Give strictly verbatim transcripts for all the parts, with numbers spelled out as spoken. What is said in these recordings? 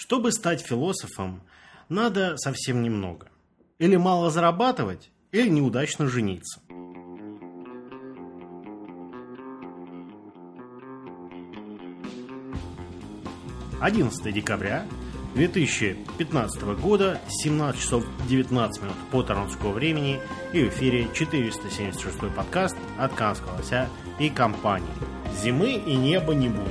Чтобы стать философом, надо совсем немного. Или мало зарабатывать, или неудачно жениться. одиннадцатого декабря две тысячи пятнадцатого года, семнадцать часов девятнадцать минут по торонтскому времени, и в эфире четыреста семьдесят шестой подкаст от Канского лося и компании. Зимы и неба не будет.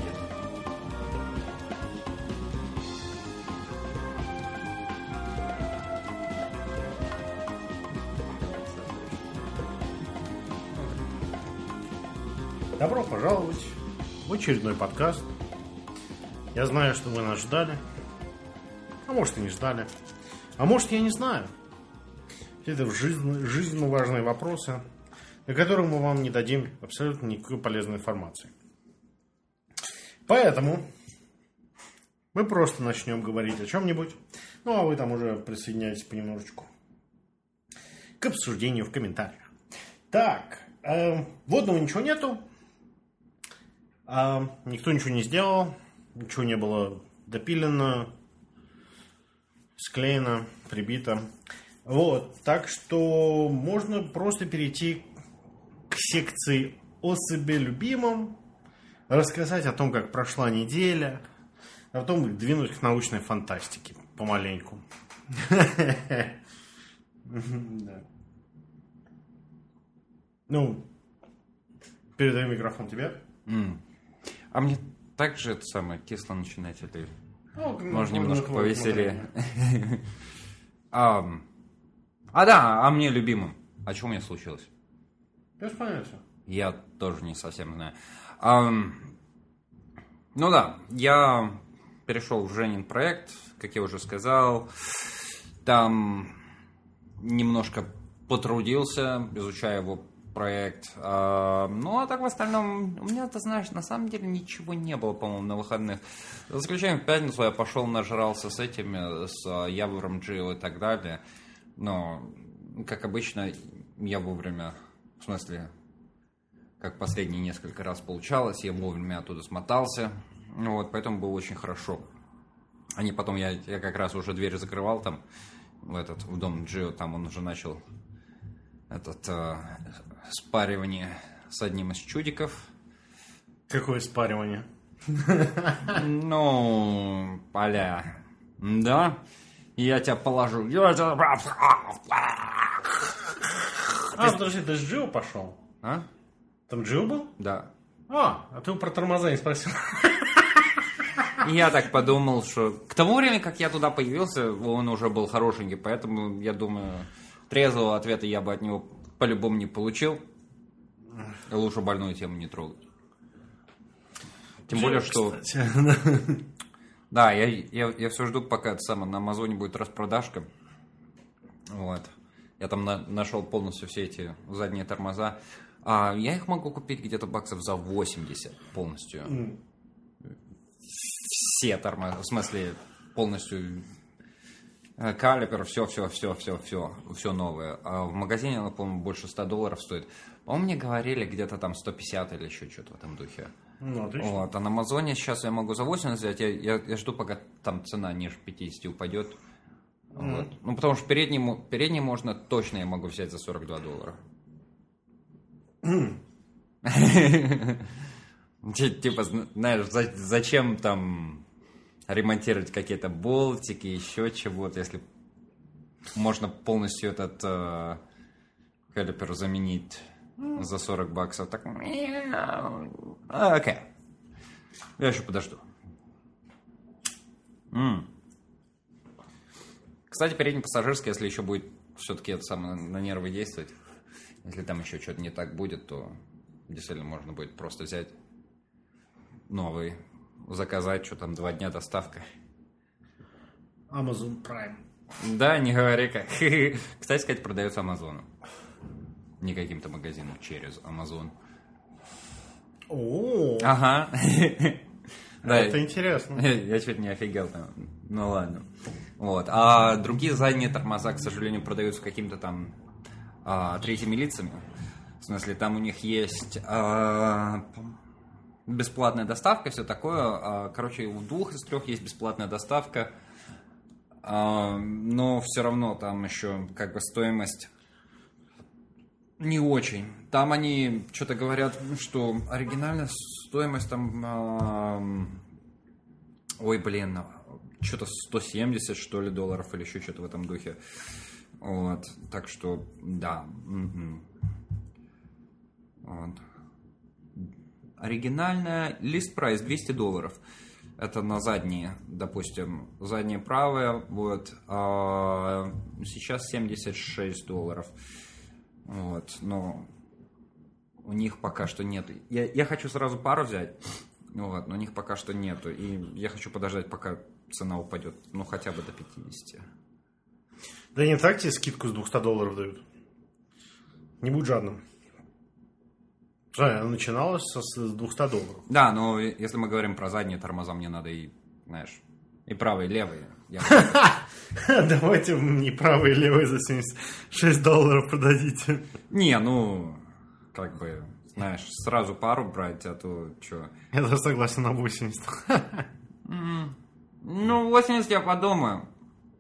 Добро пожаловать в очередной подкаст. Я знаю, что вы нас ждали. А может и не ждали. А может я не знаю. Это жизненно, жизненно важные вопросы, на которые мы вам не дадим абсолютно никакой полезной информации. Поэтому мы просто начнем говорить о чем-нибудь. Ну а вы там уже присоединяйтесь понемножечку к обсуждению в комментариях. Так, э, вводного ничего нету. Э, никто ничего не сделал. Ничего не было допилено, склеено, прибито. Вот, так что можно просто перейти к секции о себе любимом, рассказать о том, как прошла неделя, а потом двинуть к научной фантастике помаленьку. Ну, передаю микрофон тебе. А мне так же это самое кисло начинать, или ну, можно ну, немножко ну, повеселее. а, а да, а мне любимым. А что у меня случилось? Без понятия. Я тоже не совсем знаю. А, ну да, я перешел в Женин проект, как я уже сказал. Там немножко потрудился, изучая его проект. А, ну, а так в остальном у меня, ты знаешь, на самом деле ничего не было, по-моему, на выходных. За исключением в пятницу я пошел, нажрался с этими, с Явором Джио и так далее. Но, как обычно, я вовремя, в смысле, как последние несколько раз получалось, я вовремя оттуда смотался. Вот, поэтому было очень хорошо. А не потом, я, я как раз уже дверь закрывал там, в, этот, в дом Джио, там он уже начал этот э, спаривание с одним из чудиков. Какое спаривание? Ну, поля. Да? Я тебя положу. Я тебя... А, подожди, ты с Джио пошел? А? Там Джио был? Да. А, а ты про тормоза не спросил. Я так подумал, что к тому времени, как я туда появился, он уже был хорошенький, поэтому, я думаю, трезвого ответа я бы от него по-любому не получил. Лучше больную тему не трогать. Тем более, что... Да, я, я, я все жду, пока это самое, на Амазоне будет распродажка. Вот. Я там на, нашел полностью все эти задние тормоза. А я их могу купить где-то баксов за восемьдесят полностью. Mm. Все тормоза, в смысле, полностью... Калипер, все, все, все, все, все, все новое. А в магазине оно, по-моему, больше ста долларов стоит. По-моему, мне говорили где-то там сто пятьдесят или еще что-то в этом духе. Ну, отлично. Вот. А на Амазоне сейчас я могу за восемьдесят взять. Я, я, я жду, пока там цена ниже пятьдесят упадет. Mm. Вот. Ну, потому что передний, передний можно точно я могу взять за сорок два доллара. Mm. Типа, знаешь, зачем там... ремонтировать какие-то болтики, еще чего-то, если можно полностью этот э, калипер заменить mm. за сорок баксов. Так, а, окей. Я еще подожду. М. Кстати, передний пассажирский, если еще будет все-таки это самое на нервы действовать, если там еще что-то не так будет, то действительно можно будет просто взять новый. Заказать, что там, два дня доставка. Amazon Prime. Да, не говори как. Кстати сказать, продается Амазону. Не каким-то магазином, через Амазон. О, Ага. это интересно. Я чуть не офигел там. Ну ладно. Вот. А другие задние тормоза, к сожалению, продаются каким-то там третьими лицами. В смысле, там у них есть... бесплатная доставка, все такое. Короче, у двух из трех есть бесплатная доставка. Но все равно там еще как бы стоимость не очень. Там они что-то говорят, что оригинальная стоимость там... Ой, блин, что-то сто семьдесят, что ли, долларов или еще что-то в этом духе. Вот, так что, да. Угу. Вот. Оригинальная лист прайс двести долларов. Это на задние, допустим, задние правые, вот. А сейчас семьдесят шесть долларов. Вот, но у них пока что нет. Я, я хочу сразу пару взять, вот, но у них пока что нету. И я хочу подождать, пока цена упадет, ну, хотя бы до пятидесяти. Да не так тебе скидку с двухсот долларов дают. Не будь жадным. Она начиналась с двухсот долларов. Да, но если мы говорим про задние тормоза, мне надо и, знаешь, и правые, и левые. Давайте мне правые и левые за семьдесят шесть долларов продадите. Не, ну, как бы, знаешь, сразу пару брать, а то что? Я даже согласен на восемьдесят. Ну, восемьдесят я подумаю.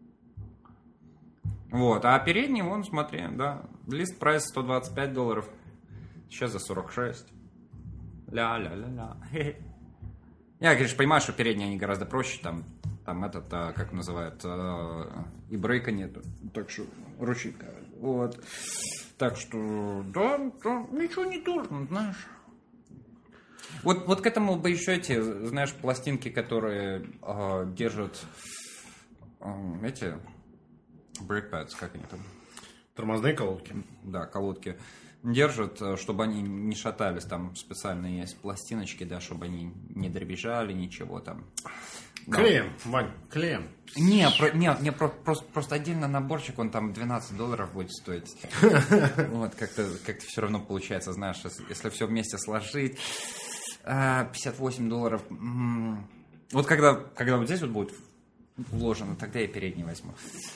Вот, а передний, вон, смотри, да, лист прайс сто двадцать пять долларов. Сейчас за сорок шесть. Ля-ля-ля-ля. Я, конечно, понимаю, что передние они гораздо проще. Там, там этот, а, как называют, а, и брейка нету. Так что, ручейка. Вот. Так что, да, да, ничего не должно, знаешь. Вот, вот к этому бы еще эти, знаешь, пластинки, которые а, держат а, эти брейкпадс, как они там? Тормозные колодки. Да, колодки. Держат, чтобы они не шатались, там специальные есть пластиночки, да, чтобы они не дребезжали, ничего там. Клеем, да. Вань, клеем. Не, про, не, не про, просто, просто отдельно наборчик, он там двенадцать долларов будет стоить. Вот, как-то как все равно получается, знаешь, если все вместе сложить, пятьдесят восемь долларов. Вот когда, когда вот здесь вот будет вложено, тогда я передний возьму.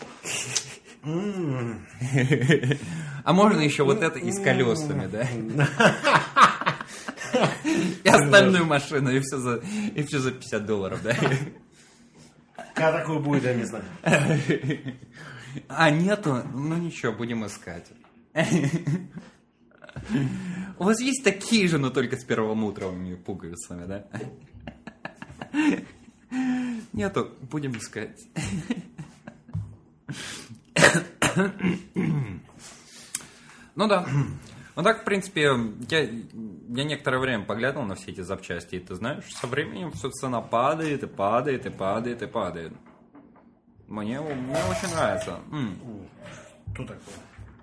А можно еще вот это и с колесами, да? И остальную машину, и все за, и все за пятьдесят долларов, да? Когда такое будет, я не знаю. А нету? Ну ничего, будем искать. У вас есть такие же, но только с перламутровыми пуговицами, да? Нету, будем искать. Ну да. Ну так, в принципе, я, я некоторое время поглядывал на все эти запчасти, и ты знаешь, со временем все цена падает, и падает, и падает, и падает. Мне, мне очень нравится. М. Что такое?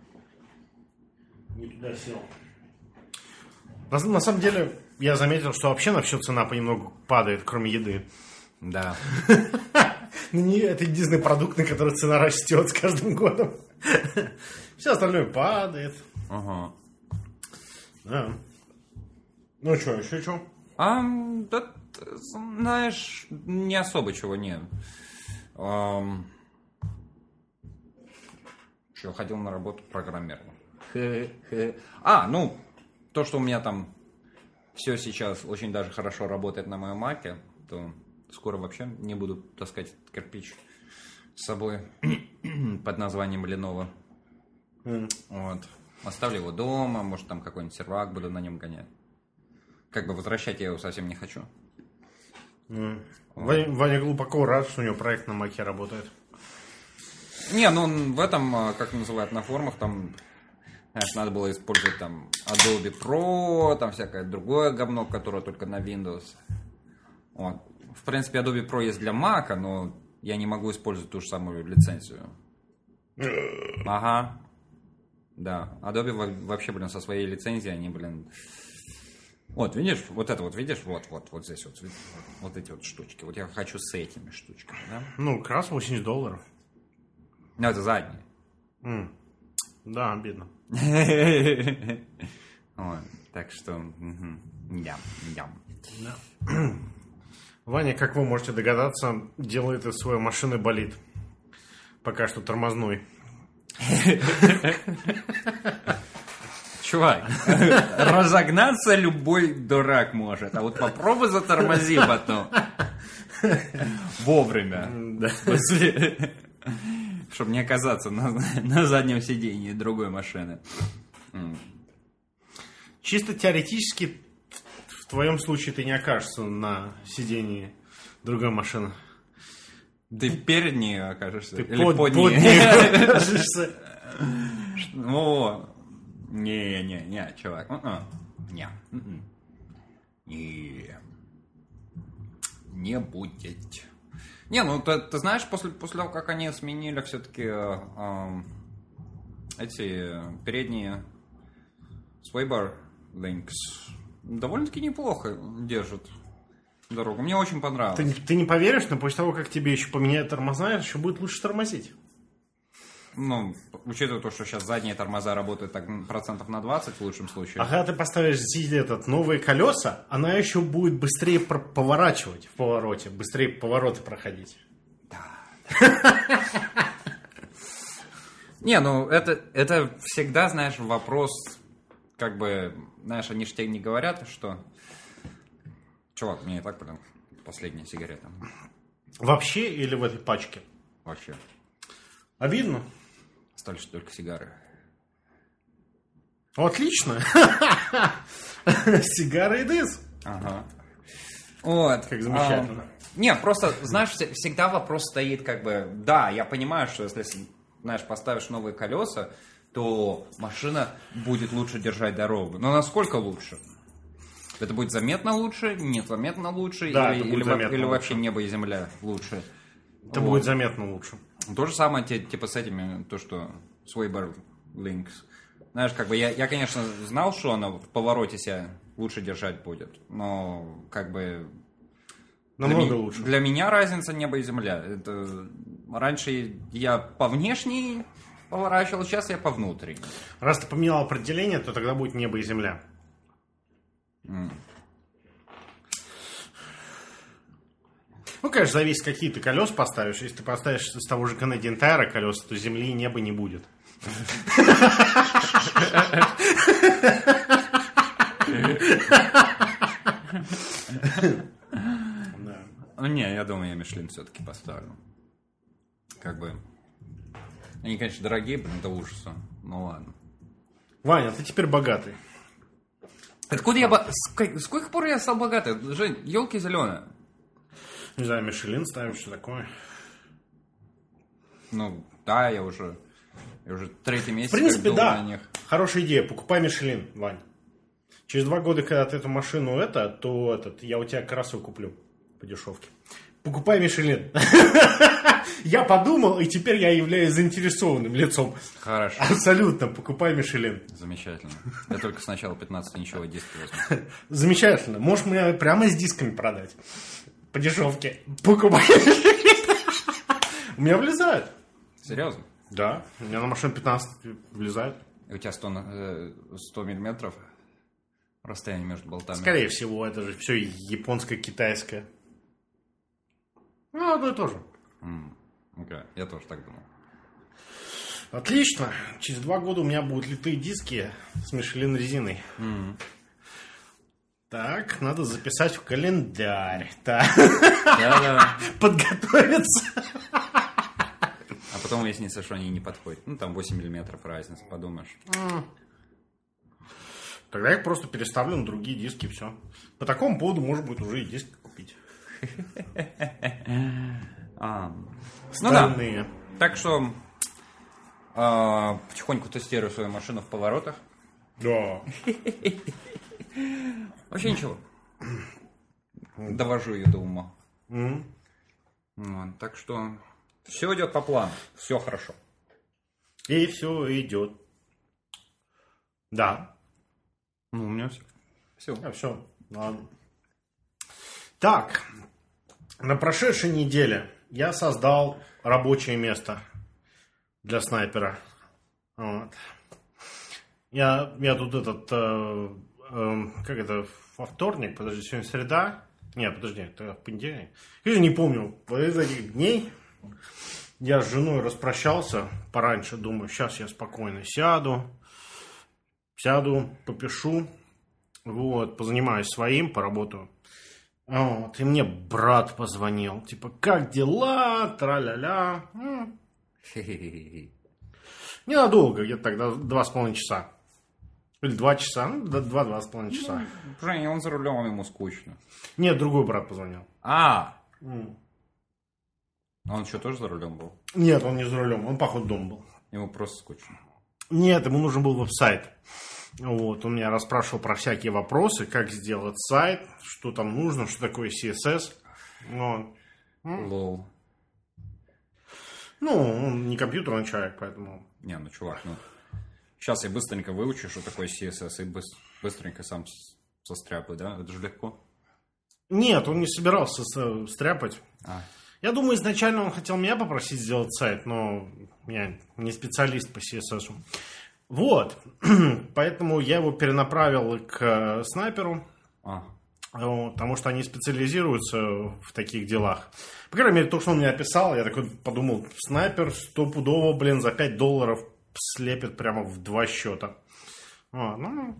Не туда сел. На, на самом деле, я заметил, что вообще на все цена понемногу падает, кроме еды. Да. Ну, не, это единственный продукт, на который цена растет с каждым годом. Все остальное падает. Ага. Да. Ну, что, еще что? А, да, знаешь, не особо чего нет. Um, что, ходил на работу программером. А, ну, то, что у меня там все сейчас очень даже хорошо работает на моем маке, то скоро вообще не буду таскать кирпич с собой под названием Lenovo. Mm. Вот. Оставлю его дома, может там какой-нибудь сервак буду на нем гонять. Как бы возвращать я его совсем не хочу. Mm. Вот. Ваня, Ваня глубоко рад, что у него проект на маке работает. Не, ну в этом, как называют на форумах, там, знаешь, надо было использовать там Adobe Pro, там всякое другое говно, которое только на Windows. Вот. В принципе, Adobe Pro есть для Mac, но я не могу использовать ту же самую лицензию. Ага. Да. Adobe вообще, блин, со своей лицензией, они, блин... Вот, видишь, вот это вот, видишь, вот, вот, вот здесь вот, вот эти вот штучки. Вот я хочу с этими штучками, да? Ну, как раз восемьдесят долларов. Ну, это задние. Mm. Да, обидно. Вот, так что, я, я. Ваня, как вы можете догадаться, делает из своей машины болид. Пока что тормозной. Чувак, разогнаться любой дурак может, а вот попробуй затормози потом. Вовремя. Да. Чтобы не оказаться на, на заднем сидении другой машины. Чисто теоретически, в твоем случае ты не окажешься на сидении другой машины. Ты перед ней окажешься? Ты или под, под, под ней? ней окажешься. Ну, не-не-не, чувак. Не. Не. Не будет. Не, ну ты, ты знаешь, после, после того, как они сменили все-таки э, э, эти передние Swaybar Links, довольно-таки неплохо держат дорогу. Мне очень понравилось. Ты, ты не поверишь, но после того, как тебе еще поменяют тормоза, еще будет лучше тормозить. Ну, учитывая то, что сейчас задние тормоза работают так процентов на двадцать в лучшем случае. А когда ты поставишь здесь этот, новые колеса, она еще будет быстрее поворачивать в повороте, быстрее повороты проходить. Да. Не, ну это, это всегда, знаешь, вопрос, как бы, знаешь, они же тебе не говорят, что... Чувак, мне и так прям последняя сигарета. Вообще или в этой пачке? Вообще. Обидно. Остались только сигары. Отлично. Сигары и дыс. Ага. Вот. Как замечательно. А, не, просто, знаешь, всегда вопрос стоит как бы... Да, я понимаю, что если, знаешь, поставишь новые колеса, то машина будет лучше держать дорогу. Но насколько лучше? Это будет заметно лучше, незаметно лучше, да, или, или, заметно или лучше. Вообще небо и земля лучше? Это вот. Будет заметно лучше. То же самое, типа, с этими, то, что Swaybar Links. Знаешь, как бы, я, я, конечно, знал, что она в повороте себя лучше держать будет, но, как бы... Намного для лучше. Для меня разница небо и земля. Это, раньше я по внешней поворачивал, сейчас я по внутренней. Раз ты поменял определение, то тогда будет небо и земля. Mm. Ну, конечно, зависит, какие ты колеса поставишь. Если ты поставишь с того же Canadian Tire колеса, то земли и неба не будет. Не, я думаю, я Мишлен все-таки поставлю. Как бы... Они, конечно, дорогие, блин, до ужаса. Ну ладно. Ваня, ты теперь богатый. Откуда я... С каких пор я стал богатый? Жень, елки зеленые. Не знаю, Мишелин ставим, что такое. Ну, да, я уже... Я уже третий месяц... В принципе, да. На них. Хорошая идея. Покупай Мишелин, Вань. Через два года, когда ты эту машину это, то этот, я у тебя красу куплю по дешевке. Покупай Мишелин. Я подумал, и теперь я являюсь заинтересованным лицом. Хорошо. Абсолютно, покупай Мишелин. Замечательно. Я только с начала пятнадцати ничего диски возьму. Замечательно. Можешь мне прямо с дисками продать. По дешевке. Покупай. У меня влезает. Серьезно? Да. У меня на машину пятнадцать влезает. И у тебя сто, сто миллиметров расстояние между болтами? Скорее всего, это же все японское, китайское. Ну, одно и то же. Mm. Okay. Я тоже так думал. Отлично. Через два года у меня будут литые диски с Мишелин резиной. Mm. Так, надо записать в календарь. Так. Да-да. Подготовиться. А потом выяснится, что они не подходят. Ну, там восемь миллиметров разница, подумаешь. Mm. Тогда я их просто переставлю на другие диски, и все. По такому поводу можно будет уже и диски купить. А, ну да. Так что э, потихоньку тестирую свою машину в поворотах. Да. Вообще ничего. Довожу ее до ума. Mm. Вот, так что все идет по плану. Все хорошо. И все идет. Да. Ну, у меня все. Все. А, все. Ладно. Так. На прошедшей неделе я создал рабочее место для снайпера. Вот. Я, я тут этот... Э, э, как это? Во вторник? Подожди, сегодня среда? Нет, подожди, это в понедельник. Я же не помню. Из этих дней я с женой распрощался пораньше. Думаю, сейчас я спокойно сяду. сяду, попишу, вот, позанимаюсь своим, поработаю. Вот, и мне брат позвонил, типа, как дела, тра-ля-ля. Ненадолго, где-то тогда два с половиной часа. Или два часа, ну, два-два с половиной часа. Ну, Женя, он за рулем, ему скучно. Нет, другой брат позвонил. А, Mm. он что, тоже за рулем был? Нет, он не за рулем, он, походу, дома был. Ему просто скучно. Нет, ему нужен был веб-сайт. Вот, он меня расспрашивал про всякие вопросы, как сделать сайт, что там нужно, что такое си эс эс. Вот. Лол. Ну, он не компьютерный человек, поэтому... Не, ну, чувак, ну... Сейчас я быстренько выучу, что такое си эс эс, и быстренько сам состряпаю, да? Это же легко. Нет, он не собирался стряпать. А. Я думаю, изначально он хотел меня попросить сделать сайт, но я не специалист по си эс эс. Вот. Поэтому я его перенаправил к снайперу. А. Вот, потому что они специализируются в таких делах. По крайней мере, то, что он мне описал, я такой подумал, снайпер стопудово, блин, за пять долларов слепит прямо в два счета. А, ну...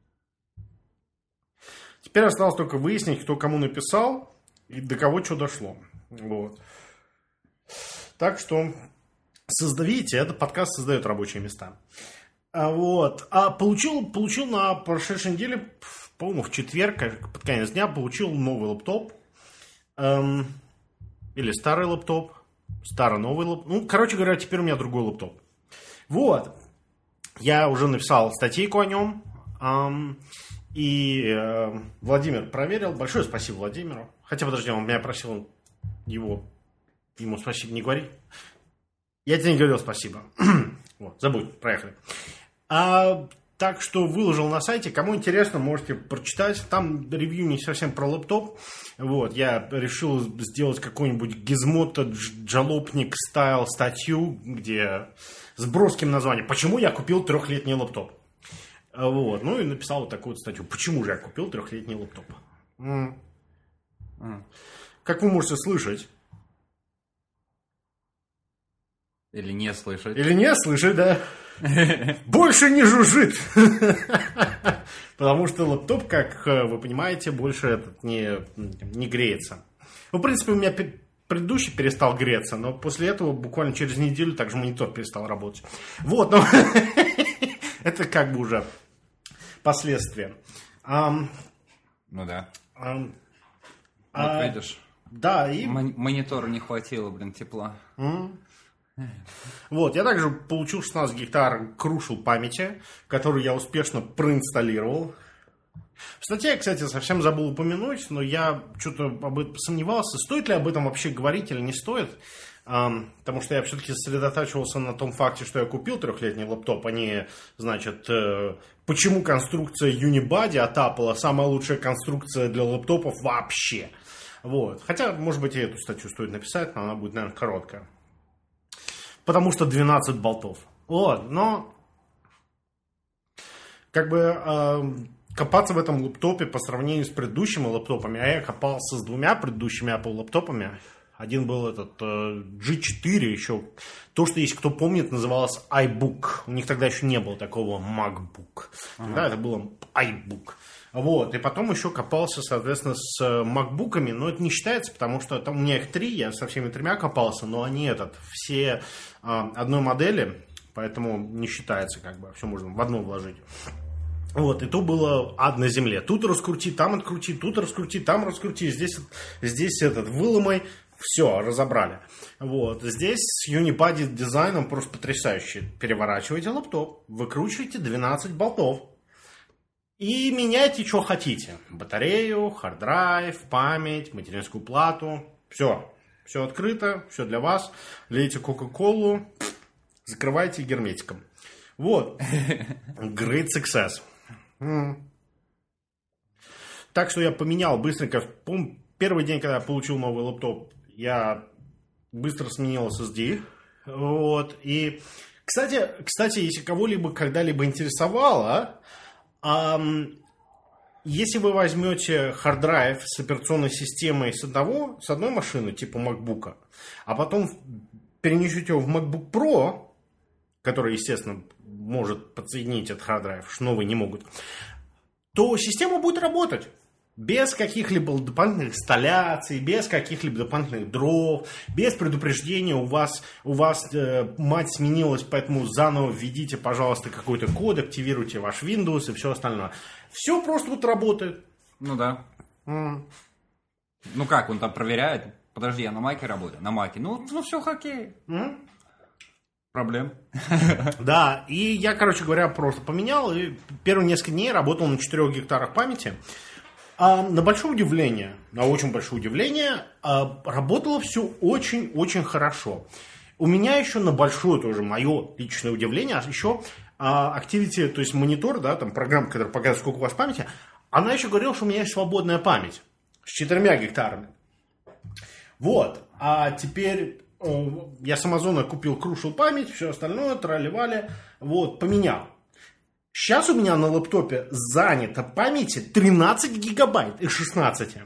Теперь осталось только выяснить, кто кому написал и до кого что дошло. Вот. Так что, видите, этот подкаст создает рабочие места. А, вот. А получил, получил на прошедшей неделе, по-моему, в четверг, под конец дня, получил новый лэптоп. Эм, или старый лэптоп. Старо-новый лэптоп. Ну, короче говоря, теперь у меня другой лэптоп. Вот. Я уже написал статейку о нем. Эм, и э, Владимир проверил. Большое спасибо Владимиру. Хотя, подожди, он меня просил его, ему спасибо не говорить. Я тебе не говорил спасибо. Вот, забудь, проехали. А, так что выложил на сайте. Кому интересно, можете прочитать. Там ревью не совсем про лэптоп. Вот, я решил сделать какой-нибудь гизмота-джалопник стайл статью, где с броским названием «Почему я купил трехлетний лэптоп?». Вот, ну и написал вот такую вот статью. Почему же я купил трехлетний лэптоп? Mm. Mm. Как вы можете слышать. Или не слышать. Или не слышать, да. Больше не жужжит. Потому что лэптоп, как вы понимаете, больше этот не, не греется. Ну, в принципе, у меня предыдущий перестал греться, но после этого буквально через неделю также монитор перестал работать. Вот, но это как бы уже последствия. Ну да. Вот а, видишь. Да, и... Мон- монитору не хватило, блин, тепла. Mm. Вот, я также получил шестнадцать гектар крушел памяти, которую я успешно проинсталлировал. В статье я, кстати, совсем забыл упомянуть, но я что-то об этом сомневался, стоит ли об этом вообще говорить или не стоит. Потому что я все-таки сосредотачивался на том факте, что я купил трехлетний лэптоп, а не, значит, почему конструкция Unibody от Apple самая лучшая конструкция для лэптопов вообще. Вот. Хотя, может быть, и эту статью стоит написать, но она будет, наверное, короткая. Потому что двенадцать болтов. Вот, но как бы э, копаться в этом лэптопе по сравнению с предыдущими лэптопами, а я копался с двумя предыдущими Apple лэптопами. Один был этот э, джи четыре еще. То, что есть, кто помнит, называлось iBook. У них тогда еще не было такого MacBook. Тогда ага. это было iBook. Вот, и потом еще копался, соответственно, с макбуками, но это не считается, потому что там у меня их три, я со всеми тремя копался, но они этот, все а, одной модели, поэтому не считается, как бы, все можно в одно вложить. Вот, и то было ад на земле. Тут раскрути, там открути, тут раскрути, там раскрути, здесь, здесь этот, выломай, все, разобрали. Вот, здесь с Unibody дизайном просто потрясающе. Переворачиваете лэптоп, выкручиваете двенадцать болтов. И меняйте, что хотите. Батарею, харддрайв, память, материнскую плату. Все. Все открыто, все для вас. Лейте Кока-Колу, закрывайте герметиком. Вот. Great success. Так что я поменял быстренько. Первый день, когда я получил новый лэптоп, я быстро сменил эс эс ди. Вот. И, кстати, кстати, если кого-либо когда-либо интересовало... Um, если вы возьмете харддрайв с операционной системой с, одного, с одной машины, типа MacBook, а потом перенесете его в MacBook Pro, который, естественно, может подсоединить этот hard drive, что новые не могут, то система будет работать. Без каких-либо дополнительных инсталляций, без каких-либо дополнительных дров, без предупреждения у вас, у вас э, мать сменилась, поэтому заново введите, пожалуйста, какой-то код, активируйте ваш Windows и все остальное. Все просто вот работает. Ну да. Mm. Ну как, он там проверяет? Подожди, я на Маке работаю. На Маке. Ну, ну все, окей. Mm. Проблем. Да, и я, короче говоря, просто поменял. И первые несколько дней работал на четырёх гектарах памяти. А на большое удивление, на очень большое удивление, работало все очень-очень хорошо. У меня еще на большое тоже мое личное удивление, а еще Activity, то есть монитор, да, там программа, которая показывает, сколько у вас памяти, она еще говорила, что у меня есть свободная память с четырьмя гектарами. Вот, а теперь я с Амазона купил Crucial память, все остальное, трали-вали, вот, поменял. Сейчас у меня на лэптопе занято памяти тринадцать гигабайт из шестнадцати.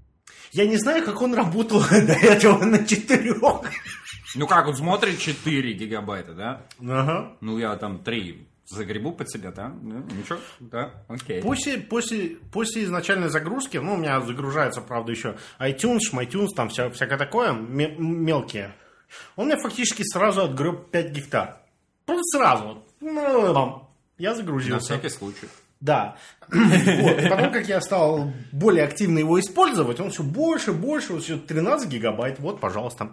Я не знаю, как он работал до этого на четырёх. Ну как, он смотрит четыре гигабайта, да? Ага. Ну я там три загребу под себя, да? Ну, ничего, да, окей. После, после, после изначальной загрузки, ну у меня загружается, правда, еще iTunes, MyTunes, там вся, всякое такое, мелкие. Он мне фактически сразу отгреб пять гектар. Просто сразу. Ну, я загрузился. На всякий случай. Да. Вот. Потом, как я стал более активно его использовать, он все больше, больше, вот все тринадцать гигабайт. Вот, пожалуйста.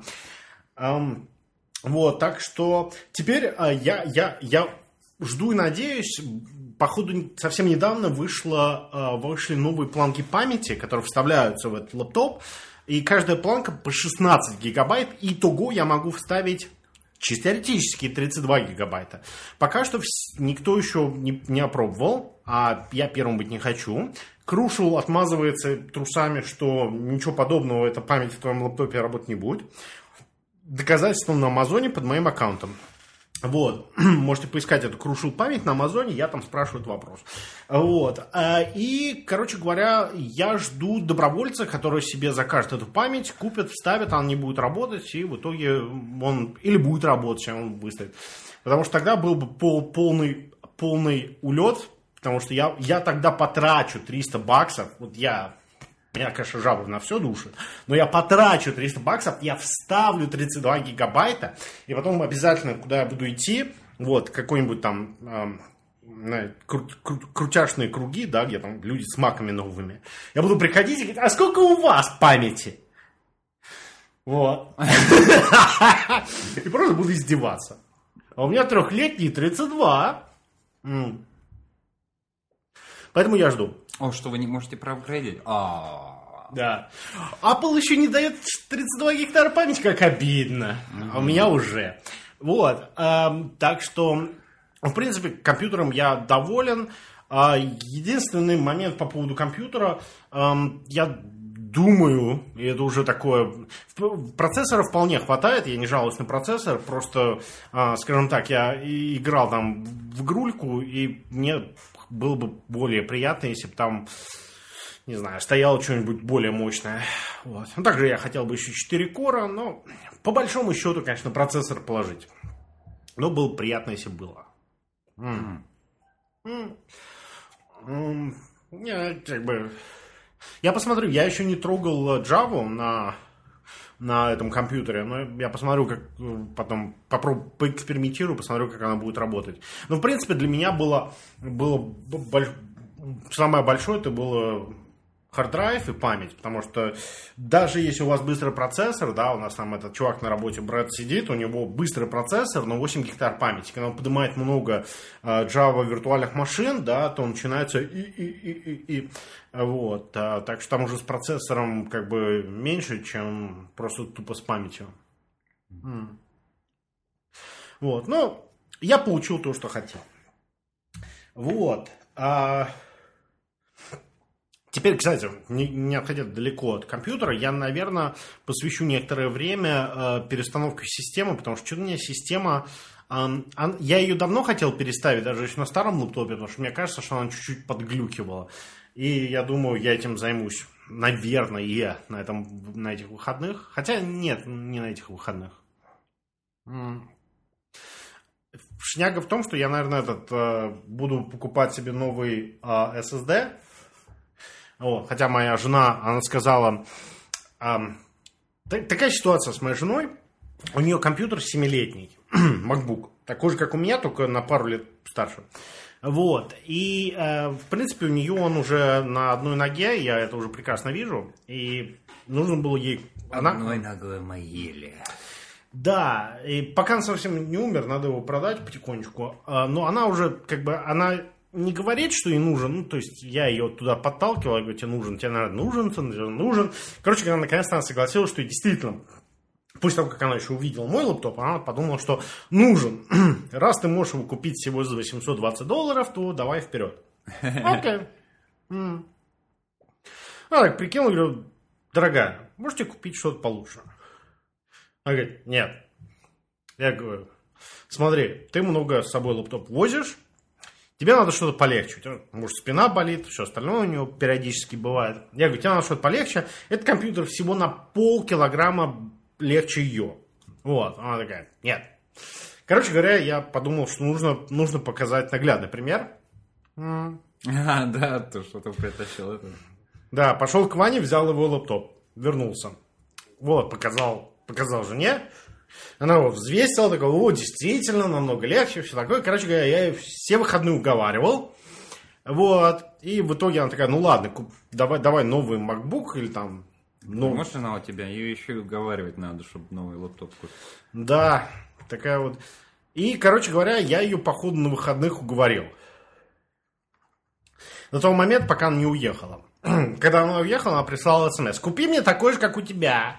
Um, вот, так что теперь uh, я, я, я жду и надеюсь. Походу, совсем недавно вышло, uh, вышли новые планки памяти, которые вставляются в этот лэптоп. И каждая планка по шестнадцать гигабайт. Итого я могу вставить чисто теоретически тридцать два гигабайта. Пока что никто еще не, не опробовал, а я первым быть не хочу. Crucial отмазывается трусами, что ничего подобного, эта память в твоем лэптопе работать не будет. Доказательство на Амазоне под моим аккаунтом. Вот, можете поискать эту Crucial память на Амазоне, я там спрашиваю этот вопрос. Вот, и, короче говоря, я жду добровольца, который себе закажет эту память, купит, вставит, она не будет работать, и в итоге он или будет работать, а он выставит. Потому что тогда был бы пол, полный, полный улет, потому что я, я тогда потрачу триста баксов, вот я... Меня, конечно, жаба на все душит, но я потрачу триста баксов, я вставлю тридцать два гигабайта, и потом обязательно, куда я буду идти, вот, какой-нибудь там э, кру- кру- крутяшные круги, да, где там люди с маками новыми. Я буду приходить и говорить, а сколько у вас памяти? Вот. И просто буду издеваться. А у меня трехлетний тридцать два. Поэтому я жду. О, что вы не можете проапгрейдить? А. Да. Apple еще не дает тридцать два гектара памяти, как обидно. Mm-hmm. А у меня уже. Вот. Эм, так что, в принципе, компьютером я доволен. Э, единственный момент по поводу компьютера, э, я думаю, и это уже такое... Процессора вполне хватает, я не жалуюсь на процессор, просто, э, скажем так, я играл там в игрульку, и мне... Было бы более приятно, если бы там, не знаю, стояло что-нибудь более мощное. Вот. Ну, также я хотел бы еще четыре кора, но по большому счету, конечно, процессор положить. Но было бы приятно, если бы было. Mm. Mm. Mm. Я, как бы... я посмотрю, я еще не трогал Java на... на этом компьютере, но я посмотрю, как потом попробую, поэкспериментирую, посмотрю, как она будет работать. Но, в принципе, для меня было, было больш... самое большое, это было hard-drive и память, потому что даже если у вас быстрый процессор, да, у нас там этот чувак на работе, Брэд, сидит, у него быстрый процессор, но восемь гектар памяти. Когда он поднимает много uh, Java виртуальных машин, да, то начинается и, и, и, и, и. Вот, а, так что там уже с процессором как бы меньше, чем просто тупо с памятью. Mm. Вот, ну, я получил то, что хотел. Вот. А... Теперь, кстати, не, не отходя далеко от компьютера, я, наверное, посвящу некоторое время э, перестановке системы, потому что что-то у меня система... Э, э, я ее давно хотел переставить, даже еще на старом лэптопе, потому что мне кажется, что она чуть-чуть подглюкивала. И я думаю, я этим займусь, наверное, на, этом, на этих выходных. Хотя нет, не на этих выходных. шняга в том, что я, наверное, этот, э, буду покупать себе новый э, эс эс ди. Вот. Хотя моя жена, она сказала... Э, такая ситуация с моей женой. У нее компьютер семилетний. MacBook. Такой же, как у меня, только на пару лет старше. Вот. И, э, в принципе, у нее он уже на одной ноге. Я это уже прекрасно вижу. И нужно было ей... Одной она... ногой могиле. Да, и пока он совсем не умер, надо его продать потихонечку. Но она уже, как бы, она не говорит, что ей нужен. Ну, то есть, я ее туда подталкивал, я говорю, тебе нужен, тебе, наверное, нужен, тебе нужен. Короче, когда наконец-то она согласилась, что действительно, после того, как она еще увидела мой лэптоп, она подумала, что нужен. Раз ты можешь его купить всего за восемьсот двадцать долларов, то давай вперед. Окей. Она так прикинула, говорю, дорогая, можете купить что-то получше? Она говорит, нет. Я говорю, смотри, ты много с собой лэптоп возишь, тебе надо что-то полегче. У тебя, может, спина болит, все остальное у него периодически бывает. Я говорю, тебе надо что-то полегче. Этот компьютер всего на полкилограмма легче ее. Вот, она такая, нет. Короче говоря, я подумал, что нужно, нужно показать наглядный пример. А, да, то что-то притащил это. Да, пошел к Ване, взял его лэптоп, вернулся. Вот, показал. Показал жене, она его взвесила, такая, о, действительно, намного легче, все такое. Короче говоря, я ее все выходные уговаривал, вот, и в итоге она такая, ну ладно, куп, давай, давай новый MacBook или там... Ну, может, она у тебя, ее еще и уговаривать надо, чтобы новый лэптоп купить. Да, такая вот. И, короче говоря, я ее, походу, на выходных уговорил. До того момента, пока она не уехала. Когда она уехала, она прислала смс. Купи мне такой же, как у тебя.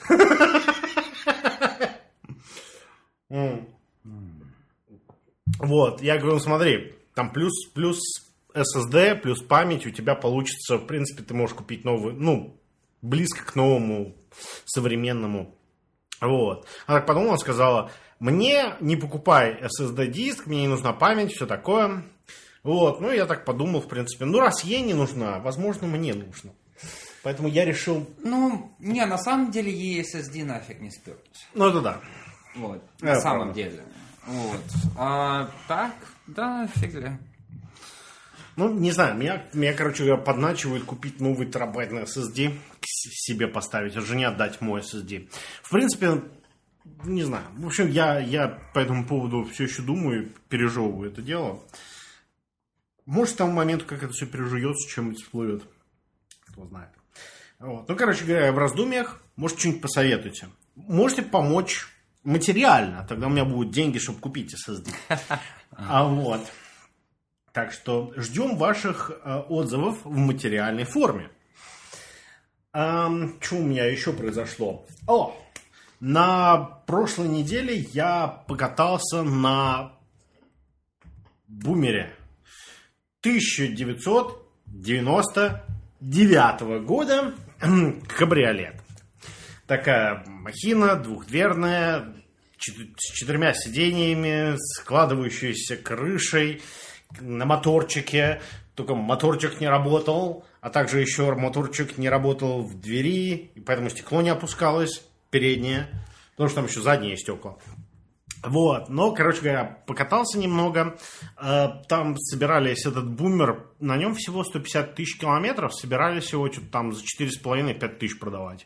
Вот, я говорю, смотри, там плюс, плюс эс эс ди, плюс память, у тебя получится, в принципе, ты можешь купить новый, ну, близко к новому, современному. Вот. Она так подумала, сказала, мне не покупай эс эс ди-диск, мне не нужна память, все такое. Вот, ну, я так подумал, в принципе, ну, раз ей не нужна, возможно, мне нужно. Поэтому я решил... Ну, не, на самом деле ей эс эс ди нафиг не сперлось. Ну, это да. Вот, Я на самом правда. деле. Вот. А так, да, фигля. Ну, не знаю, меня, меня, короче говоря, подначивают купить новый терабайтный эс эс ди, к себе поставить, а жене отдать мой эс эс ди. В принципе, не знаю. В общем, я, я по этому поводу все еще думаю, пережевываю это дело. Может, к тому моменту, как это все пережуется, чем-нибудь всплывет. Кто знает. Вот. Ну, короче говоря, в раздумьях, может, что-нибудь посоветуйте. Можете помочь материально, тогда у меня будут деньги, чтобы купить эс эс ди. А вот. Так что ждем ваших э, отзывов в материальной форме. Эм, что у меня еще произошло? О, на прошлой неделе я покатался на бумере тысяча девятьсот девяносто девятого года кабриолет. Такая махина двухдверная, с четырьмя сиденьями, складывающейся крышей, на моторчике. Только моторчик не работал, а также еще моторчик не работал в двери, и поэтому стекло не опускалось, переднее, потому что там еще задние стекла. Вот, но, короче говоря, покатался немного. Там собирались этот бумер, на нем всего сто пятьдесят тысяч километров, собирались его что-то там за четыре с половиной - пять тысяч продавать.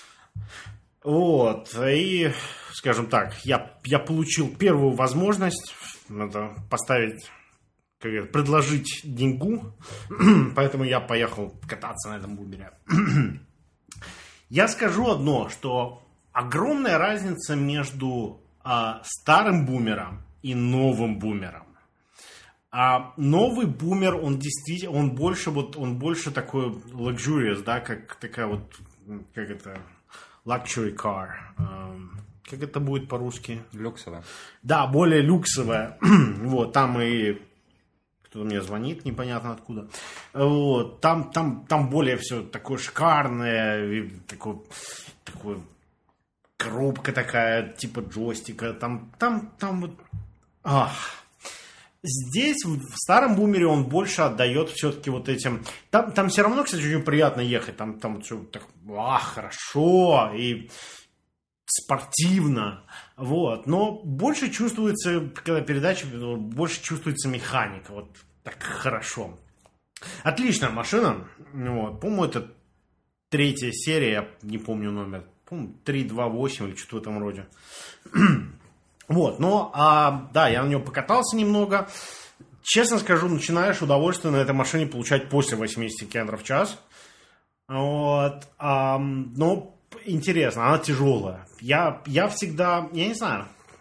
Вот, и, скажем так, я, я получил первую возможность, надо поставить, как это, предложить деньгу, поэтому я поехал кататься на этом бумере. Я скажу одно, что огромная разница между а, старым бумером и новым бумером. А новый бумер, он действительно, он больше вот, он больше такой luxurious, да, как такая вот, как это, luxury car. Um, как это будет по-русски? Люксовая. Да, более люксовая. Вот, там и кто-то мне звонит, непонятно откуда. Вот, там, там, там более все такое шикарное, такое, такое коробка такая, типа джойстика. Там, там, там вот... Ах. Здесь, в старом бумере, он больше отдает все-таки вот этим... Там, там все равно, кстати, очень приятно ехать. Там, там все так, ах, хорошо. И спортивно, вот, но больше чувствуется, когда передача, больше чувствуется механика, вот так хорошо. Отличная машина, вот, по-моему, это третья серия, я не помню номер, по-моему, три два восемь или что-то в этом роде. Вот, но, а, да, я на нее покатался немного. Честно скажу, начинаешь удовольствие на этой машине получать после восемьдесят километров в час. Вот, а, но интересно, она тяжелая. Я, я всегда, я не знаю,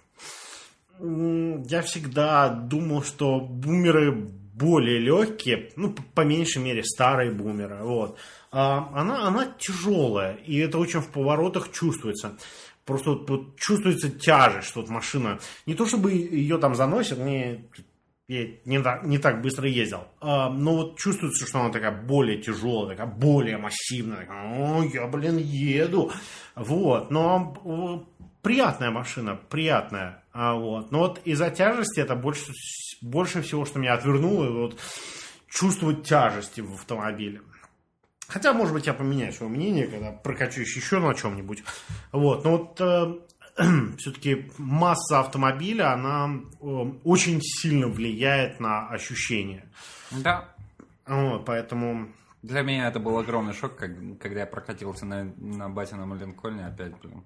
я всегда думал, что бумеры более легкие, ну, по меньшей мере, старые бумеры, вот. А она, она тяжелая, и это очень в поворотах чувствуется. Просто вот, вот чувствуется тяжесть, что вот машина, не то чтобы ее там заносит, мне... Я не так, не так быстро ездил. А, но вот чувствуется, что она такая более тяжелая, такая более массивная. Такая, о, я, блин, еду. Вот. Но приятная машина, приятная. А, вот. Но вот из-за тяжести это больше, больше всего, что меня отвернуло, вот, чувствовать тяжести в автомобиле. Хотя, может быть, я поменяю свое мнение, когда прокачусь еще на чем-нибудь. Вот. Но вот... Э, все-таки масса автомобиля, она э, очень сильно влияет на ощущения. Да. Вот, поэтому... Для меня это был огромный шок, как, когда я прокатился на, на батином Линкольне опять, блин.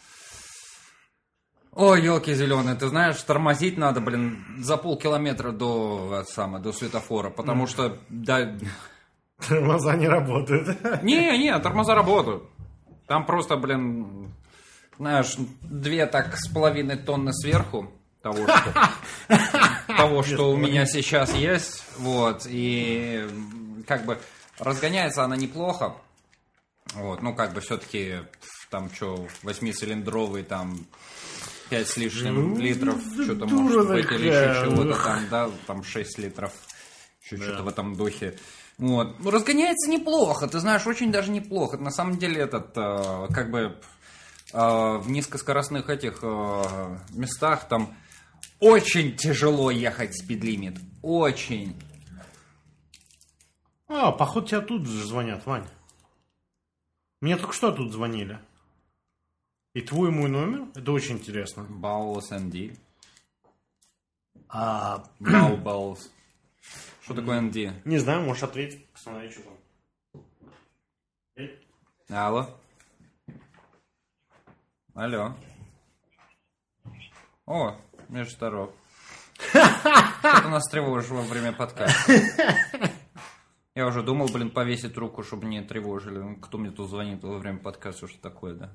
Ой, елки зеленые, ты знаешь, тормозить надо, блин, за полкилометра до, самое, до светофора, потому что... Да... Тормоза не работают. Не, не, тормоза работают. Там просто, блин... Знаешь, две так с половиной тонны сверху того, что, того, что у меня сейчас есть, вот, и как бы разгоняется она неплохо, вот, ну, как бы все-таки там что, восьмицилиндровый, там, пять с лишним ну, литров, что-то может быть, или еще чего-то там, да, там шесть литров, еще да. Что-то в этом духе. Вот, разгоняется неплохо, ты знаешь, очень даже неплохо, на самом деле этот, как бы... в низкоскоростных этих э, местах там очень тяжело ехать спидлимит. Очень. А, походу тебя тут же звонят, Вань. Мне только что тут звонили. И твой мой номер? Это очень интересно. Баулс эн ди. А... Бау Баулс. Что такое эн ди? Не знаю, можешь ответить. Посмотри, что там. Алло. Алло. О, Миша, здоров. Что ты нас тревожишь во время подкаста? Я уже думал, блин, повесить руку, чтобы не тревожили. Кто мне тут звонит во время подкаста, что такое, да?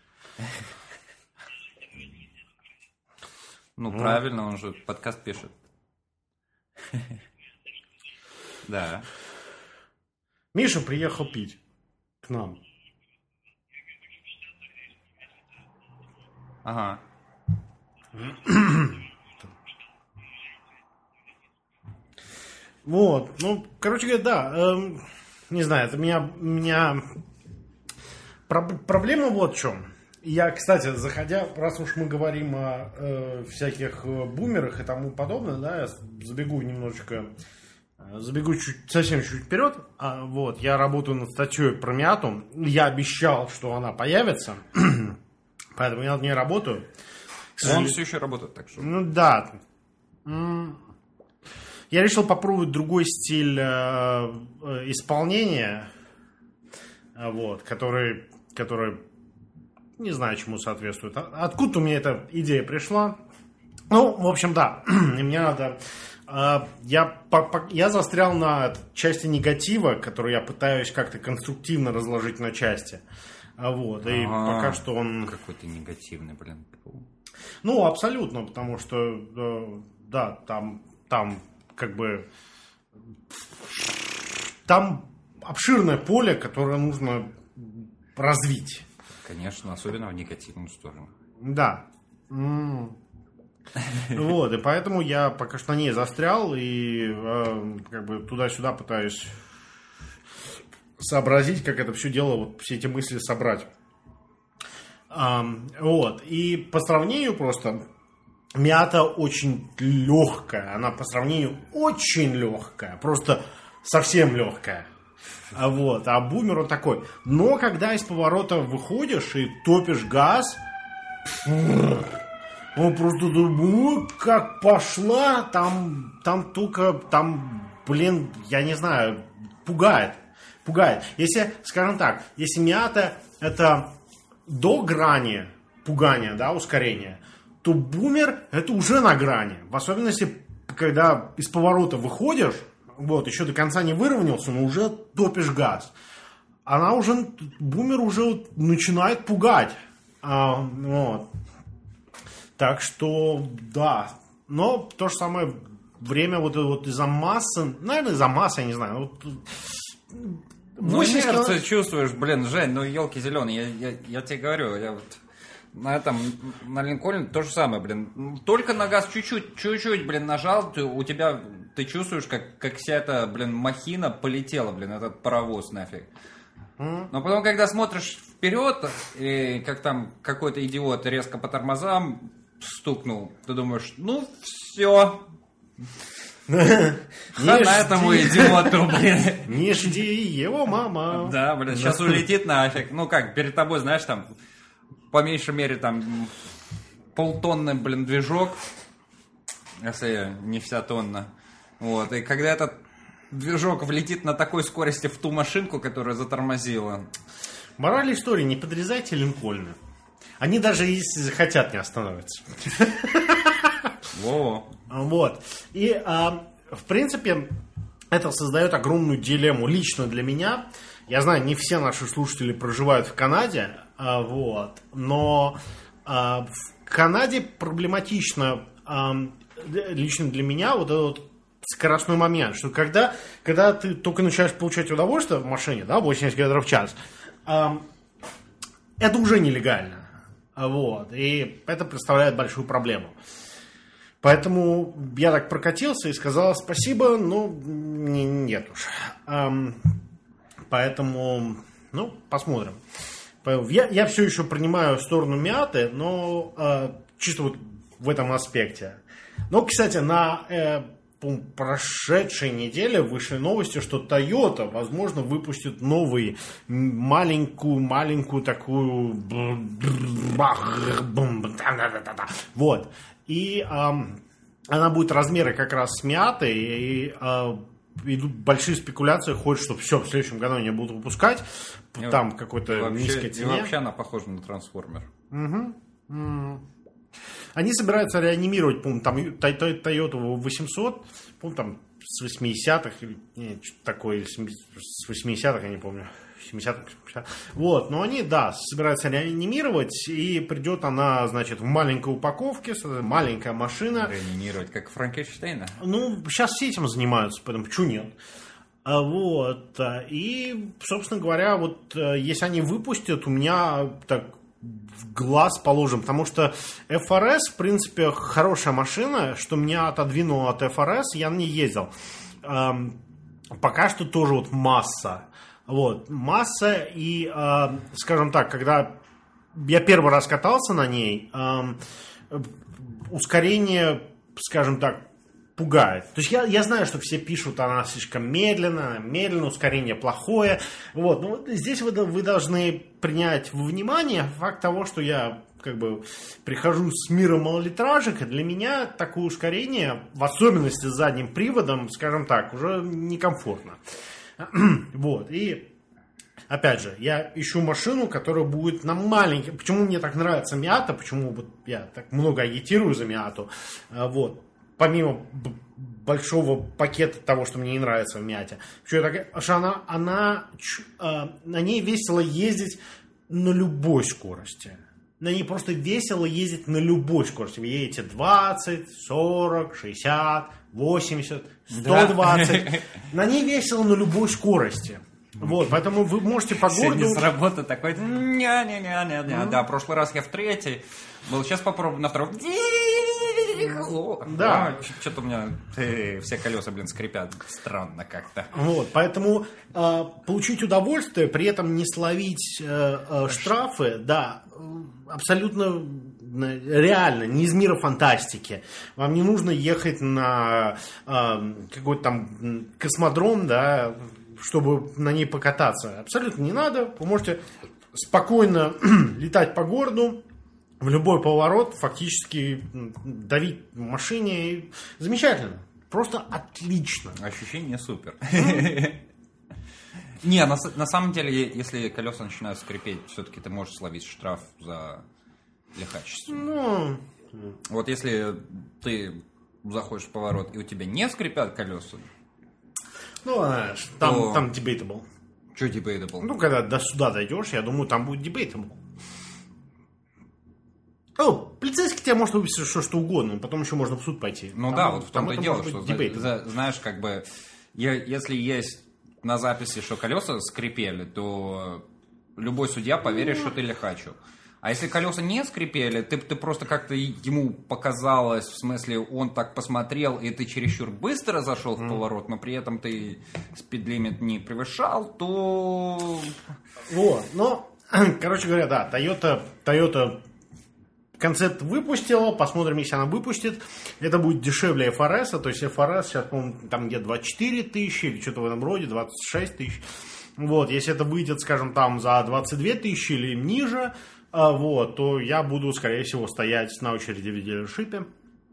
Ну, правильно, он же подкаст пишет. Да. Миша приехал пить к нам. Ага. Вот, ну, короче говоря, да, э, не знаю, это меня, меня Про- проблема вот в чем. Я, кстати, заходя, раз уж мы говорим о э, всяких бумерах и тому подобное, да, я забегу немножечко, забегу чуть, совсем чуть вперед. А, вот, я работаю над статьей про Миату, я обещал, что она появится. Поэтому я над ней работаю. Он все еще работает, так что... Ну да. Я решил попробовать другой стиль э, э, исполнения, вот, который, который, не знаю, чему соответствует. Откуда у меня эта идея пришла? Ну, в общем, да. И мне надо... Э, я, по, по, я застрял на части негатива, которую я пытаюсь как-то конструктивно разложить на части. Вот, и А-а-а. пока что он... Какой-то негативный, блин. Ну, абсолютно, потому что, да, там, там, как бы, там обширное поле, которое нужно развить. Конечно, особенно в негативную сторону. Да. Вот, и поэтому я пока что на ней застрял, и как бы туда-сюда пытаюсь... сообразить, как это все дело, вот все эти мысли собрать. А, вот. И по сравнению просто Миата очень легкая. Она по сравнению очень легкая. Просто совсем легкая. А, вот. А бумер он такой. Но когда из поворота выходишь и топишь газ, Он просто, ну, как пошла, там, там только, там, блин, я не знаю, пугает. Пугает. Если, скажем так, если Миата это до грани пугания, да, ускорения, то бумер это уже на грани. В особенности, когда из поворота выходишь, вот, еще до конца не выровнялся, но уже топишь газ. Она уже, бумер уже начинает пугать. А, вот. Так что, да. Но то же самое время вот, вот из-за массы, наверное, из-за массы, я не знаю. Вот, ну, инерцию чувствуешь, блин, Жень, ну, елки зеленые, я, я, я тебе говорю, я вот на этом, на Линкольне то же самое, блин. Только на газ чуть-чуть, чуть-чуть, блин, нажал, ты, у тебя, ты чувствуешь, как, как вся эта, блин, махина полетела, блин, этот паровоз нафиг. Mm. Но потом, когда смотришь вперед, и как там какой-то идиот резко по тормозам стукнул, ты думаешь, ну, все. На этому идиоту, блин. Не жди его, мама. Да, блин, сейчас улетит нафиг. Ну как, перед тобой, знаешь, там, по меньшей мере, там, полтонны, блин, движок, если не вся тонна. Вот, и когда этот движок влетит на такой скорости в ту машинку, которая затормозила. Мораль истории, не подрезайте Линкольны. Они даже если захотят, не остановятся. Во. Вот. И, а, в принципе, это создает огромную дилемму лично для меня. Я знаю, не все наши слушатели проживают в Канаде, а, вот, но а, в Канаде проблематично а, лично для меня вот этот вот скоростной момент, что когда, когда ты только начинаешь получать удовольствие в машине, да, восемьдесят километров в час, а, это уже нелегально. Вот, и это представляет большую проблему. Поэтому я так прокатился и сказал спасибо, но нет уж. Поэтому, ну, посмотрим. Я, я все еще принимаю сторону Миаты, но чисто вот в этом аспекте. Но, кстати, на э, прошедшей неделе вышли новости, что Toyota, возможно, выпустит новый маленькую-маленькую такую... Вот. И э, она будет размеры как раз с Миатой, и э, идут большие спекуляции, ходят, что все, в следующем году они будут выпускать, и там вот какой-то низкой цене. И вообще она похожа на трансформер. Угу. Угу. Они собираются реанимировать, по-моему, там Toyota восемьсот, по-моему, там с восьмидесятых, или нет, что-то такое, с восьмидесятых, я не помню, семидесятых, восьмидесятых. Вот, но они, да, собираются реанимировать, и придет она, значит, в маленькой упаковке, маленькая машина. Реанимировать, как Франкенштейна? Ну, сейчас все этим занимаются, поэтому почему нет? Вот, и, собственно говоря, вот, если они выпустят, у меня так в глаз положим, потому что эф ар эс, в принципе, хорошая машина, что меня отодвинуло от эф ар эс, я на ней ездил. Эм, пока что тоже вот масса. Вот, масса и, э, скажем так, когда я первый раз катался на ней, э, ускорение, скажем так, пугает. То есть я, я знаю, что все пишут, она слишком медленно, медленно, ускорение плохое. Вот. Но вот здесь вы, вы должны принять во внимание факт того, что я как бы прихожу с мира малолитражек, и для меня такое ускорение, в особенности с задним приводом, скажем так, уже некомфортно. Вот. И опять же, я ищу машину, которая будет на маленький... Почему мне так нравится Миата, почему вот я так много агитирую за Миату, вот. Помимо большого пакета того, что мне не нравится в Миате. Что она, она, э, на ней весело ездить на любой скорости. На ней просто весело ездить на любой скорости. Вы едете двадцать, сорок, шестьдесят, восемьдесят, сто двадцать. Да. На ней весело на любой скорости. Вот, поэтому вы можете по городу... Сегодня с работы такой... Не-не-не-не-не. Да, в прошлый раз я в третий был. Сейчас попробую на втором... Да. Что-то у меня э, все колеса, блин, скрипят. Странно как-то. Вот, поэтому э, получить удовольствие, при этом не словить э, э, штрафы, да, абсолютно реально, не из мира фантастики. Вам не нужно ехать на э, какой-то там космодром, да, чтобы на ней покататься. Абсолютно не надо. Вы можете спокойно летать по городу, в любой поворот фактически давить в машине. Замечательно. Просто отлично. Ощущение супер. Не, на, на самом деле, если колеса начинают скрипеть, все-таки ты можешь словить штраф за лихачество. Ну... Вот если ты заходишь в поворот, и у тебя не скрипят колеса... Ну, знаешь, там, то... там debatable. Что debatable? Ну, когда до суда дойдешь, я думаю, там будет debatable. О, полицейский тебя может выписать что, что угодно, потом еще можно в суд пойти. Ну там, да, вот в том-то и дело, что, за, за, знаешь, как бы, я, если есть на записи, что колеса скрипели, то любой судья поверит, что ты лихачил. А если колеса не скрипели, ты, ты просто как-то ему показалось, в смысле, он так посмотрел, и ты чересчур быстро зашел в поворот, но при этом ты спидлимит не превышал, то... Вот, но, короче говоря, да, Toyota, Toyota концепт выпустила, посмотрим, если она выпустит. Это будет дешевле эф ар эс, то есть эф ар эс сейчас, по-моему, там где двадцать четыре тысячи или что-то в этом роде, двадцать шесть тысяч. Вот, если это выйдет, скажем, там за двадцать две тысячи или ниже, вот, то я буду, скорее всего, стоять на очереди в дилершипе.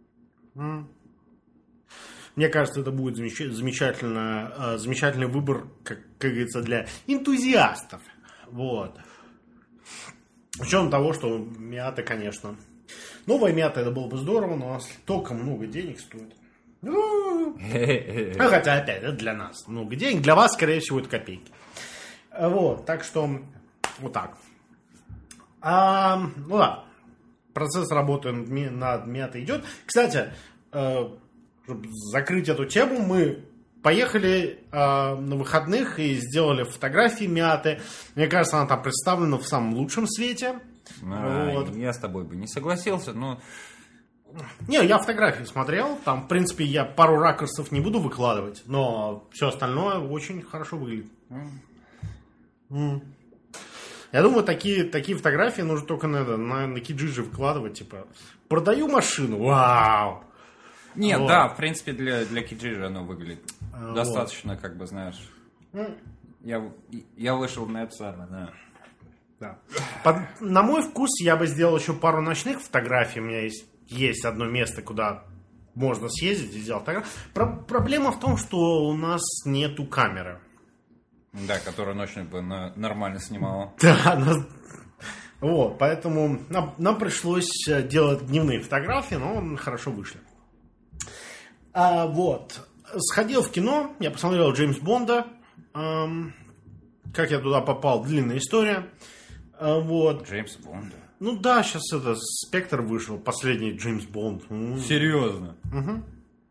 Мне кажется, это будет замечательно, замечательный выбор, как, как говорится, для энтузиастов. Вот. С учетом того, что Миата, конечно, новая Миата, это было бы здорово, но у нас только много денег стоит. Ну, хотя, опять, это для нас много денег, для вас, скорее всего, это копейки. Вот, так что, вот так. А, ну да, процесс работы над Миатой идет. Кстати, чтобы закрыть эту тему, мы поехали э, на выходных и сделали фотографии Миаты. Мне кажется, она там представлена в самом лучшем свете. А, вот. Я с тобой бы не согласился, но... Не, я фотографии смотрел. Там, в принципе, я пару ракурсов не буду выкладывать, но все остальное очень хорошо выглядит. Mm. Mm. Я думаю, такие, такие фотографии нужно только на, на, на Kijiji выкладывать. Типа, продаю машину, вау! Нет, вот. Да, в принципе, для, для Kijiji оно выглядит а, достаточно, вот. Как бы, знаешь... Mm. Я, я вышел на это самое, да. Да. Под, на мой вкус я бы сделал еще пару ночных фотографий. У меня есть, есть одно место, куда можно съездить и сделать фотографии. Про, проблема в том, что у нас нету камеры. Да, которая ночью бы нормально снимала. Да, нас... вот, поэтому нам, нам пришлось делать дневные фотографии, но хорошо вышли. А, вот. Сходил в кино, я посмотрел Джеймс Бонда. Эм, как я туда попал, длинная история. А, вот. Джеймс Бонда? Ну да, сейчас это Спектр вышел, последний Джеймс Бонд. Серьезно? Угу.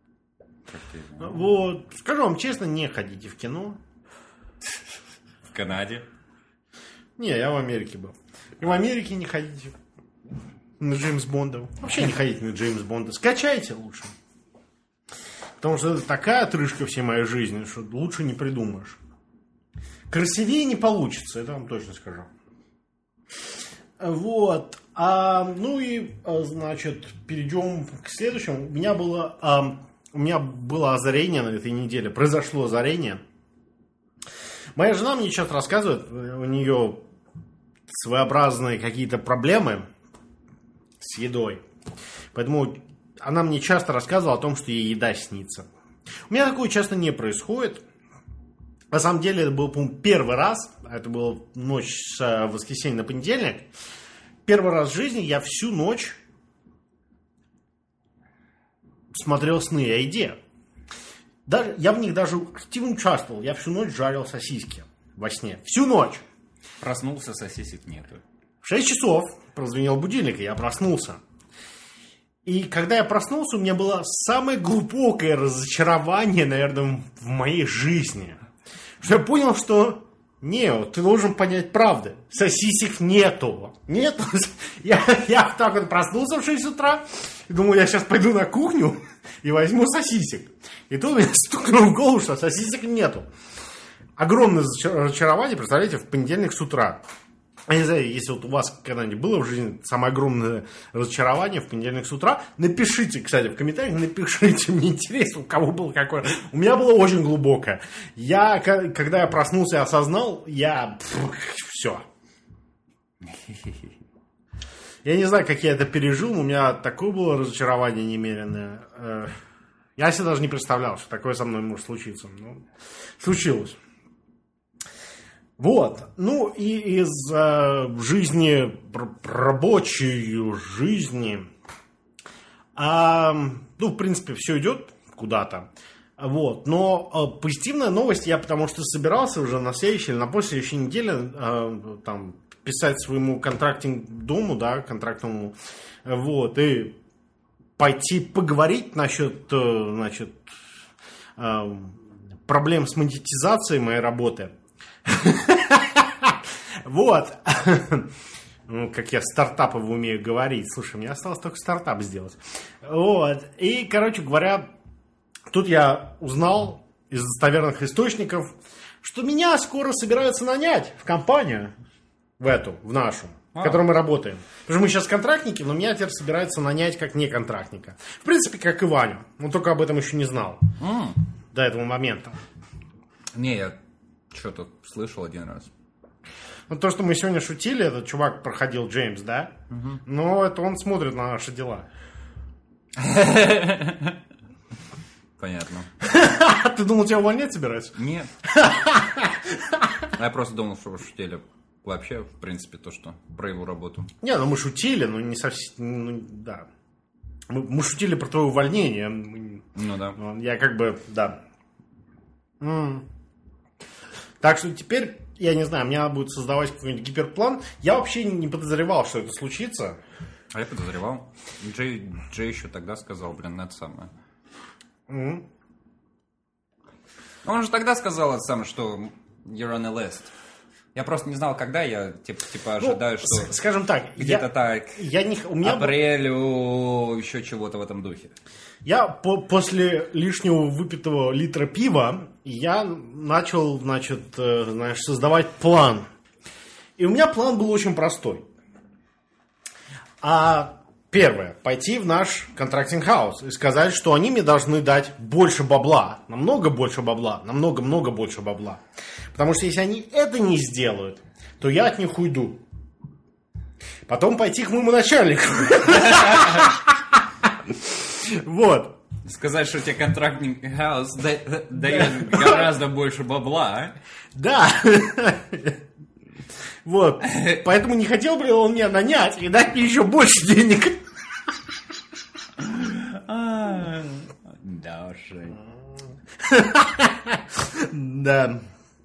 Вот. Скажу вам честно, не ходите в кино. В Канаде? Не, я в Америке был. И в Америке не ходите на Джеймс Бонда. Вообще не ходите на Джеймс Бонда. Скачайте лучше. Потому что это такая отрыжка всей моей жизни, что лучше не придумаешь. Красивее не получится, это вам точно скажу. Вот. А, ну и, значит, перейдем к следующему. У меня было, а, у меня было озарение на этой неделе. Произошло озарение. Моя жена мне сейчас рассказывает, у нее своеобразные какие-то проблемы с едой. Поэтому она мне часто рассказывала о том, что ей еда снится. У меня такое часто не происходит. На самом деле, это был, по-моему, первый раз. Это была ночь с воскресенья на понедельник. Первый раз в жизни я всю ночь смотрел сны о еде. Даже, я в них даже активно участвовал. Я всю ночь жарил сосиски во сне. Всю ночь. Проснулся, сосисек нету. В шесть часов прозвенел будильник, и я проснулся. И когда я проснулся, у меня было самое глубокое разочарование, наверное, в моей жизни. Что я понял, что нет, ты должен понять правду. Сосисек нету. Нету. Я, я так вот проснулся в шесть утра и думаю, я сейчас пойду на кухню и возьму сосисек. И тут мне стукнуло в голову, что сосисек нету. Огромное разочарование, представляете, в понедельник с утра. Я не знаю, если вот у вас когда-нибудь было в жизни самое огромное разочарование в понедельник с утра, напишите, кстати, в комментариях, напишите, мне интересно, у кого было какое. У меня было очень глубокое. Я, когда я проснулся и осознал, я... Все. Я не знаю, как я это пережил, но у меня такое было разочарование немеренное. Я себе даже не представлял, что такое со мной может случиться. Но случилось. Вот. Ну, и из э, жизни, рабочей жизни, э, ну, в принципе, все идет куда-то. Вот. Но э, позитивная новость, я потому что собирался уже на следующей или на последующей неделе э, там, писать своему контрактинг-дому, да, контрактному, вот, и пойти поговорить насчет, э, значит, э, проблем с монетизацией моей работы. Вот. Ну, как я стартапов умею говорить. Слушай, мне осталось только стартап сделать. Вот. И, короче говоря, тут я узнал из достоверных источников, что меня скоро собираются нанять в компанию, в эту, в нашу, в которой мы работаем. Потому что мы сейчас контрактники, но меня теперь собираются нанять как не контрактника. В принципе, как и Ваню. Он только об этом еще не знал. Mm. До этого момента. Не, я что-то слышал один раз. Ну, то, что мы сегодня шутили, этот чувак проходил, Джеймс, да? Угу. Но это он смотрит на наши дела. Понятно. Ты думал, тебя увольнять собираются? Нет. Я просто думал, что вы шутили вообще, в принципе, то, что про его работу. Не, ну мы шутили, но не совсем, ну, да. Мы, мы шутили про твое увольнение. Ну да. Я как бы, да. М-м. Так что теперь, я не знаю, мне надо будет создавать какой-нибудь гиперплан. Я вообще не подозревал, что это случится. А я подозревал. Джей, Джей еще тогда сказал, блин, это самое. Mm-hmm. Он же тогда сказал это самое, что you're on a list. Я просто не знал, когда, я типа, типа ожидаю, ну, что... Скажем так, где-то я, так, я не, у меня апрелю, был... еще чего-то в этом духе. Я по, после лишнего выпитого литра пива, я начал, значит, э, знаешь, создавать план. И у меня план был очень простой. А первое, пойти в наш контрактинг-хаус и сказать, что они мне должны дать больше бабла, намного больше бабла, намного-много больше бабла. Потому что если они это не сделают, то я от них уйду. Потом пойти к моему начальнику. Вот. Сказать, что тебе контрактинг-хаус дает гораздо больше бабла, а? Да. Вот. Поэтому не хотел бы он меня нанять и дать мне еще больше денег. Да уж. Да.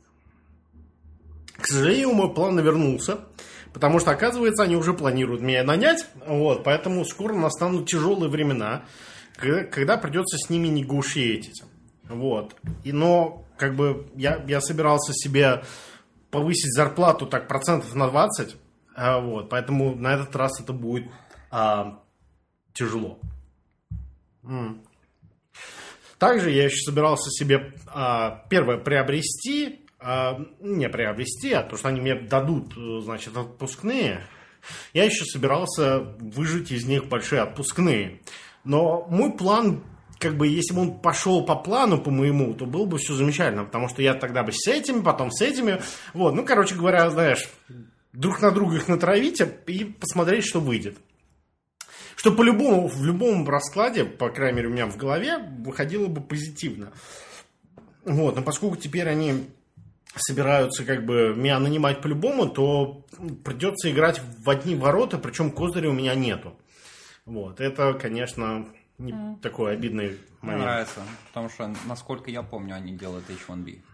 К сожалению, мой план навернулся. Потому что, оказывается, они уже планируют меня нанять. Вот. Поэтому скоро настанут тяжелые времена, когда, когда придется с ними негушетить. Вот. И, но, как бы, я, я собирался себе повысить зарплату так процентов на двадцать. А, вот. Поэтому на этот раз это будет а, тяжело. М. Также я еще собирался себе, а, первое, приобрести... не приобрести, а то, что они мне дадут, значит, отпускные. Я еще собирался выжать из них большие отпускные. Но мой план, как бы, если бы он пошел по плану, по моему, то было бы все замечательно, потому что я тогда бы с этими, потом с этими. Вот, ну, короче говоря, знаешь, друг на друга их натравить и посмотреть, что выйдет. Что по-любому, в любом раскладе, по крайней мере, у меня в голове, выходило бы позитивно. Вот, но поскольку теперь они собираются как бы меня нанимать по-любому, то придется играть в одни ворота, причем козыря у меня нету. Вот, это, конечно, не mm. такой обидный момент. Мне нравится, потому что, насколько я помню, они делают эйч ван би.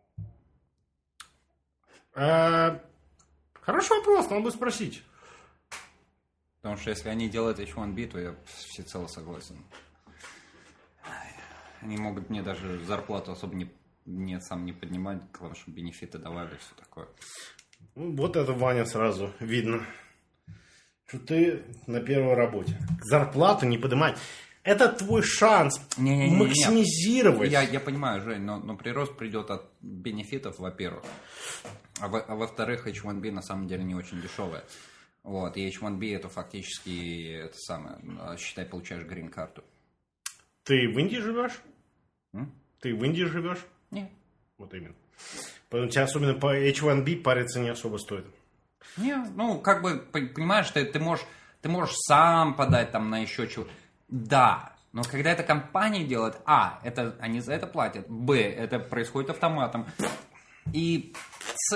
А, хороший вопрос, надо бы спросить. Потому что если они делают эйч ван би, то я всецело согласен. Они могут мне даже зарплату особо не Нет, сам не поднимать, главное, чтобы бенефиты давали, все такое. Вот это, Ваня, сразу видно, что ты на первой работе. Зарплату не поднимать. Это твой шанс не, не, не, максимизировать. Я, я понимаю, Жень, но, но прирост придет от бенефитов, во-первых. А, во, а во-вторых, эйч ван би на самом деле не очень дешевая. Вот, и эйч ван би это фактически, это самое, считай, получаешь грин-карту. Ты в Индии живешь? М? Ты в Индии живешь? Нет. Вот именно. Поэтому тебе особенно по эйч ван би париться не особо стоит. Не, ну, как бы, понимаешь, ты, ты можешь Ты можешь сам подать там на еще чего. Да, но когда это компания делает, а, это они за это платят, б, это происходит автоматом, и с...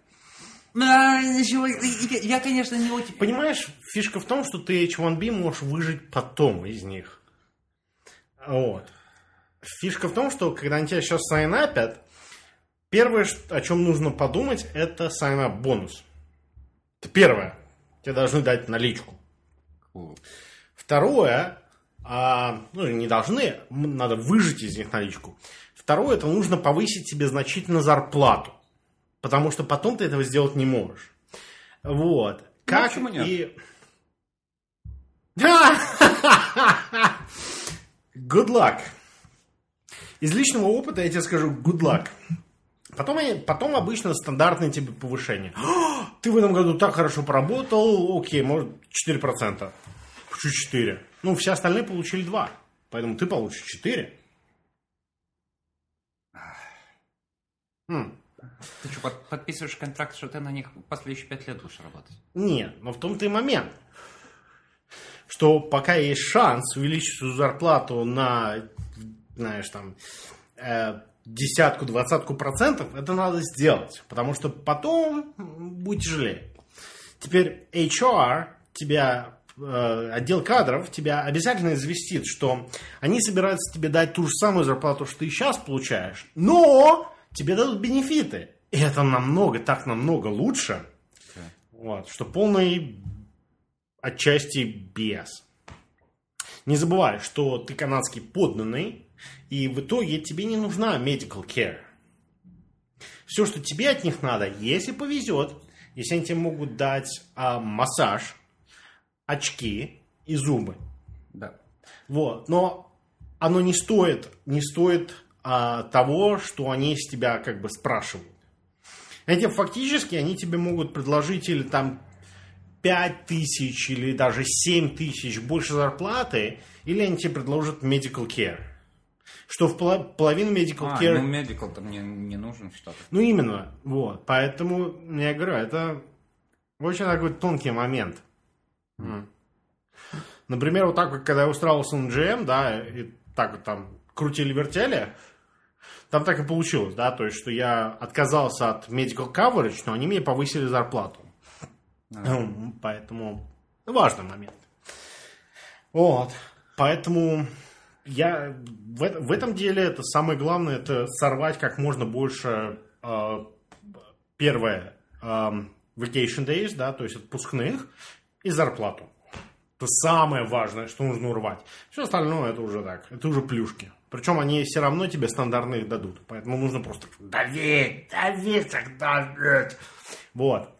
Я, конечно, не очень... Понимаешь, фишка в том, что ты эйч один би можешь выжить потом из них. Вот. Фишка в том, что когда они тебя сейчас сайнапят, первое, о чем нужно подумать, это сайнап бонус. Это первое. Тебе должны дать наличку. Второе, а, ну, не должны, надо выжать из них наличку. Второе, это нужно повысить тебе значительно зарплату. Потому что потом ты этого сделать не можешь. Вот. Как ну, и... Good luck. Из личного опыта я тебе скажу good luck. Потом, потом обычно стандартные тебе повышения. Ты в этом году так хорошо поработал, окей, может четыре процента. Почему четыре? Ну, все остальные получили два. Поэтому ты получишь четыре. Хм. Ты что, под, подписываешь контракт, что ты на них последующие пять лет будешь работать? Нет, но в том-то и момент, что пока есть шанс увеличить свою зарплату на, знаешь, там, э, десятку, двадцатку процентов, это надо сделать, потому что потом будет тяжелее. Теперь эйч ар, тебя, э, отдел кадров, тебя обязательно известит, что они собираются тебе дать ту же самую зарплату, что ты сейчас получаешь, но... тебе дадут бенефиты. И это намного, так намного лучше. Okay. Вот, что полный отчасти би эс. Не забывай, что ты канадский подданный, и в итоге тебе не нужна medical care. Все, что тебе от них надо, если повезет, если они тебе могут дать а, массаж, очки и зубы. Да. Вот. Но оно не стоит, не стоит а, того, что они с тебя как бы спрашивают. Эти фактически они тебе могут предложить или там пять тысяч или даже семь тысяч больше зарплаты, или они тебе предложат medical care. Что в половину medical а, care... ну medical-то мне не нужен что-то. Ну именно, вот. Поэтому, я говорю, это очень такой тонкий момент. Mm. Например, вот так, когда я устраивался на джи эм, да, и так вот там крутили-вертели, там так и получилось, да, то есть, что я отказался от medical coverage, но они мне повысили зарплату. Mm. Поэтому важный момент. Вот. Поэтому я в, в этом деле это самое главное, это сорвать как можно больше э, первое э, vacation days, да, то есть отпускных, и зарплату. Это самое важное, что нужно урвать. Все остальное это уже так, это уже плюшки. Причем они все равно тебе стандартные дадут. Поэтому нужно просто давить, давить, давить. Вот.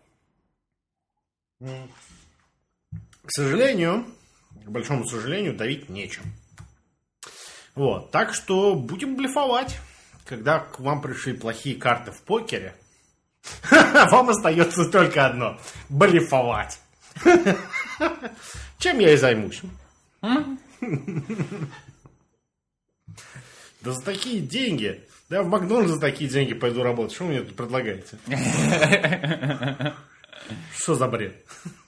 К сожалению, к большому сожалению, давить нечем. Вот. Так что будем блефовать. Когда к вам пришли плохие карты в покере, вам остается только одно. Блефовать. Чем я и займусь. Да за такие деньги. Да я в Макдональдс за такие деньги пойду работать. Что вы мне тут предлагаете? Что за бред?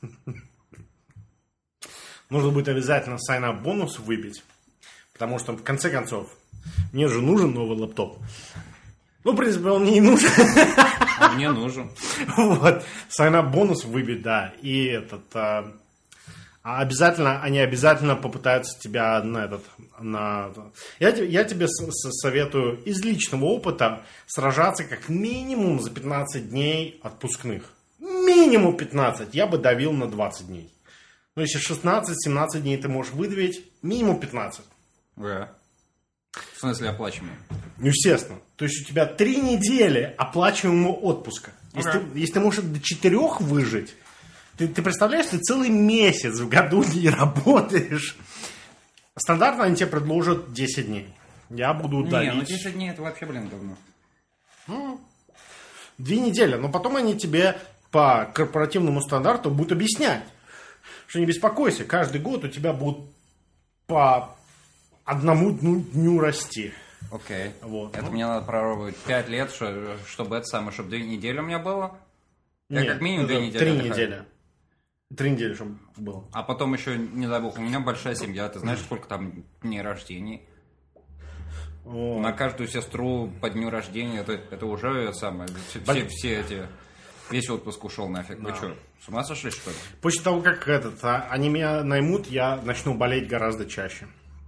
Нужно будет обязательно сайнап бонус выбить. Потому что, в конце концов, мне же нужен новый лэптоп. Ну, в принципе, он мне и нужен. А мне нужен. Вот. Сайнап бонус выбить, да. И этот... А, обязательно, они обязательно попытаются тебя на этот... На, я, я тебе с, с, советую из личного опыта сражаться как минимум за пятнадцать дней отпускных. Минимум пятнадцать. Я бы давил на двадцать дней. Ну, если шестнадцать-семнадцать дней ты можешь выдавить, минимум пятнадцать. Да. В смысле оплачиваемого? Ну, естественно. То есть у тебя три недели оплачиваемого отпуска. Если, okay. ты, если ты можешь до четырех выжить, ты, ты представляешь, ты целый месяц в году не работаешь. Стандартно они тебе предложат десять дней. Я буду давить. Не, ну десять дней это вообще, блин, говно. Ну, две недели. Но потом они тебе по корпоративному стандарту будут объяснять, что не беспокойся, каждый год у тебя будут по одному дню, дню расти. Окей. Okay. Вот. Это ну. мне надо проработать пять лет, чтобы это самое, чтобы две недели у меня было? Я Нет, как минимум две недели. Три отдыхаю. недели. Три недели, чтобы было. А потом еще, не дай бог, у меня большая семья. Ты знаешь, сколько там дней рождений? О. На каждую сестру по дню рождения. Это, это уже самое. Все, все, все эти... Весь отпуск ушел нафиг. Да. Вы что, с ума сошли, что ли? После того, как этот, а, они меня наймут, я начну болеть гораздо чаще.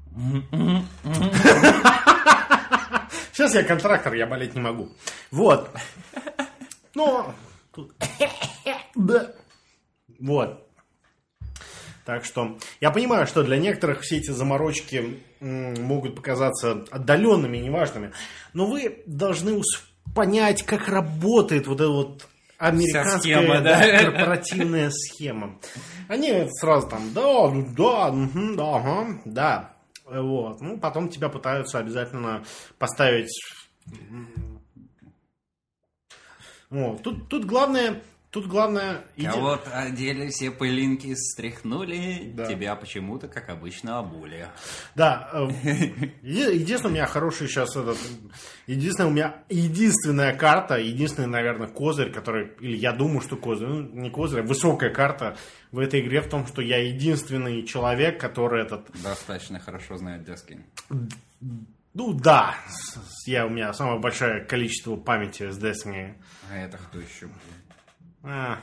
Сейчас я контрактор, я болеть не могу. Вот. Но... Вот. Так что я понимаю, что для некоторых все эти заморочки м, могут показаться отдаленными, неважными. Но вы должны понять, как работает вот эта вот американская схема, да, да? корпоративная схема. Они сразу там, да, да, угу, да, ага, да. Вот. Ну, потом тебя пытаются обязательно поставить. Вот. Тут, тут главное. Тут главное... Иди... А вот одели, все пылинки стряхнули, да. Тебя почему-то, как обычно, обули. Да. Единственное, у меня хороший сейчас этот... Единственная у меня единственная карта, единственный, наверное, козырь, который... Или я думаю, что козырь, ну, не козырь, а высокая карта в этой игре в том, что я единственный человек, который этот... Достаточно хорошо знает Destiny. Ну, да. Я, у меня самое большое количество памяти с Destiny. А это кто еще? А.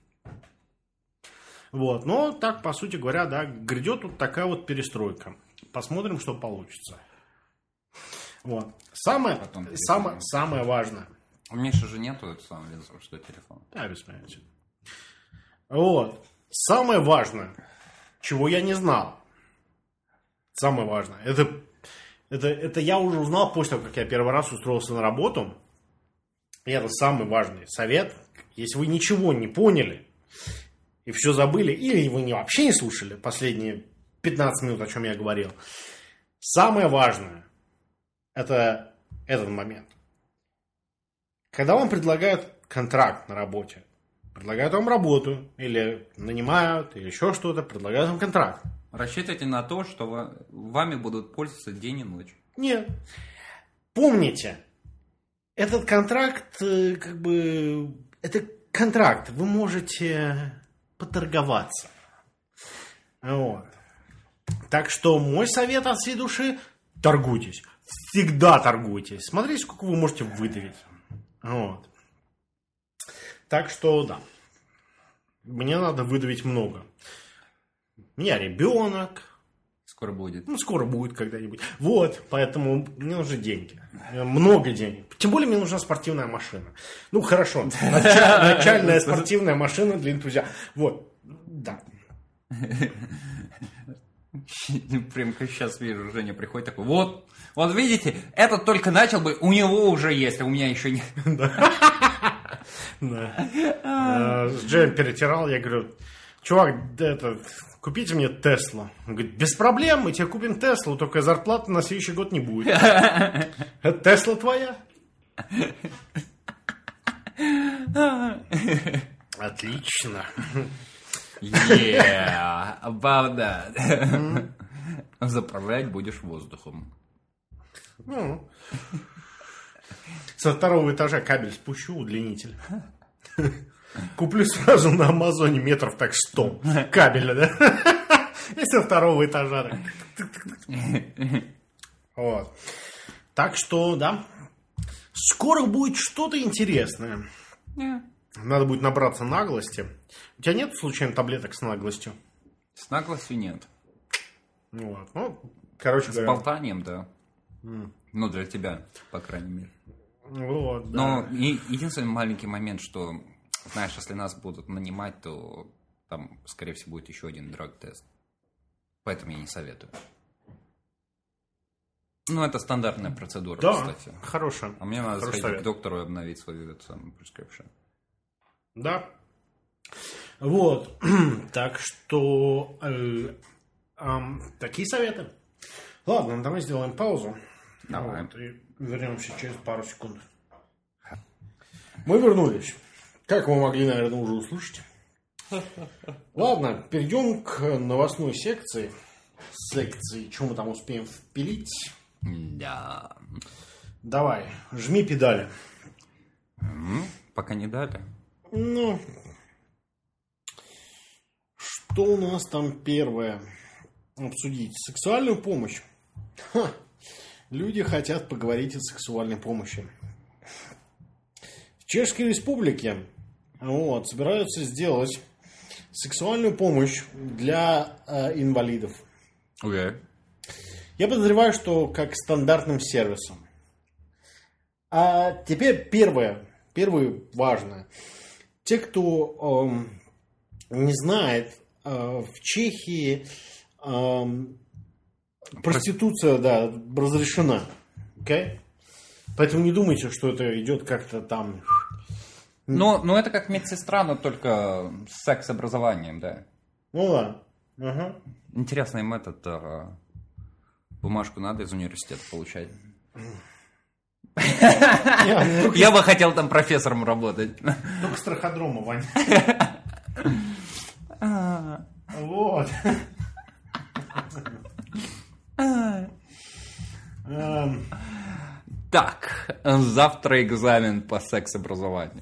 Вот, но так, по сути говоря, да, грядет тут такая вот перестройка. Посмотрим, что получится. Вот. Самое, самое, самое важное. У меня еще же нету этого самого визора, что телефон. Да, без понятия. Вот. Самое важное, чего я не знал. Самое важное. Это, это, это я уже узнал после того, как я первый раз устроился на работу. И это самый важный совет. Если вы ничего не поняли и все забыли, или вы не, вообще не слушали последние пятнадцать минут, о чем я говорил, самое важное – это этот момент. Когда вам предлагают контракт на работе, предлагают вам работу, или нанимают, или еще что-то, предлагают вам контракт. Рассчитывайте на то, что вами будут пользоваться день и ночь. Нет. Помните, этот контракт, как бы, это контракт, вы можете поторговаться. Вот. Так что мой совет от всей души – торгуйтесь. Всегда торгуйтесь. Смотрите, сколько вы можете выдавить. Вот. Так что, да. Мне надо выдавить много. У меня ребенок. Скоро будет. Ну, скоро будет когда-нибудь. Вот, поэтому мне нужны деньги. Много денег. Тем более мне нужна спортивная машина. Ну, хорошо. Началь, начальная спортивная машина для энтузиастов. Вот, да. Прям как сейчас вижу, Женя приходит такой, вот, вот видите, этот только начал бы, у него уже есть, а у меня еще нет. Да. С Джеем перетирал, я говорю, чувак, это... Купите мне Теслу. Он говорит, без проблем, мы тебе купим Теслу, только зарплаты на следующий год не будет. Это Тесла твоя? Отлично. Yeah, about that. Заправлять будешь воздухом. Ну, со второго этажа кабель спущу, удлинитель. Куплю сразу на Амазоне метров так сто кабеля, да? И со второго этажа. Вот. Так что, да. Скоро будет что-то интересное. Надо будет набраться наглости. У тебя нет, случайно, таблеток с наглостью? С наглостью нет. Вот. Ну, короче с говоря. С болтанием, да. Mm. Ну, для тебя, по крайней мере. Вот, да. Но и, единственный маленький момент, что, знаешь, если нас будут нанимать, то там, скорее всего, будет еще один драг-тест. Поэтому я не советую. Ну, это стандартная процедура, да, кстати. Хорошая. А мне надо Хороший сходить совет. к доктору и обновить свой этот самый prescription. Да. Вот. Так что э, э, такие советы. Ладно, давай сделаем паузу. Давай. Вот, и вернемся через пару секунд. Мы вернулись. Как вы могли, наверное, уже услышать. Ладно, перейдем к новостной секции. Секции, что мы там успеем впилить. Да. Давай, жми педали. Mm-hmm. Пока не дали. Ну, Что у нас там первое обсудить? Сексуальную помощь. Ха. Люди хотят поговорить о сексуальной помощи. В Чешской Республике вот, собираются сделать сексуальную помощь для э, инвалидов. Okay. Я подозреваю, что как стандартным сервисом. А теперь первое, первое важное. Те, кто э, не знает, э, в Чехии э, проституция, да, разрешена. Okay? Поэтому не думайте, что это идет как-то там... Ну, ну, это как медсестра, но только с секс-образованием, да. Ну да. Ага. Интересный метод. А, бумажку надо из университета получать. Я бы хотел там профессором работать. Только с траходрома, Вань. Вот. Так, завтра экзамен по секс-образованию.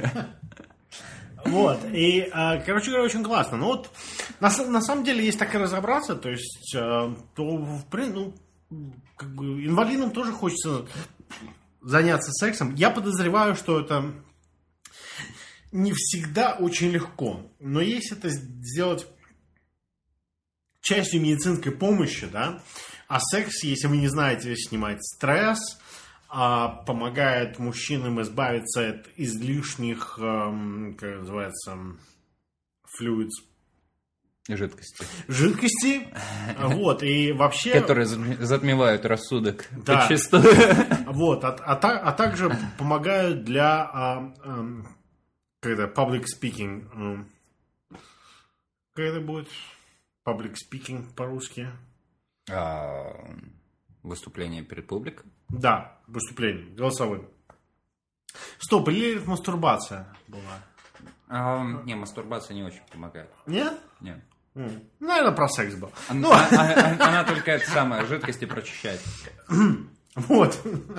Вот, и, короче говоря, очень классно. Но вот, на, на самом деле, если так и разобраться, то есть, то, в принципе, ну, как бы, инвалидам тоже хочется заняться сексом. Я подозреваю, что это не всегда очень легко. Но если это сделать частью медицинской помощи, да, а секс, если вы не знаете, снимает стресс, а помогает мужчинам избавиться от излишних, эм, как называется, fluids. Жидкости. Жидкости. Вот, и вообще... Которые затмевают рассудок. Да. Почистую. Вот, а, а, а также помогают для а, а, когда public speaking. А, как это будет? Public speaking по-русски. А, выступление перед публикой? Да, выступление, голосовым. Стоп, или это мастурбация была? А, не, мастурбация не очень помогает. Нет? Нет. Mm. Наверное, про секс был. Она, ну, она, она только это самое, жидкости прочищает. Вот.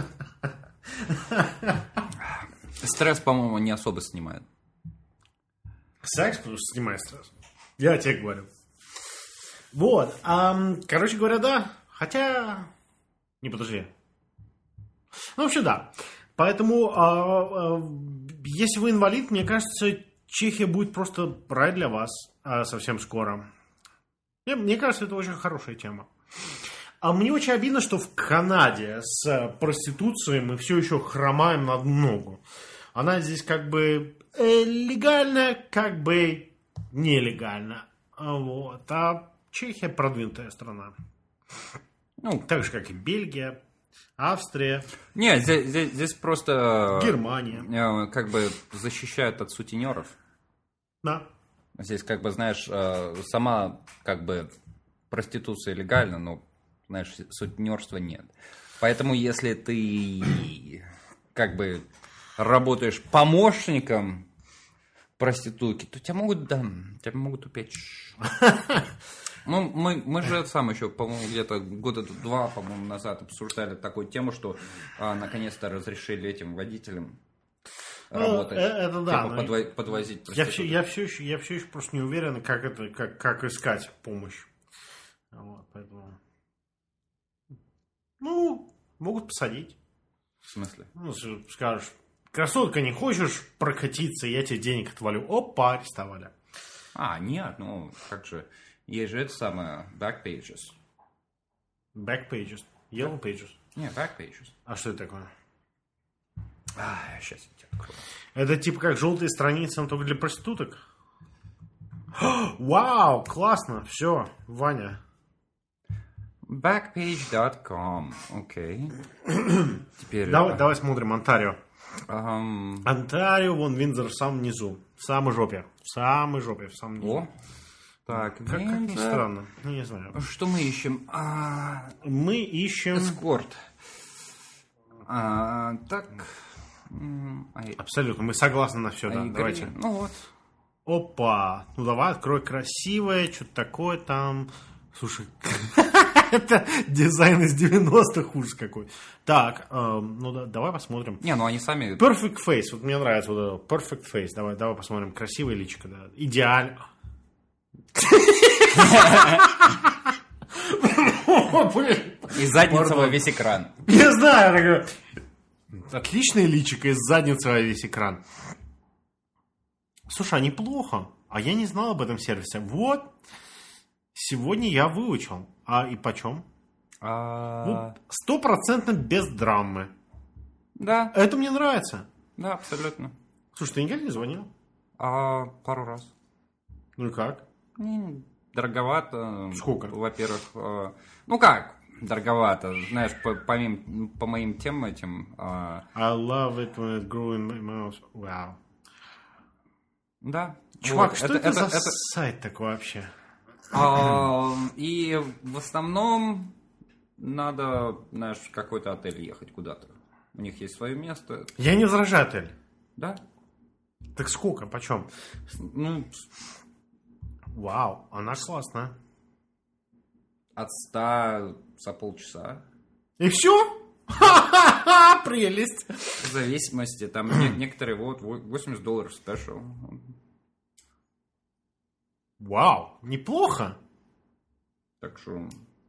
Стресс, по-моему, не особо снимает. Секс просто снимает стресс. Я тебе говорю. Вот. А, короче говоря, да. Хотя... Не, подожди. Ну, вообще, да. Поэтому, а, а, если вы инвалид, мне кажется, Чехия будет просто рай для вас а, совсем скоро. Мне, мне кажется, это очень хорошая тема. А мне очень обидно, что в Канаде с проституцией мы все еще хромаем на ногу. Она здесь как бы э, легальная, как бы нелегально. Вот. А Чехия продвинутая страна. Ну, так же, как и Бельгия, Австрия. Нет, здесь, здесь, здесь просто... Германия. Как бы защищают от сутенеров. Да. Здесь, как бы, знаешь, сама, как бы, проституция легальна, но, знаешь, сутенерства нет. Поэтому, если ты, как бы, работаешь помощником проститутки, то тебя могут, да, тебя могут упечь. Ну, мы, мы же сам еще, по-моему, где-то года два, по-моему, назад обсуждали такую тему, что а, наконец-то разрешили этим водителям работать. Ну, это да. Типа подво- подвозить я все, я, все еще, я все еще просто не уверен, как, это, как, как искать помощь. Вот, поэтому... Ну, могут посадить. В смысле? Ну, скажешь, красотка, не хочешь прокатиться, я тебе денег отвалю. Опа, арестовали. А, нет, ну, как же... Есть же это самое, Backpages. Backpages? Yellow Pages? Не, Backpages. А что это такое? А, сейчас я тебе открою. Это типа как желтые страницы, но только для проституток? Вау, классно, все, Ваня. Backpage точка ком, окей. Теперь... Давай, давай смотрим Онтарио. Um... Онтарио, вон Виндзор в самом низу, в самой жопе, в самой жопе, в самом низу. О. Так, как, как ни странно, ну, не знаю. Что мы ищем? А... Мы ищем... Эскорт. А, так... Абсолютно, мы согласны на все, а да, Игорь... давайте. Ну вот. Опа, ну давай, открой красивое, что-то такое там. Слушай, это дизайн из девяностых, ужас какой. Так, ну давай посмотрим. Не, ну они сами... Perfect Face, вот мне нравится вот это, Perfect Face, давай, давай посмотрим, красивое личико, да, идеально. И задница во весь экран. Я знаю. Отличное личико, из задницы во весь экран. Слушай, а неплохо. А я не знал об этом сервисе. Вот. Сегодня я выучил. А и почем? Стопроцентно без драмы. Да. Это мне нравится. Да, абсолютно. Слушай, ты никогда не звонил? А, пару раз. Ну и как? Дороговато. Сколько? Во-первых, э, ну как, дороговато. Знаешь, по, по, моим, по моим тем этим... Э, I love it when it grew in my mouth. Wow. Да. Чувак, вот. что это, это, это за это... сайт такой вообще? А, и в основном надо, знаешь, в какой-то отель ехать куда-то. У них есть свое место. Я не возражаю отель. Да. Так сколько? Почем? Ну, вау, она классная. от ста за полчаса. И все? Ха-ха-ха, прелесть. В зависимости, там не- некоторые вот восемьдесят долларов спешл. Вау, неплохо. Так что...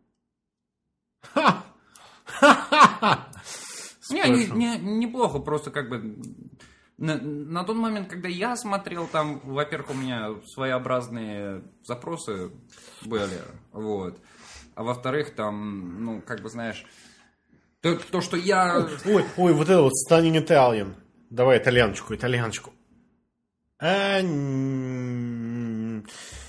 Ха. Ха-ха-ха. Не, не, не- неплохо, просто как бы... На, на тот момент, когда я смотрел, там, во-первых, у меня своеобразные запросы были, вот. А во-вторых, там, ну, как бы, знаешь, то, то что я... Ой, ой, вот это вот Stunning Italian. Давай итальяночку, итальяночку. А, м,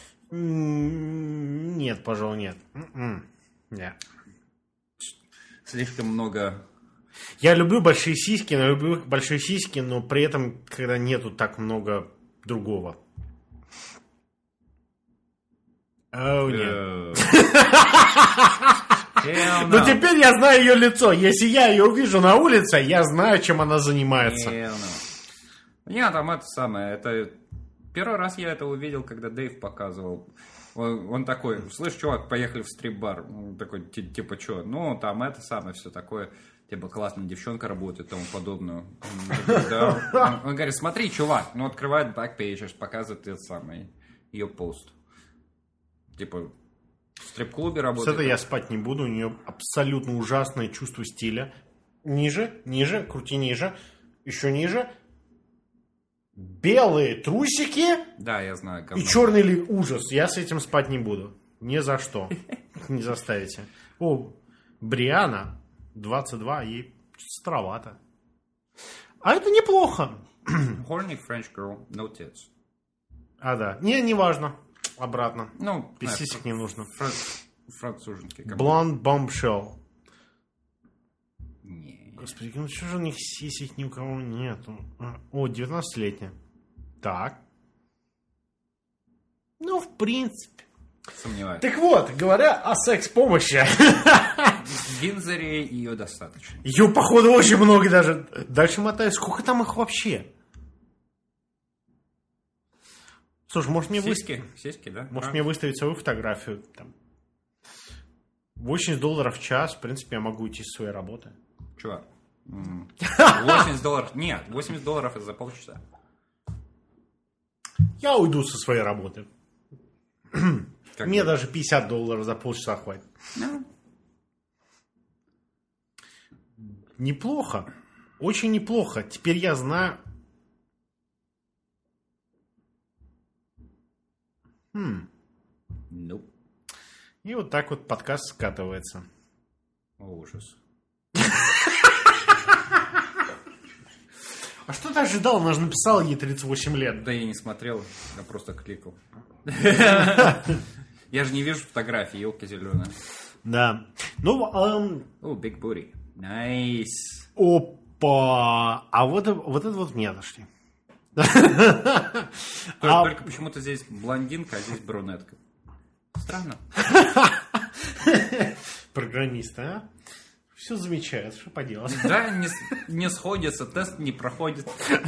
м, Нет, пожалуй, нет. М-м, нет. Слишком много... Я люблю большие сиськи, но люблю большие сиськи, но при этом, когда нету так много другого. О, нет. Hell Ну no. теперь я знаю ее лицо. Если я ее увижу на улице, я знаю, чем она занимается. Hell no. Нет, там это самое, это... Первый раз я это увидел, когда Дэйв показывал. Он, он такой, слышь, чувак, поехали в стрип-бар. Он такой, ти- типа, что? Ну, там это самое, все такое. Типа, классная девчонка работает и тому подобное. Он, такой, да. он, он говорит, смотри, чувак. Ну, открывает Backpages, показывает этот самый, ее пост. Типа, в стрип-клубе С работает. этой я спать не буду. У нее абсолютно ужасное чувство стиля. Ниже, ниже, крути ниже. Еще ниже. Белые трусики Да, я знаю. и говно. черный ли ужас. Я с этим спать не буду. Ни за что. Не заставите. О, Бриана, двадцать два, ей старовато. А это неплохо. Horny French girl, no tits. А, да. Не, не важно. Обратно. Ну, Без знаешь, сисек не нужно. фран- француженки. как бы. Blonde Bombshell. Не. Господи, ну что же у них сисек ни у кого нету? А, О, девятнадцатилетняя. Так. Ну, в принципе. Сомневаюсь. Так вот, говоря о секс-помощи. В Винзоре ее достаточно. Ее, походу, очень много даже. Дальше мотаю. Сколько там их вообще? Слушай, может мне, вы... Сиськи? Сиськи, да? может, А? мне выставить свою фотографию? Там. восемьдесят долларов в час. В принципе, я могу уйти с своей работы. Чувак. м, восемьдесят долларов. Нет, восемьдесят долларов это за полчаса. Я уйду со своей работы. Как Мне бы. даже пятьдесят долларов за полчаса хватит. Ну, Неплохо. Очень неплохо. Теперь я знаю... Хм. ну, И вот так вот подкаст скатывается. о, ужас. А что ты ожидал? Она же написала ей тридцать восемь лет. Да я не смотрел, я просто кликал. Я же не вижу фотографии, елка зеленая. Да. Ну, эм, О, big booty. Nice. опа. А вот, вот это вот мне отошли. Только, А- только почему-то здесь блондинка, а здесь брюнетка. Странно. Программисты, а? Все замечают, что поделать. Да, не, с- не сходится, тест не проходит.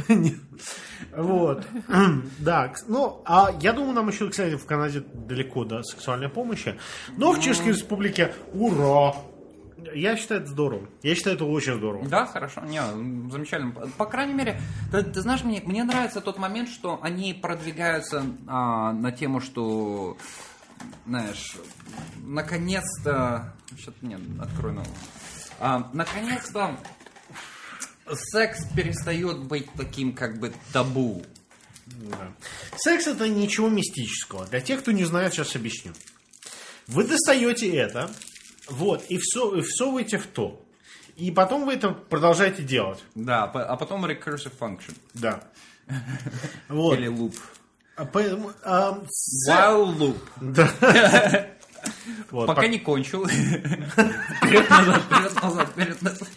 Вот. Да. Ну, а я думаю, нам еще, кстати, в Канаде далеко до сексуальной помощи. Но в Чешской Республике, ура! Я считаю это здорово. Я считаю это очень здорово. Да, хорошо. Не, замечательно. По крайней мере, ты, ты знаешь, мне, мне нравится тот момент, что они продвигаются а, на тему, что, знаешь, наконец-то... Сейчас, нет, открой новую. А, наконец-то секс перестает быть таким, как бы, табу. Да. Секс это ничего мистического. Для тех, кто не знает, сейчас объясню. Вы достаете это, вот, и всовываете в то. И потом вы это продолжаете делать. Да, а потом recursive function. Да. Вот. Или loop. Поэтому, а, While loop. Да. Вот, пока по... не кончил. Вперед-назад, вперед-назад, вперед-назад.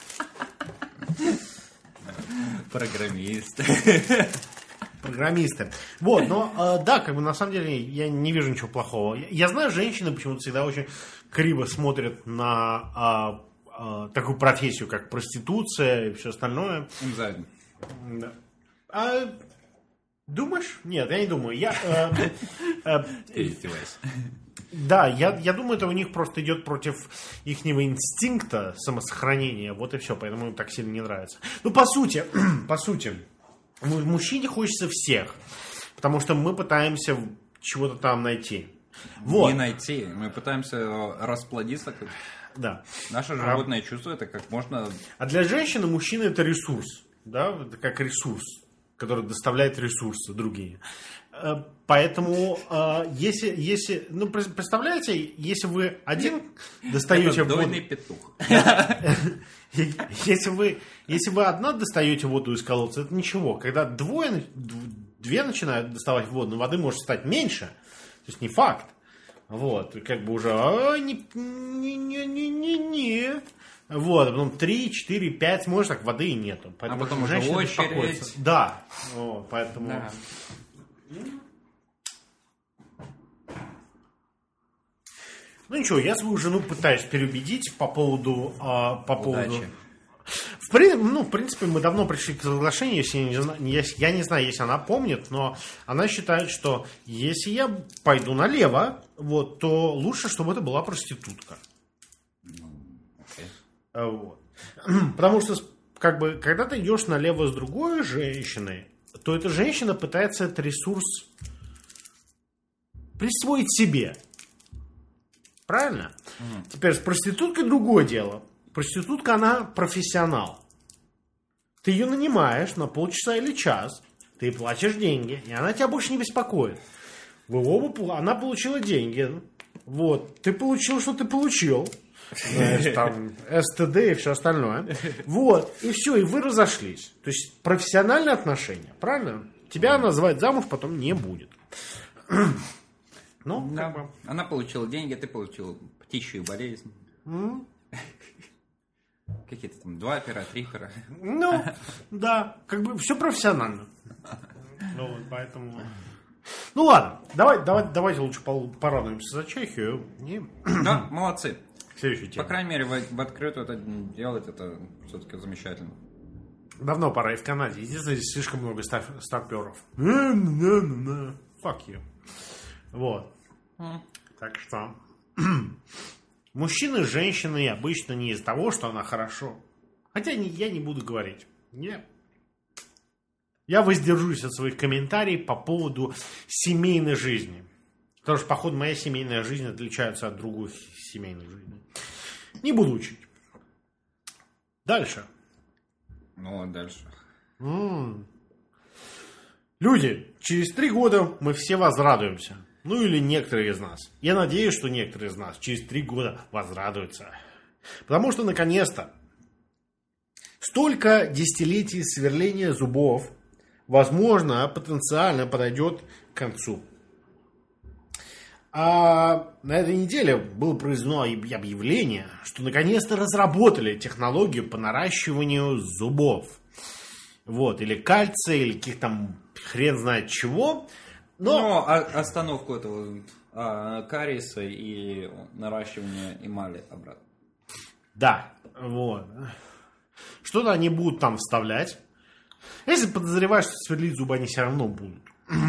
Программист. Программисты. Вот, но э, да, как бы на самом деле я не вижу ничего плохого. Я, я знаю, женщины почему-то всегда очень криво смотрят на э, э, такую профессию, как проституция и все остальное. Им задний. Да. А, думаешь? Нет, я не думаю. Я, э, э, Издевайся. Да, я, я думаю, это у них просто идет против ихнего инстинкта самосохранения. Вот и все, поэтому им так сильно не нравится. Ну, по сути, по сути, мужчине хочется всех, потому что мы пытаемся чего-то там найти. Вот. Не найти, мы пытаемся расплодиться. Как... Да. Наше животное а... чувство это как можно... А для женщины мужчина это ресурс, да, это как ресурс, который доставляет ресурсы другие. Поэтому, если, если, ну, представляете, если вы один достаете воду... Дойный петух. Если вы, если вы одна достаете воду из колодца, это ничего. Когда двое, две начинают доставать воду, но воды может стать меньше. То есть не факт. Вот, как бы уже а, не, не, не, не, не, не. Вот, а потом три, четыре, пять, может, так воды и нету. Поэтому а потом уже очередь. Да, вот, поэтому... Да. Ну ничего, я свою жену пытаюсь переубедить по поводу... А, по Удачи. поводу... В, при... ну, в принципе, мы давно пришли к соглашению, если я, не знаю, я не знаю, если она помнит, но она считает, что если я пойду налево, вот, то лучше, чтобы это была проститутка. Okay. Вот. Потому что, как бы, когда ты идешь налево с другой женщиной, то эта женщина пытается этот ресурс присвоить себе. Правильно? Mm. Теперь с проституткой другое дело. Проститутка, она профессионал. Ты ее нанимаешь на полчаса или час, ты ей платишь деньги, и она тебя больше не беспокоит. Вы оба, она получила деньги. Вот. Ты получил, что ты получил. Знаешь, там, эс тэ дэ и все остальное. Вот. И все, и вы разошлись. То есть профессиональные отношения. Правильно? Тебя она звать замуж потом не будет. Ну, да. Как бы... Она получила деньги, ты получил птичью болезнь. Mm. Какие-то там два пера, три пера. Ну, да, как бы все профессионально. Ну, вот, поэтому... Ну, ладно, давай, давай, давайте лучше порадуемся за Чехию. И... Да, молодцы. Следующая тема. По крайней мере, в, в открытую это делать, это все-таки замечательно. Давно пора и в Канаде. Единственное, здесь слишком много стар- старперов. Fuck you. Вот. Mm. Так что... Мужчины и женщины обычно не из-за того, что она хорошо. Хотя не, я не буду говорить. Нет. Я воздержусь от своих комментариев по поводу семейной жизни. Потому что, походу, моя семейная жизнь отличается от других семейных жизней. Не буду учить. Дальше. Ну, дальше. М-м. Люди, через три года мы все возрадуемся. Ну, или некоторые из нас. Я надеюсь, что некоторые из нас через три года возрадуются. Потому что, наконец-то, столько десятилетий сверления зубов, возможно, потенциально подойдет к концу. А на этой неделе было произведено объявление, что наконец-то разработали технологию по наращиванию зубов. Вот, или кальция, или каких там хрен знает чего. Но... Ну, а остановку этого а, кариеса и наращивание эмали обратно. Да, вот. Что-то они будут там вставлять. Если подозреваешь, что сверлить зубы они все равно будут.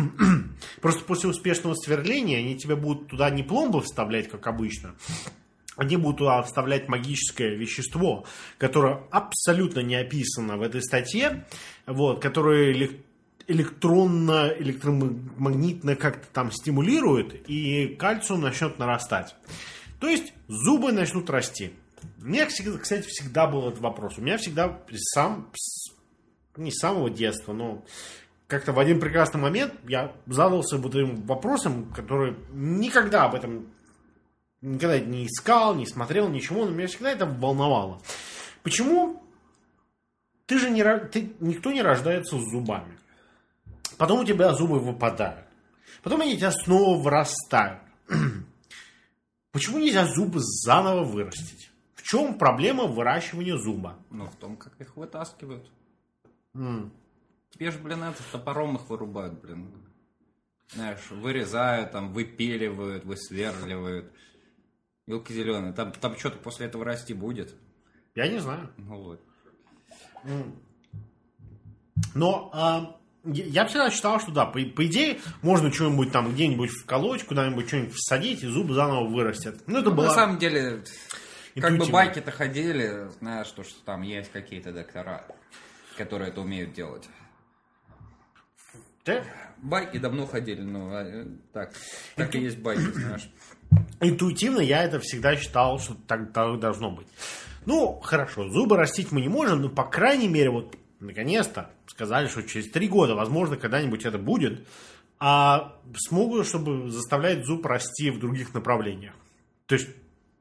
Просто после успешного сверления они тебе будут туда не пломбы вставлять, как обычно, они будут туда вставлять магическое вещество, которое абсолютно не описано в этой статье, вот, которое электронно, электромагнитно как-то там стимулирует, и кальциум начнет нарастать. То есть зубы начнут расти. У меня, кстати, всегда был этот вопрос. У меня всегда сам, не с самого детства, но как-то в один прекрасный момент я задался вот этим вопросом, который никогда об этом никогда не искал, не смотрел, ничего, но меня всегда это волновало. Почему ты же не, ты, никто не рождается с зубами? Потом у тебя зубы выпадают. Потом они у тебя снова вырастают. Почему нельзя зубы заново вырастить? В чем проблема выращивания зуба? Ну, в том, как их вытаскивают. Mm. Тебе же, блин, это топором их вырубают, блин. Знаешь, вырезают, там, выпиливают, высверливают. Елки зеленые. Там, там что-то после этого расти будет. Я не знаю. Ну вот. Mm. Но а, я всегда считал, что да, по, по идее, можно что-нибудь там где-нибудь вколоть, куда-нибудь что-нибудь всадить, и зубы заново вырастят. Ну, это ну, было... На самом деле, как интуитивно. бы байки-то ходили, знаешь, что, что там есть какие-то доктора, которые это умеют делать. Да? Байки давно ходили, но так, так Инту... и есть байки, знаешь. Интуитивно я это всегда считал, что так, так должно быть. Ну, хорошо, зубы растить мы не можем, но, по крайней мере, вот, наконец-то, сказали, что через три года, возможно, когда-нибудь это будет, а смогут, чтобы заставлять зуб расти в других направлениях. То есть,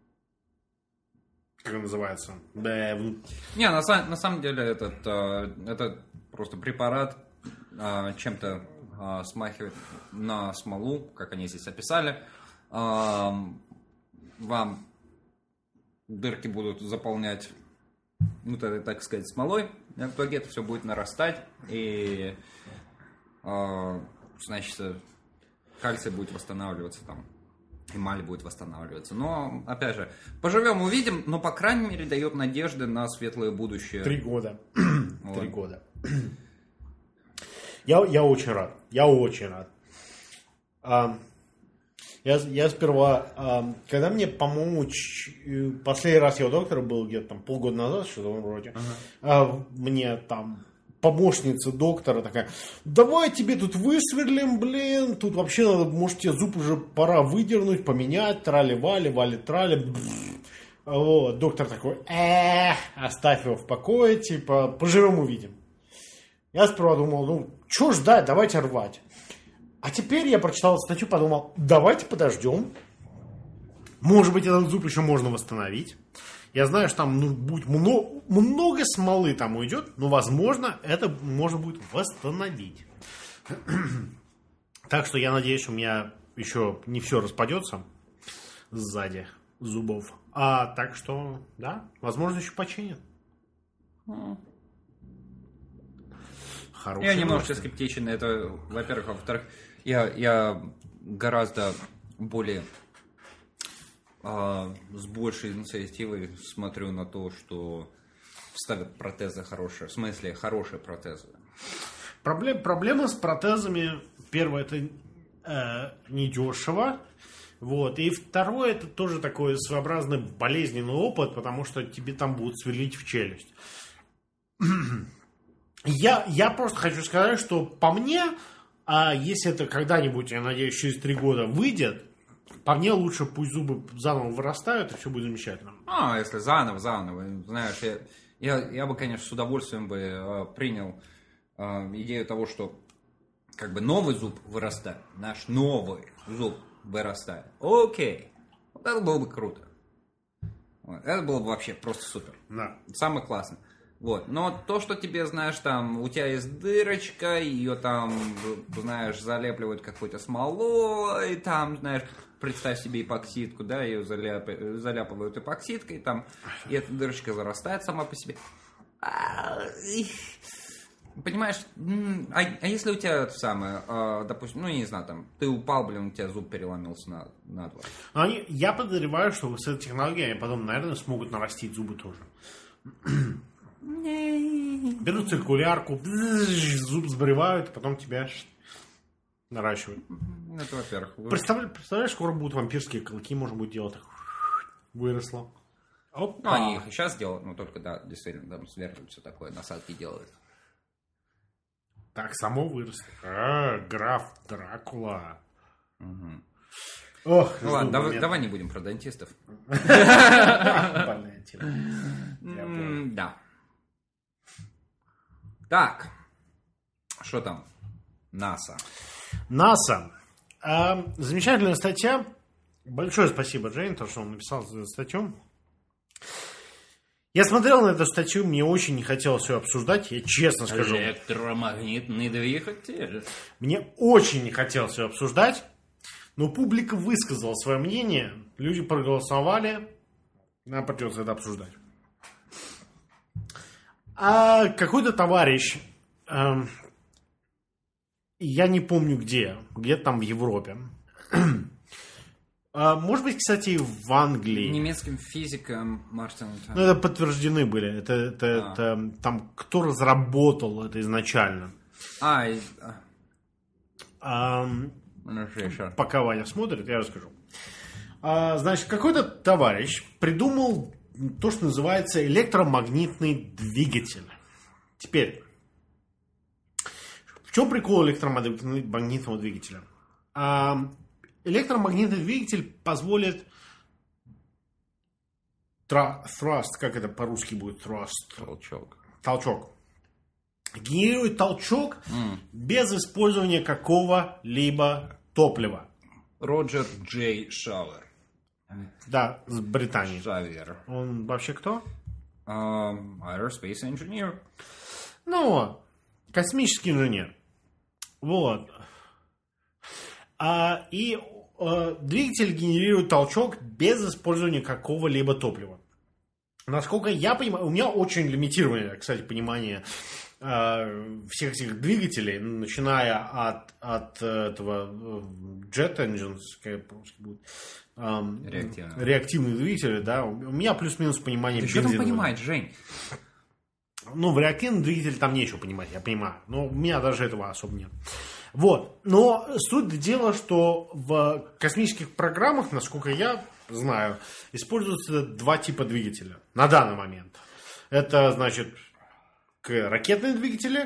как это называется? Да, не, на, на самом деле, этот, это просто препарат, чем-то смахивает на смолу, как они здесь описали. Вам дырки будут заполнять, ну, так сказать, смолой. В итоге это все будет нарастать, и, значит, кальций будет восстанавливаться там, эмаль будет восстанавливаться. Но, опять же, поживем, увидим, но, по крайней мере, дает надежды на светлое будущее. Три года. Вот. Три года. Я, я очень рад. Я очень рад. А, я, я сперва, а, когда мне, по-моему, ч, последний раз я у доктора был где-то там полгода назад, что-то вроде, uh-huh. а, мне там помощница доктора такая: давай тебе тут высверлим, блин, тут вообще надо, может, тебе зуб уже пора выдернуть, поменять, трали-вали, вали-трали. Вот, доктор такой: эх, оставь его в покое, типа, поживем увидим. Я сперва думал, ну, что ждать, давайте рвать. А теперь я прочитал статью, подумал, давайте подождем. Может быть, этот зуб еще можно восстановить. Я знаю, что там ну, будет много, много смолы там уйдет, но, возможно, это можно будет восстановить. Так что я надеюсь, у меня еще не все распадется сзади зубов. А так что, да, возможно, еще починят. Хороший я немножко скептичен. Это, во-первых, а во-вторых, я, я гораздо более э, с большей инициативой смотрю на то, что ставят протезы хорошие. В смысле, хорошие протезы. Проблем, проблема с протезами, первое, это э, недешево. Вот. И второе, это тоже такой своеобразный болезненный опыт, потому что тебе там будут сверлить в челюсть. Я, я просто хочу сказать, что по мне, а если это когда-нибудь, я надеюсь, через три года выйдет, по мне лучше пусть зубы заново вырастают, и все будет замечательно. А, если заново, заново. Знаешь, я, я, я бы, конечно, с удовольствием бы э, принял э, идею того, что как бы новый зуб вырастает, наш новый зуб вырастает. Окей, вот это было бы круто. Вот, это было бы вообще просто супер. Да. Самое классное. Вот. Но то, что тебе, знаешь, там, у тебя есть дырочка, ее там, знаешь, залепливают какой-то смолой, там, знаешь, представь себе эпоксидку, да, ее заляп... заляпывают эпоксидкой, там, и эта дырочка зарастает сама по себе. Понимаешь, а, а если у тебя это самое, а, допустим, ну, я не знаю, там, ты упал, блин, у тебя зуб переломился на, на два. Они, я подозреваю, что с этой технологией они потом, наверное, смогут нарастить зубы тоже. Берут циркулярку, зуб сбривают, потом тебя наращивают. Это во-первых. Вы... Представляешь, представляешь, скоро будут вампирские клыки, можно будет делать так. выросло. Ну, они их и сейчас делают, но только, да, действительно, там сверху все такое, насадки делают. Так, само выросло. А, граф Дракула. Угу. Ох, ну ладно, давай, давай не будем про дантистов. Больная тема. Да. Так, что там? НАСА. НАСА. А, замечательная статья. Большое спасибо, Джейн, то, что он написал эту статью. Я смотрел на эту статью, мне очень не хотелось ее обсуждать, я честно скажу. Электромагнитный двигатель. Мне очень не хотелось ее обсуждать, но публика высказала свое мнение, люди проголосовали, нам придется это обсуждать. А какой-то товарищ, эм, я не помню где, где-то там в Европе, а, может быть, кстати, в Англии. Немецким физиком Мартином. Ну, это подтверждены были. Это, это, а. это там кто разработал это изначально. А, и... а ну, пока Ваня смотрит, я расскажу. А, значит, какой-то товарищ придумал то, что называется электромагнитный двигатель. Теперь, в чем прикол электромагнитного двигателя? А, электромагнитный двигатель позволит thrust, как это по-русски будет thrust? Толчок. Толчок. Генерирует толчок mm. без использования какого-либо топлива. Роджер Джей Шауэр. Да, с Британии. Шавер. Он вообще кто? Um, aerospace engineer. Ну, космический инженер. Вот. А, и а, двигатель генерирует толчок без использования какого-либо топлива. Насколько я понимаю, у меня очень лимитированное, кстати, понимание а, всех этих двигателей, начиная от, от этого jet engines, как по-русски будет, а, реактивные. реактивные двигатели, да, у меня плюс-минус понимание. Ты что там понимаешь, Жень? Ну, в реактивном двигателе там нечего понимать, я понимаю. Но у меня даже этого особо нет. Вот. Но суть дела, что в космических программах, насколько я знаю, используются два типа двигателя на данный момент. Это, значит, ракетные двигатели.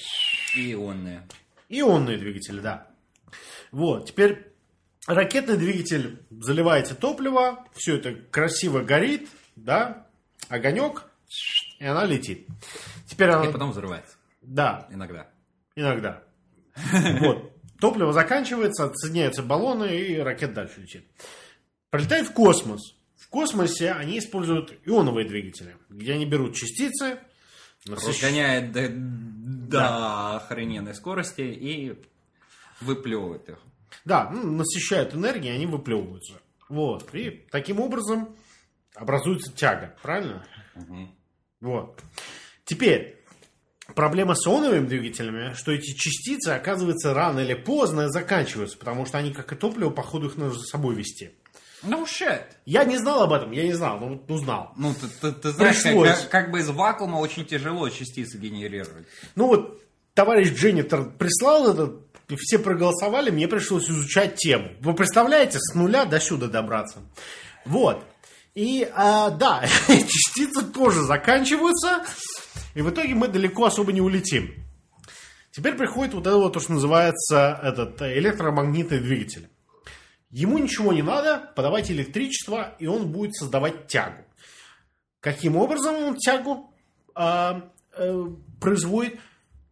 И ионные. Ионные двигатели, да. Вот. Теперь ракетный двигатель, заливаете топливо, все это красиво горит, да, огонек, и она летит. Теперь она... И потом взрывается. Да. Иногда. Иногда. Вот. Топливо заканчивается, отсоединяются баллоны, и ракета дальше летит. Пролетает в космос. В космосе они используют ионовые двигатели, где они берут частицы, насыщ... разгоняют до, до да. охрененной скорости и выплевывают их. Да, ну, насыщают энергией, они выплевываются. Вот. И таким образом образуется тяга. Правильно? Угу. Вот. Теперь, проблема с ионовыми двигателями, что эти частицы, оказывается, рано или поздно заканчиваются, потому что они, как и топливо, по ходу их нужно за собой вести. No shit. Я не знал об этом, я не знал, но узнал. Ну, ты, ты, ты знаешь, как, как бы из вакуума очень тяжело частицы генерировать. Ну вот, товарищ Дженнитор прислал это, все проголосовали, мне пришлось изучать тему. Вы представляете, с нуля до сюда добраться. Вот. И, а, да, частицы позже заканчиваются, и в итоге мы далеко особо не улетим. Теперь приходит вот это вот, то, что называется этот электромагнитный двигатель. Ему ничего не надо, подавайте электричество, и он будет создавать тягу. Каким образом он тягу а, а, производит?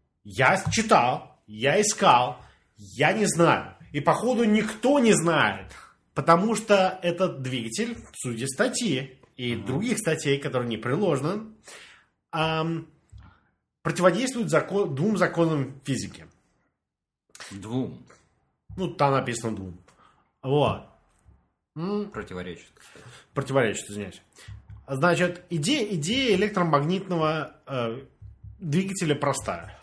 Я читал, я искал, я не знаю. И походу никто не знает. Потому что этот двигатель, судя статьи и uh-huh. других статей, которые не приложены, эм, противодействует закон, двум законам физики. Двум? Ну, там написано двум. Вот. Противоречит, кстати. Противоречит, извиняюсь. Значит, идея, идея электромагнитного э, двигателя простая.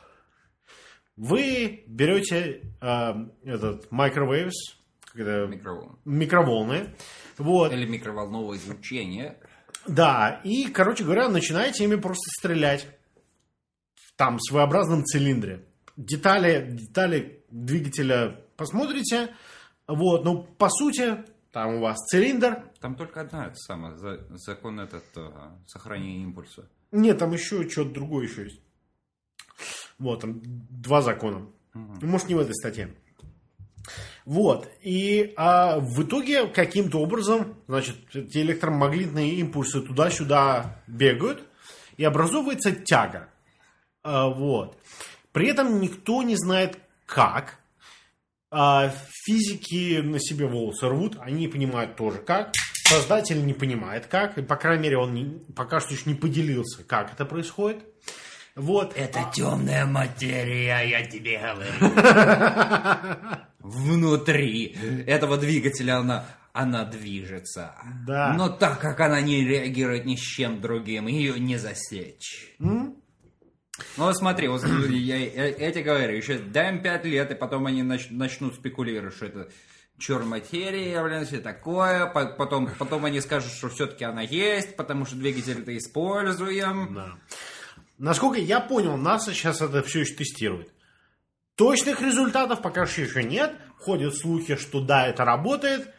Вы берете э, этот microwaves, Микроволны. Микроволны. Вот. Или микроволновое излучение. Да, и, короче говоря, начинаете ими просто стрелять. Там, в своеобразном цилиндре. Детали, детали двигателя посмотрите. Вот, ну, по сути, там у вас цилиндр, Там только одна, это самое, за, закон этот, а, сохранения импульса. Нет, там еще что-то другое еще есть. Вот, там два закона. Угу. Может, не в этой статье. Вот, и а, в итоге каким-то образом, значит, эти электромагнитные импульсы туда-сюда бегают, и образовывается тяга. А, вот. При этом никто не знает, как. А, физики на себе волосы рвут, они не понимают тоже, как. Создатель не понимает, как. И, по крайней мере, он не, пока что еще не поделился, как это происходит. Вот. Это а... темная материя, я тебе говорю. Внутри этого двигателя она, она движется. Да. Но так как она не реагирует ни с чем другим, ее не засечь. Mm? Ну, смотри, вот, я, я, я тебе говорю, еще дай им пять лет, и потом они нач, начнут спекулировать, что это черная материя, блин, все такое. Потом, потом они скажут, что все-таки она есть, потому что двигатель-то используем. Да. Насколько я понял, НАСА сейчас это все еще тестирует. Точных результатов пока что еще нет. Ходят слухи, что да, это работает.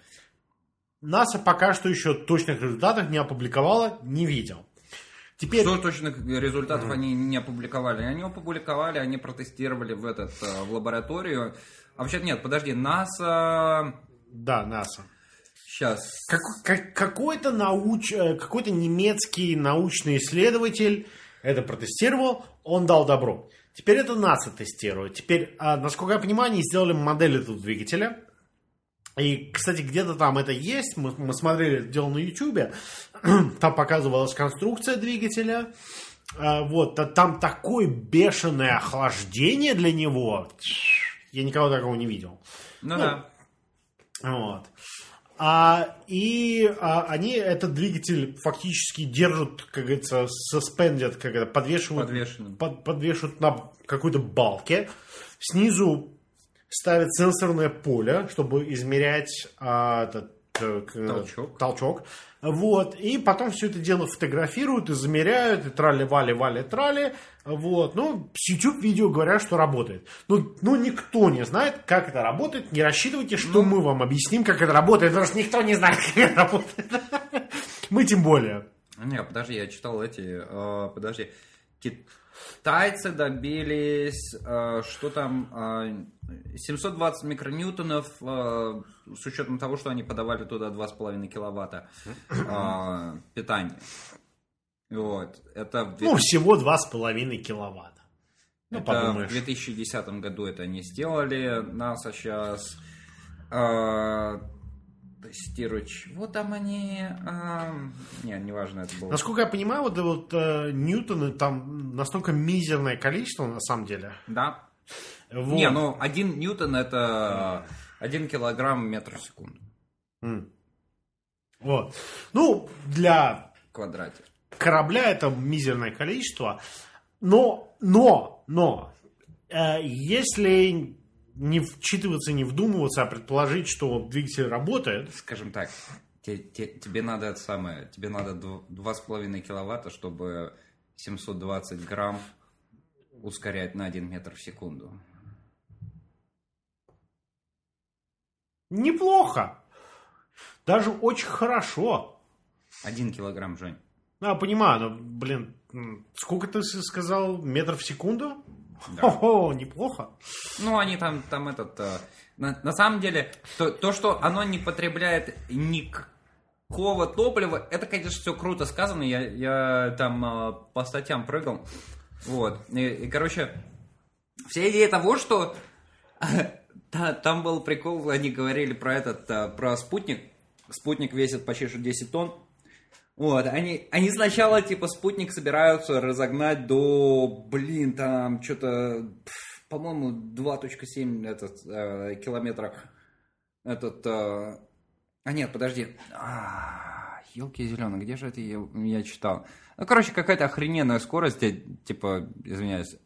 НАСА пока что еще точных результатов не опубликовала, не видел. Теперь... Что точных результатов mm-hmm. они не опубликовали? Они опубликовали, они протестировали в, этот, в лабораторию. А вообще нет, подожди, НАСА... Да, НАСА. Сейчас. Как, как, какой-то, науч... какой-то немецкий научный исследователь это протестировал, он дал добро. Теперь это НАСА тестирует. Теперь, насколько я понимаю, они сделали модель этого двигателя. И, кстати, где-то там это есть. Мы, мы смотрели это дело на Ютубе. Там показывалась конструкция двигателя. Вот, там такое бешеное охлаждение для него. Я никого такого не видел. Ну, ну да. Вот. А, и а, они этот двигатель фактически держат, как говорится, suspended, как это, подвешивают, под, подвешивают на какой-то балке. Снизу ставят сенсорное поле, чтобы измерять а, этот, толчок. толчок. Вот. И потом все это дело фотографируют, измеряют, и трали-вали-вали-трали. Вот. Ну, с YouTube-видео говорят, что работает. Ну, ну, никто не знает, как это работает. Не рассчитывайте, что ну, мы вам объясним, как это работает, потому что никто не знает, как это работает. Мы тем более. Не, подожди, я читал эти... Э, подожди. Китайцы добились, э, что там, э, семьсот двадцать микроньютонов, э, с учетом того, что они подавали туда два с половиной киловатта э, питания. Вот. Это ну, всего два с половиной киловатта. Ну, это подумаешь. В две тысячи десятом году это они сделали. НАСА сейчас э, тестирует. Чего там они... Э, не, неважно, это было. Насколько я понимаю, вот, вот э, ньютоны там настолько мизерное количество на самом деле. Да. Вот. Не, ну один ньютон это один килограмм метр в секунду. Mm. Вот. Ну, для... квадрате. Корабля это мизерное количество, но, но, но, э, если не вчитываться, не вдумываться, а предположить, что двигатель работает... Скажем так, те, те, тебе надо это самое, тебе надо два с половиной киловатта, чтобы семьсот двадцать грамм ускорять на один метр в секунду. Неплохо. Даже очень хорошо. Один килограмм, Жень. Ну, я понимаю, но, блин, сколько ты сказал, метров в секунду? Да. Хо-хо, неплохо. Ну, они там, там этот... На, на самом деле, то, то, что оно не потребляет никакого топлива, это, конечно, все круто сказано. Я, я там по статьям прыгал. Вот. И, и короче, вся идея того, что... Там был прикол, они говорили про этот, про спутник. Спутник весит почти десять тонн. Вот, они, они сначала, типа, спутник собираются разогнать до, блин, там, что-то, по-моему, два целых семь этот, э, километра. Этот, э, а нет, подожди. А, елки зеленые, где же это я, я читал? Ну, короче, какая-то охрененная скорость, типа, извиняюсь,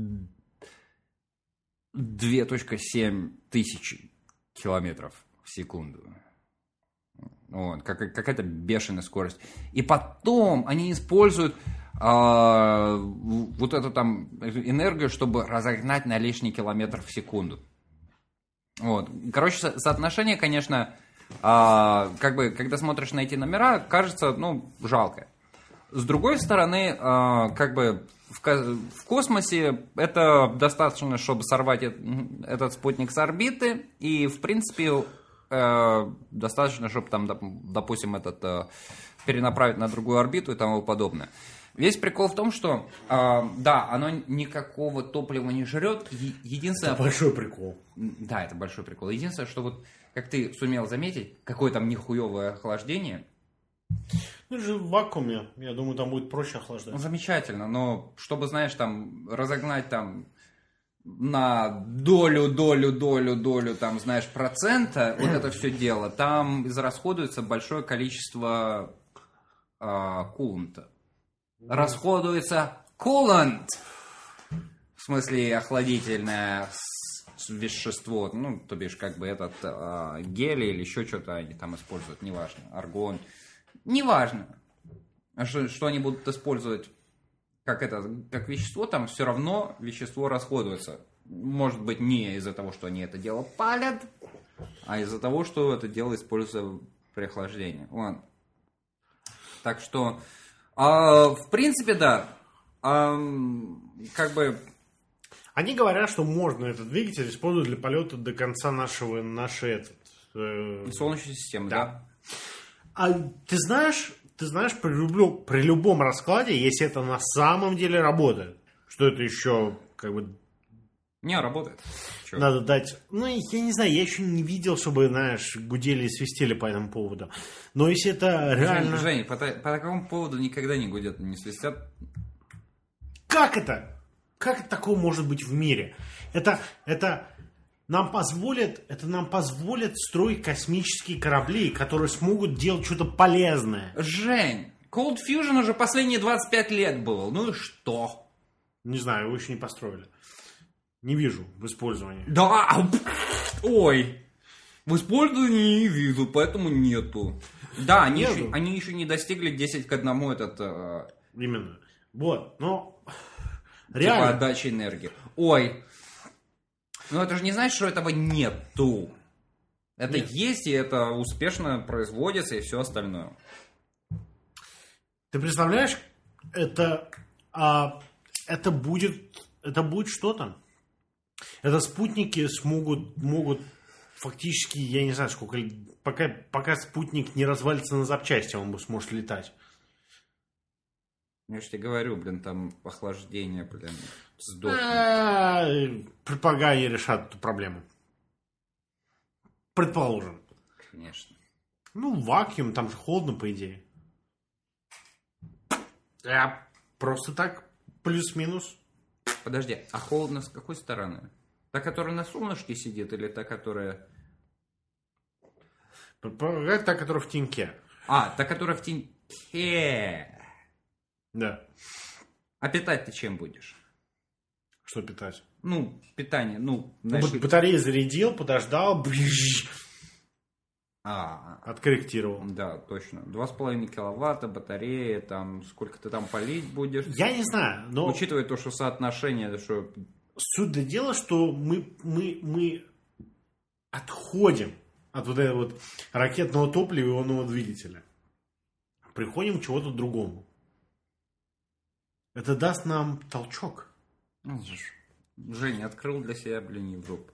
два целых семь тысячи километров в секунду. Вот, какая-то бешеная скорость. И потом они используют а, вот эту там энергию, чтобы разогнать на лишний километр в секунду. Вот. Короче, со- соотношение, конечно, А, как бы, когда смотришь на эти номера, кажется, ну, жалко. С другой стороны, а, как бы в, в космосе это достаточно, чтобы сорвать этот, этот спутник с орбиты, и, в принципе, э, достаточно, чтобы там, допустим, этот э, перенаправить на другую орбиту и тому подобное. Весь прикол в том, что, э, да, оно никакого топлива не жрет. Е- единственное... Это большой прикол. Да, это большой прикол. Единственное, что вот, как ты сумел заметить, какое там нихуевое охлаждение. Ну, это же в вакууме. Я думаю, там будет проще охлаждать. Ну, замечательно, но чтобы, знаешь, там, разогнать там на долю, долю, долю, долю, там, знаешь, процента, вот это все дело, там израсходуется большое количество э, куланта. Расходуется кулант, в смысле охладительное вещество, ну, то бишь, как бы этот э, гель или еще что-то они там используют, неважно, аргон, неважно, что, что они будут использовать как это, как вещество, там все равно вещество расходуется. Может быть, не из-за того, что они это дело палят, а из-за того, что это дело используется при охлаждении. Ладно. Так что, а, в принципе, да, а, как бы... Они говорят, что можно этот двигатель использовать для полета до конца нашего, нашей этот, э... Солнечной системы, да. да. А ты знаешь, ты знаешь, при, любом, при любом раскладе, если это на самом деле работает, что это еще как бы... Не, работает. Чё? Надо дать... Ну, я не знаю, я еще не видел, чтобы, знаешь, гудели и свистели по этому поводу. Но если это реально... Жень, Жень по, по такому поводу никогда не гудят, не свистят. Как это? Как это такое может быть в мире? Это, это нам позволит, это нам позволит строить космические корабли, которые смогут делать что-то полезное. Жень, Cold Fusion уже последние двадцать пять лет был. Ну и что? Не знаю, его еще не построили. Не вижу в использовании. Да, ой, в использовании не вижу, поэтому нету. Да, они, еще, они еще не достигли десять к одному этот... Э, Именно. Вот, но... Типа Реально. отдачи энергии. Ой, ну это же не значит, что этого нету. Это Нет. есть, и это успешно производится, и все остальное. Ты представляешь, это, а, это будет, это будет что-то. Это спутники смогут, могут фактически, я не знаю, сколько, пока, пока спутник не развалится на запчасти, он сможет летать. Я же тебе говорю, блин, там охлаждение, блин, сдохнет. Предполагаю, они решат эту проблему. Предположим. Конечно. Ну, вакуум, там же холодно, по идее. Я просто так, плюс-минус. Подожди, а холодно с какой стороны? Та, которая на солнышке сидит, или та, которая... Та, которая в теньке. А, та, которая в теньке. Да. А питать ты чем будешь? Что питать? Ну, питание, ну... Ну, знаешь, батарею зарядил, подождал, брыжж, а, откорректировал. да, точно. Два с половиной киловатта, батарея, там, сколько ты там полить будешь. Я не знаю, но... Учитывая то, что соотношение, что... Суть до дела, что мы, мы, мы отходим от вот этого вот ракетного топлива и ионного двигателя. Приходим к чему-то другому. Это даст нам толчок. Ну, Женя открыл для себя, блин, Европу.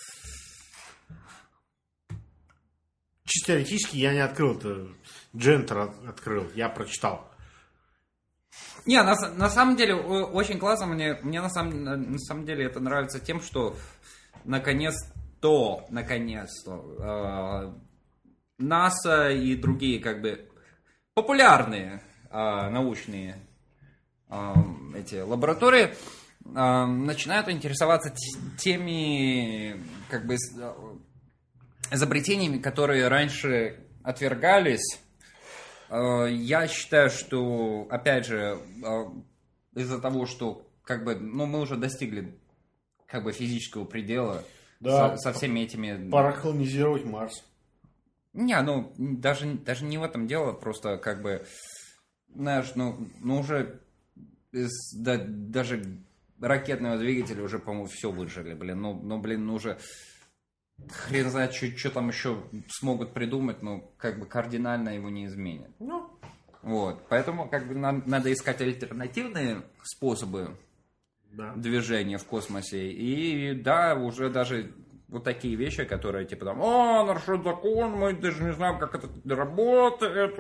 Чисто теоретически я не открыл это. Джентер открыл, я прочитал. Не, на, на самом деле, очень классно. Мне, мне на, самом, на самом деле это нравится тем, что наконец-то, наконец-то, э, НАСА и другие, как бы, популярные э, научные э, эти лаборатории э, начинают интересоваться теми, как бы, изобретениями, которые раньше отвергались. Я считаю, что, опять же, из-за того, что как бы, ну, мы уже достигли как бы физического предела, да, со, со всеми этими... Пора колонизировать Марс. Не, ну, даже, даже не в этом дело, просто как бы, знаешь, ну, ну уже из, да, даже ракетного двигателя уже, по-моему, все выжили, блин, ну, ну, блин, ну уже... хрен знает, что, что там еще смогут придумать, но как бы кардинально его не изменят. Ну. Вот, поэтому как бы нам надо искать альтернативные способы Да. движения в космосе. И да, уже даже вот такие вещи, которые типа там, а, нарушен закон, мы даже не знаем, как это работает.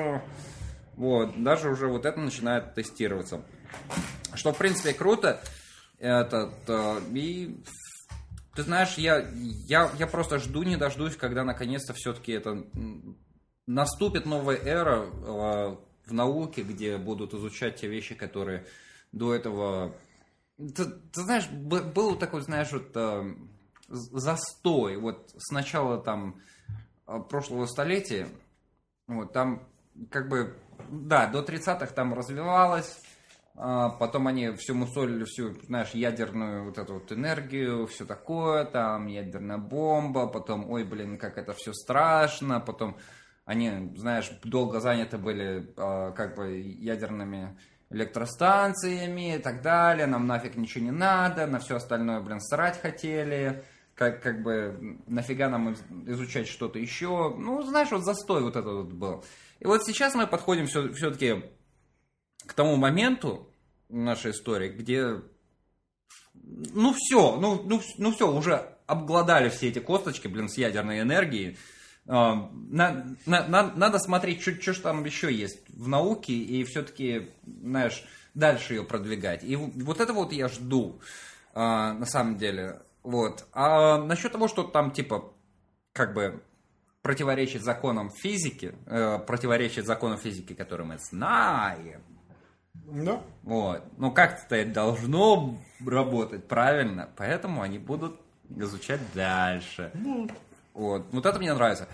Вот, даже уже вот это начинает тестироваться. Что, в принципе, круто. Этот, и ты знаешь, я, я, я просто жду, не дождусь, когда наконец-то все-таки это наступит новая эра э, в науке, где будут изучать те вещи, которые до этого... Ты, ты знаешь, был такой, знаешь, вот э, застой. Вот с начала там прошлого столетия, вот там как бы, да, до тридцатых там развивалось. А потом они все мусолили, всю, знаешь, ядерную вот эту вот энергию, все такое, там ядерная бомба, потом, ой, блин, как это все страшно, потом они, знаешь, долго заняты были а, как бы ядерными электростанциями и так далее, нам нафиг ничего не надо, на все остальное, блин, срать хотели, как, как бы нафига нам изучать что-то еще, ну, знаешь, вот застой вот этот вот был. И вот сейчас мы подходим все, все-таки к тому моменту нашей истории, где ну все, ну, ну, ну все, уже обглодали все эти косточки, блин, с ядерной энергией. На, на, на, надо смотреть, что ж там еще есть в науке, и все-таки, знаешь, дальше ее продвигать. И вот это вот я жду, на самом деле. Вот. А насчет того, что там типа как бы противоречит законам физики, противоречит законам физики, которые мы знаем. Да. Вот. Ну, как-то это должно работать правильно, поэтому они будут изучать дальше. Ну. Вот. Вот это мне нравится.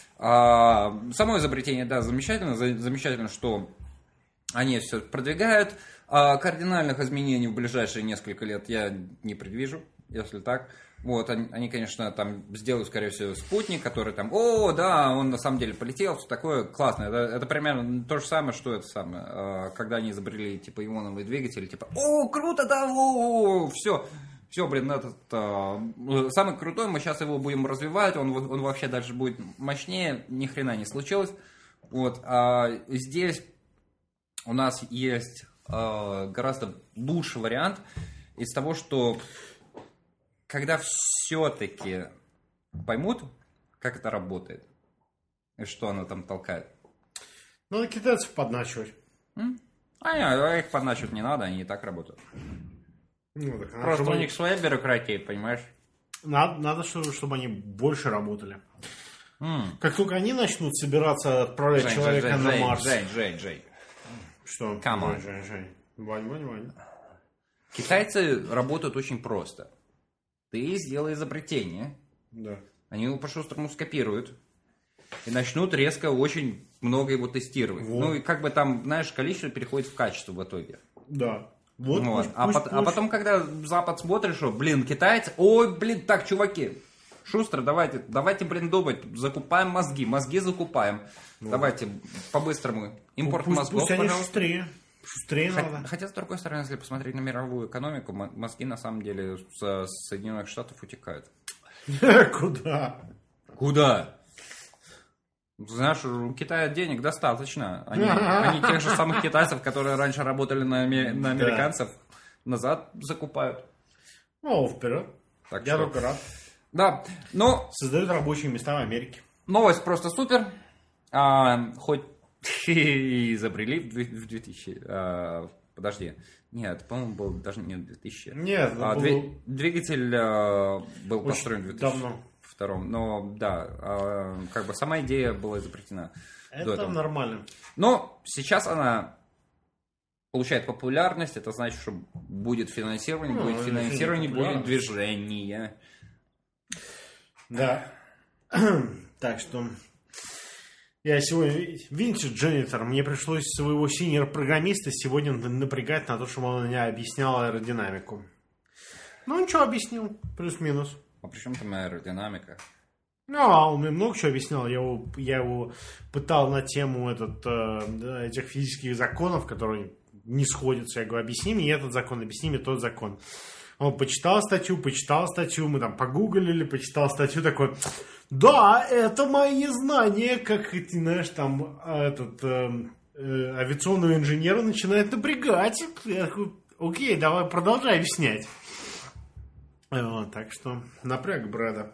А, само изобретение, да, замечательно. Замечательно, что они все продвигают. А кардинальных изменений в ближайшие несколько лет я не предвижу, если так. Вот, они, они, конечно, там сделают, скорее всего, спутник, который там, о, да, он на самом деле полетел, все такое классно. Это, это примерно то же самое, что это самое, когда они изобрели, типа, ионовые двигатели, типа, о, круто, да, о, все, все, блин, этот, а, самый крутой, мы сейчас его будем развивать, он, он вообще дальше будет мощнее, ни хрена не случилось. Вот, а здесь у нас есть а, гораздо лучший вариант из того, что когда все-таки поймут, как это работает, и что оно там толкает. Надо китайцев подначивать. М? А не, их подначивать не надо, они и так работают. Ну, так, Просто чтобы... у них своя бюрократия, понимаешь? Надо, надо чтобы, чтобы они больше работали. М. Как только они начнут собираться отправлять Жень, человека Жень, на Жень, Марс. Жень, Жень, Жень. Что? Come on. Жень, Жень, Жень. Вань, Вань, Вань. Китайцы работают очень просто. Ты сделай изобретение, Да. они его по-шустрому скопируют и начнут резко очень много его тестировать. Вот. Ну и как бы там, знаешь, количество переходит в качество в итоге. Да. Вот, Вот. пусть, а, пусть, пот- пусть. а потом, когда Запад смотрит, что, блин, китайцы, ой, блин, так, чуваки, шустро, давайте, давайте, блин, думать, закупаем мозги, мозги закупаем. Вот. Давайте по-быстрому импорт пусть, мозгов, пусть они пожалуйста. шустрее. Шустрее Хотя, надо. хотя, с другой стороны, если посмотреть на мировую экономику, м- мозги на самом деле с Соединенных Штатов утекают. Куда? Куда? Знаешь, у Китая денег достаточно. Они, они тех же самых китайцев, которые раньше работали на, аме- на американцев, назад закупают. Ну, вперед. Так Я что- только рад. Да, но Создают рабочие места в Америке. новость просто супер. А, хоть и изобрели в две- в две тысячи... а, подожди. Нет, по-моему, был даже не в две тысячи. Нет, А, было две- двигатель а, был очень построен в две тысячи давно. втором. Но да, а, как бы сама идея была изобретена до Это этого. нормально. Но сейчас она получает популярность. Это значит, что будет финансирование, Ну, будет это финансирование, будет популярность. движение. Да. Так что я сегодня, видите, Дженнитор, мне пришлось своего синьор-программиста сегодня напрягать на то, чтобы он мне объяснял аэродинамику. Ну, ничего объяснил, плюс-минус. А при чем там аэродинамика? Ну, а он мне много чего объяснял. Я его, я его пытал на тему этот, э, да, этих физических законов, которые не сходятся. Я говорю, объясни мне этот закон, объясни мне тот закон. Он почитал статью, почитал статью, мы там погуглили, почитал статью, такой, да, это мои знания, как, ты знаешь, там, этот, э, э, авиационного инженера начинает напрягать. Я такой, окей, давай продолжай объяснять. Вот, так что напряг Брэда.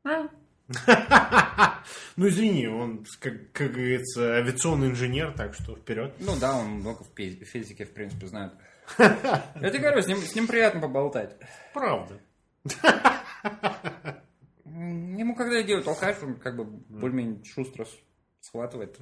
Ну, извини, он, как, как говорится, авиационный инженер, так что вперед. Ну да, он много в физике, в принципе, знает. Я тебе говорю, с ним, с ним приятно поболтать. Правда. Ему когда идею толкаешь, он как бы более-менее шустро схватывает.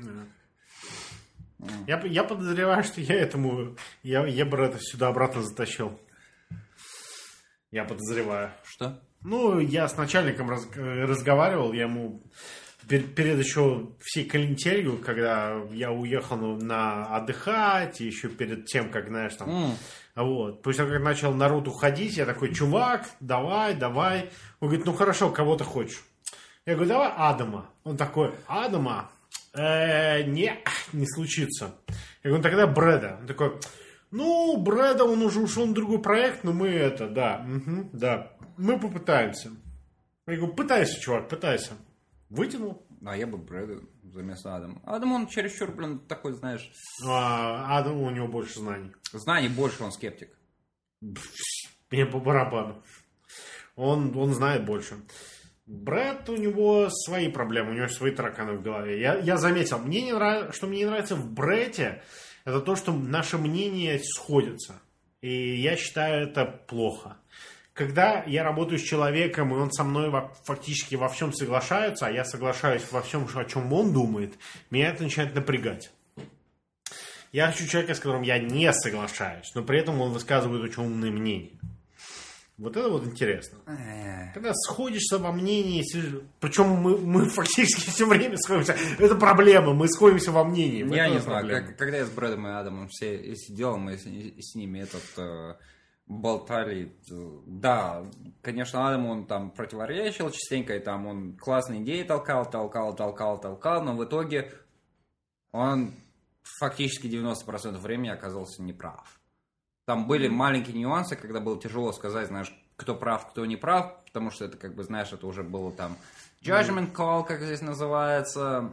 Я, я подозреваю, что я этому, я, я бы это сюда обратно затащил. Я подозреваю. Что? Ну, я с начальником раз, разговаривал, я ему перед, перед еще всей калентерью, когда я уехал на отдыхать, и еще перед тем, как, знаешь, там, mm. вот, после того, как начал народ уходить, я такой, чувак, давай, давай. Он говорит, ну хорошо, кого ты хочешь? Я говорю, давай Адама. Он такой, Адама? Э, не, не случится. Я говорю, тогда Брэда. Он такой, ну, Брэда, он уже ушел на другой проект, но мы это, да, угу, да. Мы попытаемся. Я говорю, пытайся, чувак, пытайся. Вытянул. А я бы Брэда заместо Адама. Адам, он чересчур, блин, такой, знаешь... А, Адам, у него больше знаний. Знаний больше, он скептик. Мне по барабану. Он, он знает больше. Брэд, у него свои проблемы, у него свои тараканы в голове. Я, я заметил, мне не нравится, что мне не нравится в Брэде, это то, что наши мнения сходятся. И я считаю это плохо. Когда я работаю с человеком, и он со мной фактически во всем соглашается, а я соглашаюсь во всем, о чем он думает, меня это начинает напрягать. Я хочу человека, с которым я не соглашаюсь, но при этом он высказывает очень умные мнения. Вот это вот интересно. Когда сходишься во мнении, причем мы, мы фактически все время сходимся, это проблема, мы сходимся во мнении. Я не знаю, как, когда я с Брэдом и Адамом все сидел, мы с, с ними этот... болтали. Да, конечно, Адам, он там противоречил частенько, и там он классные идеи толкал, толкал, толкал, толкал, но в итоге он фактически девяносто процентов времени оказался неправ. Там были маленькие нюансы, когда было тяжело сказать, знаешь, кто прав, кто не прав, потому что это, как бы, знаешь, это уже было там judgment call, как здесь называется.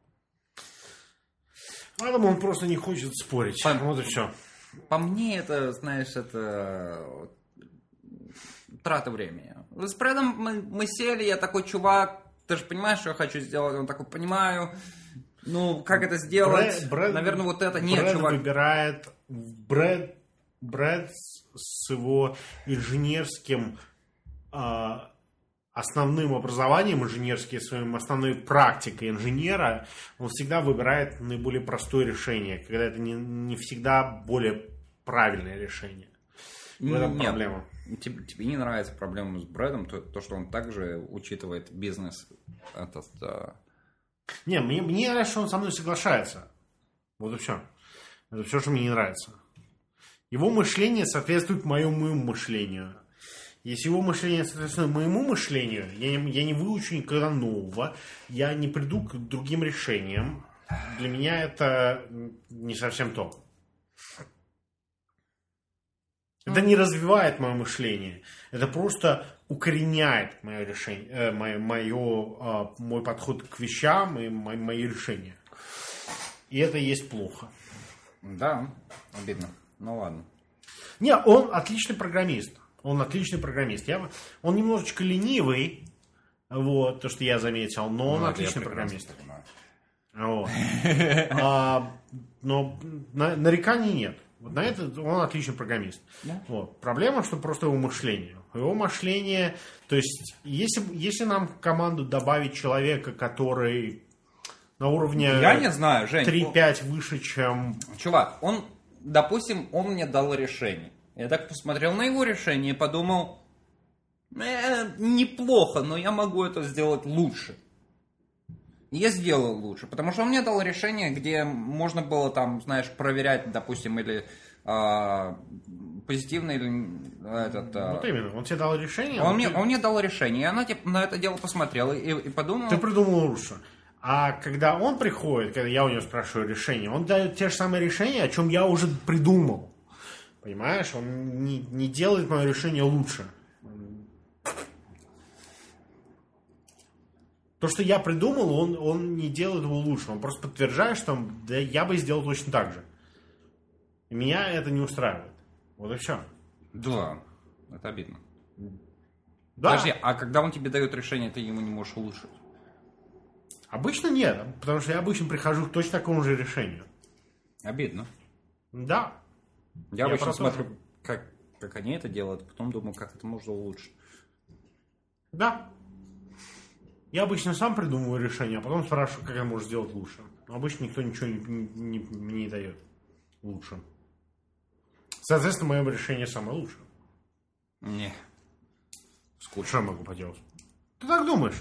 Адам, он просто не хочет спорить. По... Вот и все. По мне, это, знаешь, это трата времени. С Брэдом мы, мы сели, я такой, чувак, ты же понимаешь, что я хочу сделать? Он такой, понимаю. Ну, как это сделать? Брэд, Брэд, Наверное, вот это. Нет, Брэд чувак. выбирает Брэд, Брэд с его инженерским а, основным образованием, инженерским своим основной практикой инженера, он всегда выбирает наиболее простое решение, когда это не, не всегда более правильное решение. В этом Нет, проблема. Тебе, тебе не нравится проблема с Брэдом, то, то что он также учитывает бизнес. Этот, да. Не, мне, мне нравится, что он со мной соглашается. Вот и все. Это все, что мне не нравится. Его мышление соответствует моему мышлению. Если его мышление соответствует моему мышлению, я не, я не выучу никогда нового, я не приду к другим решениям. Для меня это не совсем то. Это не развивает мое мышление. Это просто укореняет мое решение, э, мое, мое, э, мой подход к вещам и мои, мои решения. И это есть плохо. Да, обидно. Ну ладно. Не, он отличный программист. Он отличный программист. Я, он немножечко ленивый, вот, то, что я заметил, но он ну, отличный программист. Вот. А, но на, нареканий нет. Вот на это он отличный программист. Да. Вот. Проблема, что просто его мышление. Его мышление, то есть, если, если нам в команду добавить человека, который на уровне я не знаю, Жень, три-пять он... выше, чем... Чувак, он, допустим, он мне дал решение. Я так посмотрел на его решение и подумал, э, неплохо, но я могу это сделать лучше. Я сделал лучше, потому что он мне дал решение, где можно было там, знаешь, проверять, допустим, или э, позитивно, или этот... Э, вот именно, он тебе дал решение? Он, мне, ты... он мне дал решение, и она типа, на это дело посмотрела и, и подумала... Ты придумал лучше. А когда он приходит, когда я у него спрашиваю решение, он дает те же самые решения, о чем я уже придумал. Понимаешь? Он не, не делает мое решение лучше. То, что я придумал, он, он не делает его лучше. Он просто подтверждает, что да, я бы сделал точно так же. И меня это не устраивает. Вот и все. Да, это обидно. Да. Подожди, а когда он тебе дает решение, ты ему не можешь улучшить? Обычно нет, потому что я обычно прихожу к точно такому же решению. Обидно. Да. Я, я обычно смотрю, тоже. как, как они это делают, а потом думаю, как это можно улучшить. Да. Я обычно сам придумываю решение, а потом спрашиваю, как я могу сделать лучше. Но обычно никто ничего не, не, не, не дает лучше. Соответственно, мое решение самое лучшее. Не. Скучно. Что я могу поделать? Ты так думаешь?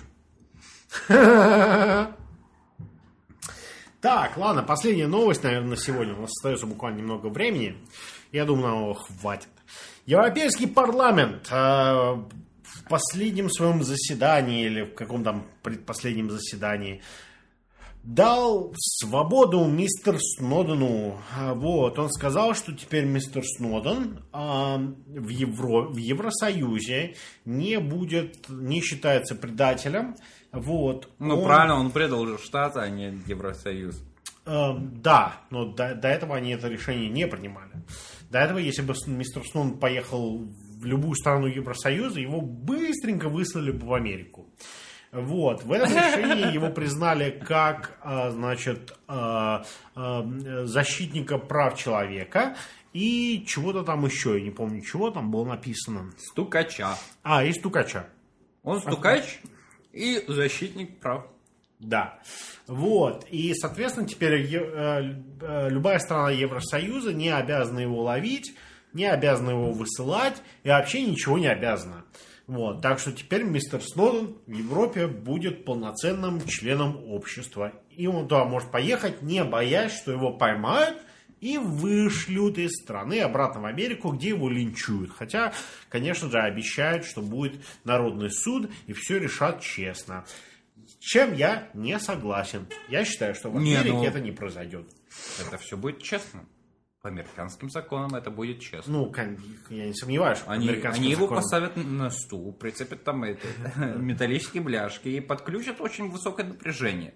Так, ладно, последняя новость, наверное, на сегодня. У нас остается буквально немного времени. Я думаю, нам его хватит. Европейский парламент э, в последнем своем заседании или в каком-то предпоследнем заседании дал свободу мистеру Сноудену. Вот, он сказал, что теперь мистер Сноуден э, в, Евро, в Евросоюзе не будет, не считается предателем. Вот, ну, он, правильно, он предал же Штаты, а не Евросоюз. Э, да, но до, до этого они это решение не принимали. До этого, если бы мистер Сноуден поехал в любую страну Евросоюза, его быстренько выслали бы в Америку. Вот. В этом решении его признали как, значит, защитника прав человека и чего-то там еще, я не помню, чего там было написано. Стукача. А, и стукача. Он стукач и защитник прав. Да. Вот. И, соответственно, теперь любая страна Евросоюза не обязана его ловить, не обязана его высылать и вообще ничего не обязана. Вот. Так что теперь мистер Сноуден в Европе будет полноценным членом общества. И он туда может поехать, не боясь, что его поймают и вышлют из страны обратно в Америку, где его линчуют. Хотя, конечно же, обещают, что будет народный суд и все решат честно. С чем я не согласен. Я считаю, что в Америке не, ну, это не произойдет. Это все будет честно. По американским законам это будет честно. Ну, я не сомневаюсь, что они, по американским они его законам... поставят на стул, прицепят там это, металлические бляшки и подключат очень высокое напряжение.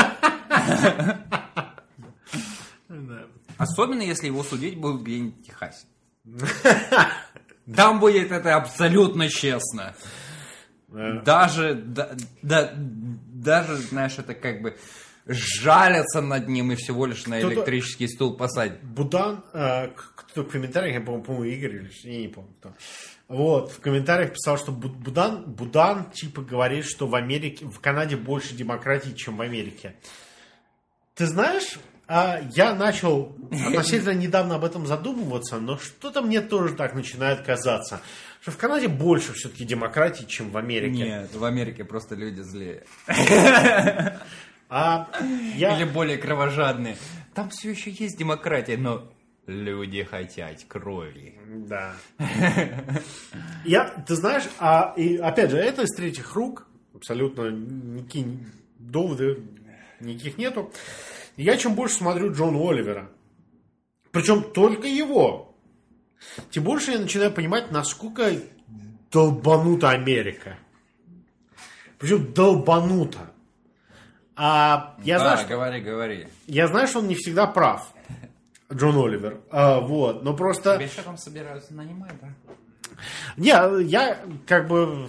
Особенно, если его судить будут где-нибудь в Техасе. Там будет это абсолютно честно. Даже, да, да, даже, знаешь, это как бы жалятся над ним и всего лишь на кто-то, электрический стул посадят. Будан, э, кто-то в комментариях, я помню, по-моему, Игорь или я не помню кто. Вот, в комментариях писал, что Будан, Будан типа говорит, что в Америке, в Канаде больше демократии, чем в Америке. Ты знаешь, э, я начал относительно недавно об этом задумываться, но что-то мне тоже так начинает казаться. Что в Канаде больше все-таки демократии, чем в Америке. Нет, в Америке просто люди злее. А я... Или более кровожадные. Там все еще есть демократия, но люди хотят крови. Да. Я, ты знаешь, а, и опять же, это из третьих рук. Абсолютно никаких доводов никаких нету. Я чем больше смотрю Джона Оливера, причем только его, тем больше я начинаю понимать, насколько долбанута Америка. Причем долбанута. А я да, знаю, что, говори, говори. Я знаю, что он не всегда прав, Джон Оливер. А, вот, но просто... Тебя что там собираются нанимать, да? Не, я как бы...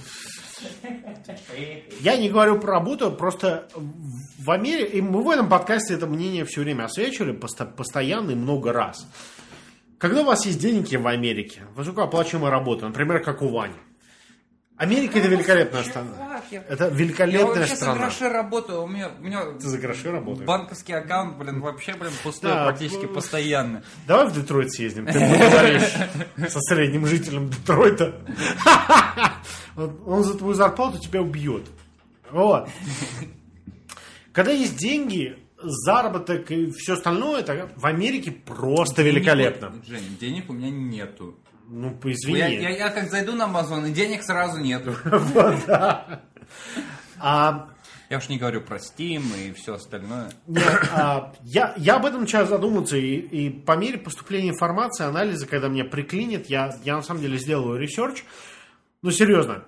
Я не говорю про работу, просто в Америке... И мы в этом подкасте это мнение все время освещали, постоянно и много раз. Когда у вас есть деньги в Америке, высокооплачиваемая работа, например, как у Вани. Америка это великолепная страна. Это великолепная я страна. Я за гроши работаю. У меня, у меня Ты за гроши работаешь? Банковский аккаунт, блин, вообще, блин, пустой да, практически б... постоянно. Давай в Детройт съездим. Ты поговоришь со средним жителем Детройта. Он за твою зарплату тебя убьет. Вот. Когда есть деньги, заработок и все остальное, это в Америке просто денег, великолепно. Жень, денег у меня нету. Ну, извини. Я, я, я как зайду на Amazon, и денег сразу нету. Вот, да. А Я уж не говорю про Steam и все остальное. Нет, а, я, я об этом начал задуматься, и, и по мере поступления информации, анализа, когда меня приклинит, я, я на самом деле сделаю ресерч. Ну, серьезно,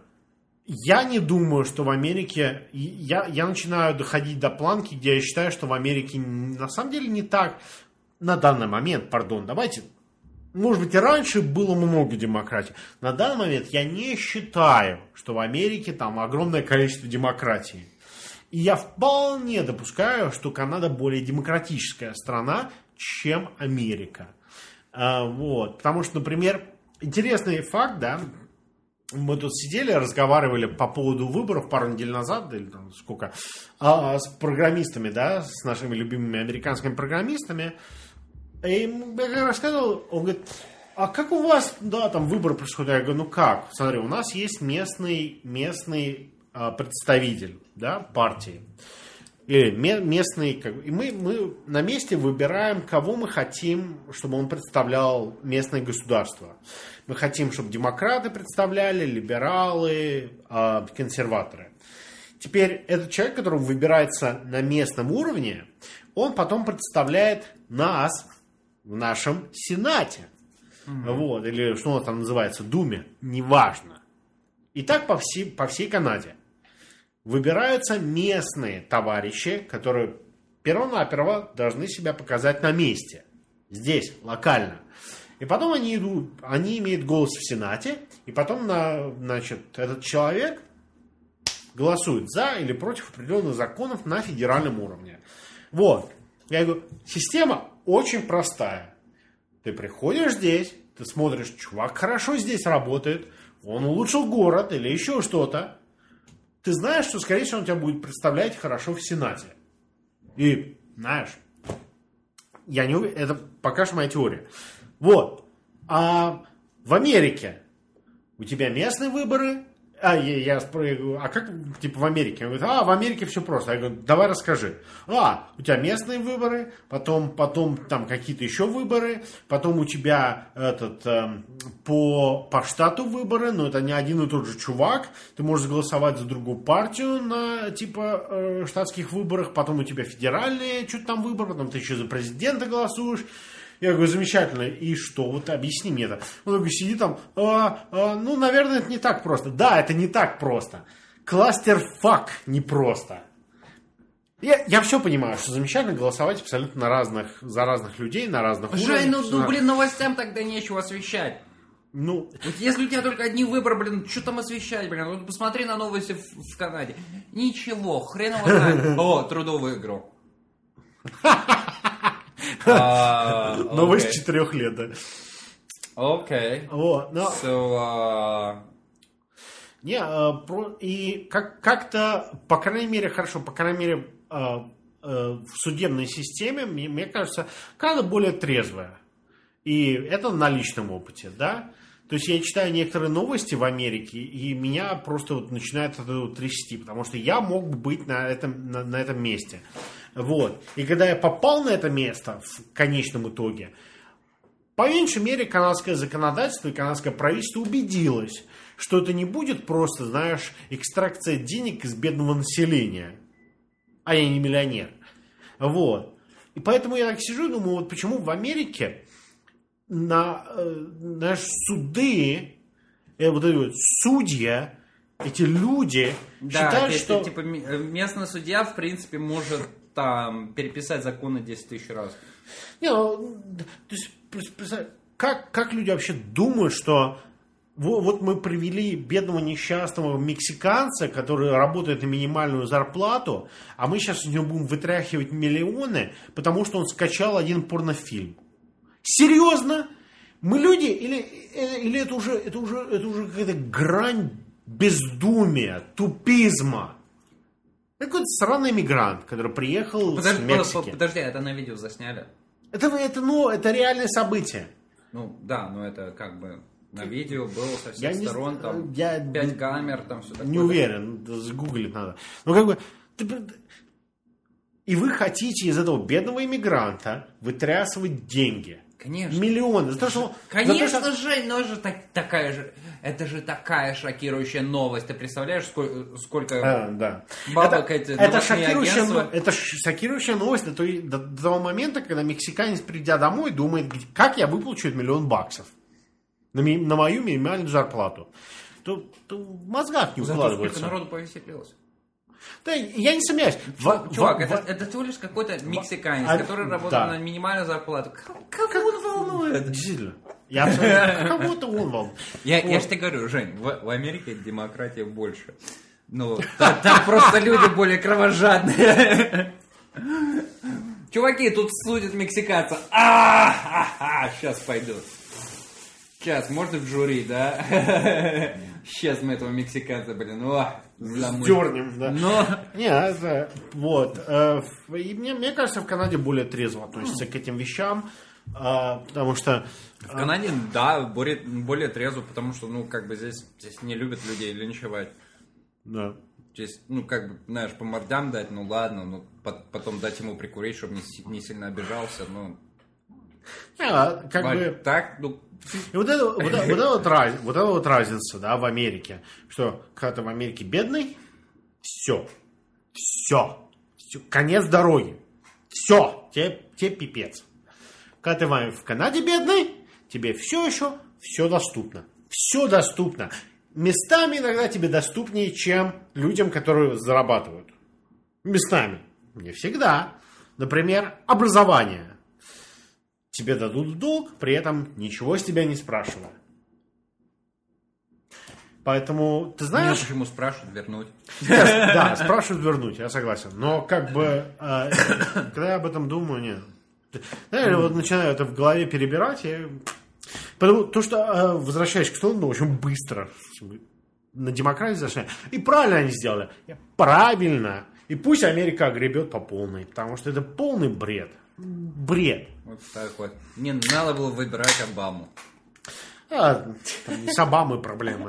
я не думаю, что в Америке... Я, я начинаю доходить до планки, где я считаю, что в Америке на самом деле не так... На данный момент, пардон, давайте... Может быть, и раньше было много демократии. На данный момент я не считаю, что в Америке там огромное количество демократии. И я вполне допускаю, что Канада более демократическая страна, чем Америка. А, вот. Потому что, например, интересный факт, да, мы тут сидели, разговаривали по поводу выборов пару недель назад, или там сколько, а, с программистами, да, с нашими любимыми американскими программистами. И я рассказывал, он говорит, а как у вас, да, там выборы происходят? Я говорю, ну как? Смотри, у нас есть местный, местный а, представитель, да, партии. Или местный, как, и мы, мы на месте выбираем, кого мы хотим, чтобы он представлял местное государство. Мы хотим, чтобы демократы представляли, либералы, а, консерваторы. Теперь этот человек, который выбирается на местном уровне, он потом представляет нас в нашем Сенате. Mm-hmm. Вот, или что он там называется, Думе, неважно. И так по всей, по всей Канаде. Выбираются местные товарищи, которые перво-наперво должны себя показать на месте. Здесь, локально. И потом они идут, они имеют голос в Сенате, и потом, на, значит, этот человек голосует за или против определенных законов на федеральном уровне. Вот. Я говорю, система очень простая. Ты приходишь здесь, ты смотришь, чувак хорошо здесь работает, он улучшил город или еще что-то. Ты знаешь, что, скорее всего, он тебя будет представлять хорошо в Сенате. И, знаешь, я не уверен, это пока что моя теория. Вот. А в Америке у тебя местные выборы. А, я, я говорю, а как, типа, в Америке? Он говорит, а, в Америке все просто. Я говорю, давай расскажи. А, у тебя местные выборы, потом, потом там какие-то еще выборы, потом у тебя этот, э, по, по штату выборы, но это не один и тот же чувак. Ты можешь голосовать за другую партию на, типа, э, штатских выборах, потом у тебя федеральные что-то там выборы, потом ты еще за президента голосуешь. Я говорю, замечательно, и что? Вот объясни мне это. Он такой сидит там, а, а, ну, наверное, это не так просто. Да, это не так просто. Кластерфак непросто. Я, я все понимаю, что замечательно голосовать абсолютно на разных, за разных людей, на разных уровнях. Жень, ну, ну, блин, новостям тогда нечего освещать. Ну, вот если у тебя только одни выборы, блин, что там освещать, блин? Вот посмотри на новости в, в Канаде. Ничего, хрен его знает. О, Трудо выиграл. Новость четырех лет, да. Окей. Вот, но... So, uh... Не, uh, про... и как- как-то, по крайней мере, хорошо, по крайней мере, uh, uh, в судебной системе, мне, мне кажется, Канада более трезвая. И это на личном опыте, да. То есть я читаю некоторые новости в Америке, и меня просто вот начинает это трясти, потому что я мог бы быть на этом, на, на этом месте. Вот. И когда я попал на это место в конечном итоге, по меньшей мере канадское законодательство и канадское правительство убедилось, что это не будет просто, знаешь, экстракция денег из бедного населения. А я не миллионер. Вот. И поэтому я так сижу и думаю, вот почему в Америке на, знаешь, суды, э, вот эти вот судья, эти люди да, считают, это, что... типа местный судья, в принципе, может там переписать законы десять тысяч раз. Не, ну, то есть, как, как люди вообще думают, что вот мы привели бедного несчастного мексиканца, который работает на минимальную зарплату, а мы сейчас у него будем вытряхивать миллионы, потому что он скачал один порнофильм. Серьезно? Мы люди? Или, или это уже, это уже, это уже какая-то грань бездумия, тупизма? Это какой-то сраный мигрант, который приехал подожди, с Мексики. Подожди, это на видео засняли? Это, это, ну, это реальное событие. Ну, да, но это как бы на видео было со всех я сторон, не, там я пять не, камер, там все такое. Не уверен, загуглить надо. Ну, как бы... Ты, и вы хотите из этого бедного иммигранта вытрясывать деньги. Конечно. Миллионы. За то, что, Конечно, за то, что... Жень, но же так, такая же, это же такая шокирующая новость. Ты представляешь, сколько, сколько а, да. бабок это, эти это шокирующая, агентства... это шокирующая новость до, той, до, до того момента, когда мексиканец, придя домой, думает, как я выплачу миллион баксов на, ми, на мою минимальную зарплату. То, то в мозгах не укладывается. Сколько народу повеселилось. Да, я не сомневаюсь. Чувак, в, чувак в, это, в, это всего лишь какой-то мексиканец, а, который работает да. на минимальную зарплату. Кого как, он волнует? Действительно. Я абсолютно... Кого-то он волнует. Я, вот. я же тебе говорю, Жень, в, в Америке демократия больше. Ну, там, там просто люди более кровожадные. Чуваки, тут судят мексиканцев. А, сейчас пойдут. Сейчас, может, в жюри, да? Сейчас мы этого мексиканца, блин, о, сдернем, да. Но... Не, это, вот. Э, и мне, мне кажется, в Канаде более трезво относятся к этим вещам, э, потому что... В Канаде, да, более, более трезво, потому что, ну, как бы здесь, здесь не любят людей линчевать. Да. Здесь, ну, как бы, знаешь, по мордам дать, ну, ладно, ну, потом дать ему прикурить, чтобы не, не сильно обижался, ну... А, как бы... Так, ну... И вот это вот, вот, это вот, раз, вот это вот разница, да, в Америке, что когда ты в Америке бедный, все, все, все конец дороги, все, тебе, тебе пипец. Когда ты в, в Канаде бедный, тебе все еще все доступно, все доступно. Местами иногда тебе доступнее, чем людям, которые зарабатывают. Местами, не всегда. Например, образование. Тебе дадут в долг, при этом ничего с тебя не спрашивая. Поэтому, ты знаешь... Меня почему спрашивают вернуть? Да, спрашивают вернуть, я согласен. Но как бы, э, когда я об этом думаю, нет. Знаешь, я вот начинаю это в голове перебирать, я... Потому то, что, э, возвращаясь к столу, ну, очень быстро на демократию зашли. И правильно они сделали. Правильно. И пусть Америка гребет по полной, потому что это полный бред. Бред. Вот так вот. Не надо было выбирать Обаму. А, там, с Обамой проблемы.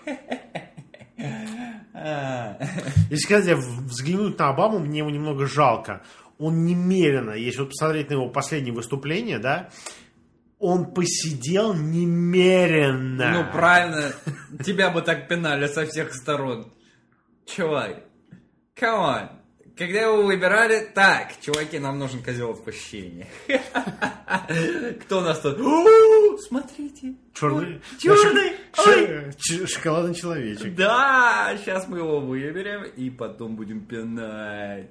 Если сказать, взглянуть на Обаму, мне его немного жалко. Он немерено, если вот посмотреть на его последнее выступление, да, он посидел немерено. Ну, правильно. Тебя бы так пинали со всех сторон. Чувак, come on. Когда его выбирали, так, чуваки, нам нужен козел отпущения. Кто у нас тут? Смотрите. Черный. Черный. Шоколадный человечек. Да, сейчас мы его выберем и потом будем пинать.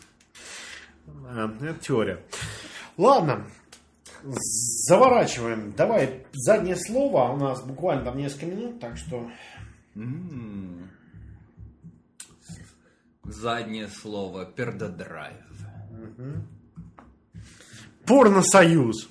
Это теория. Ладно. Заворачиваем. Давай заднее слово. У нас буквально там несколько минут, так что... Заднее слово. Пердодрайв. Угу. Порносоюз.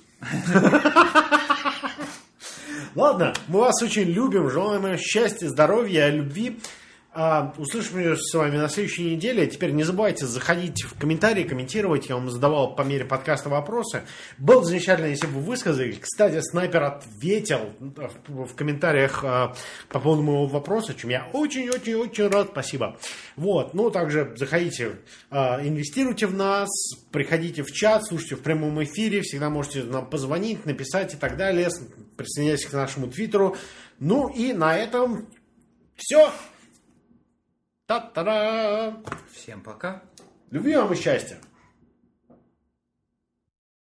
Ладно, мы вас очень любим, желаем счастья, здоровья, любви. А, услышимся с вами на следующей неделе. Теперь не забывайте заходить в комментарии, комментировать. Я вам задавал по мере подкаста вопросы. Было бы замечательно, если бы вы высказались. Кстати, снайпер ответил в, в комментариях а, по поводу моего вопроса, чем я очень-очень-очень рад. Спасибо. Вот. Ну, также заходите, а, инвестируйте в нас, приходите в чат, слушайте в прямом эфире. Всегда можете нам позвонить, написать и так далее. Присоединяйтесь к нашему твиттеру. Ну и на этом все. Та-та-да! Всем пока. Любви вам и счастья!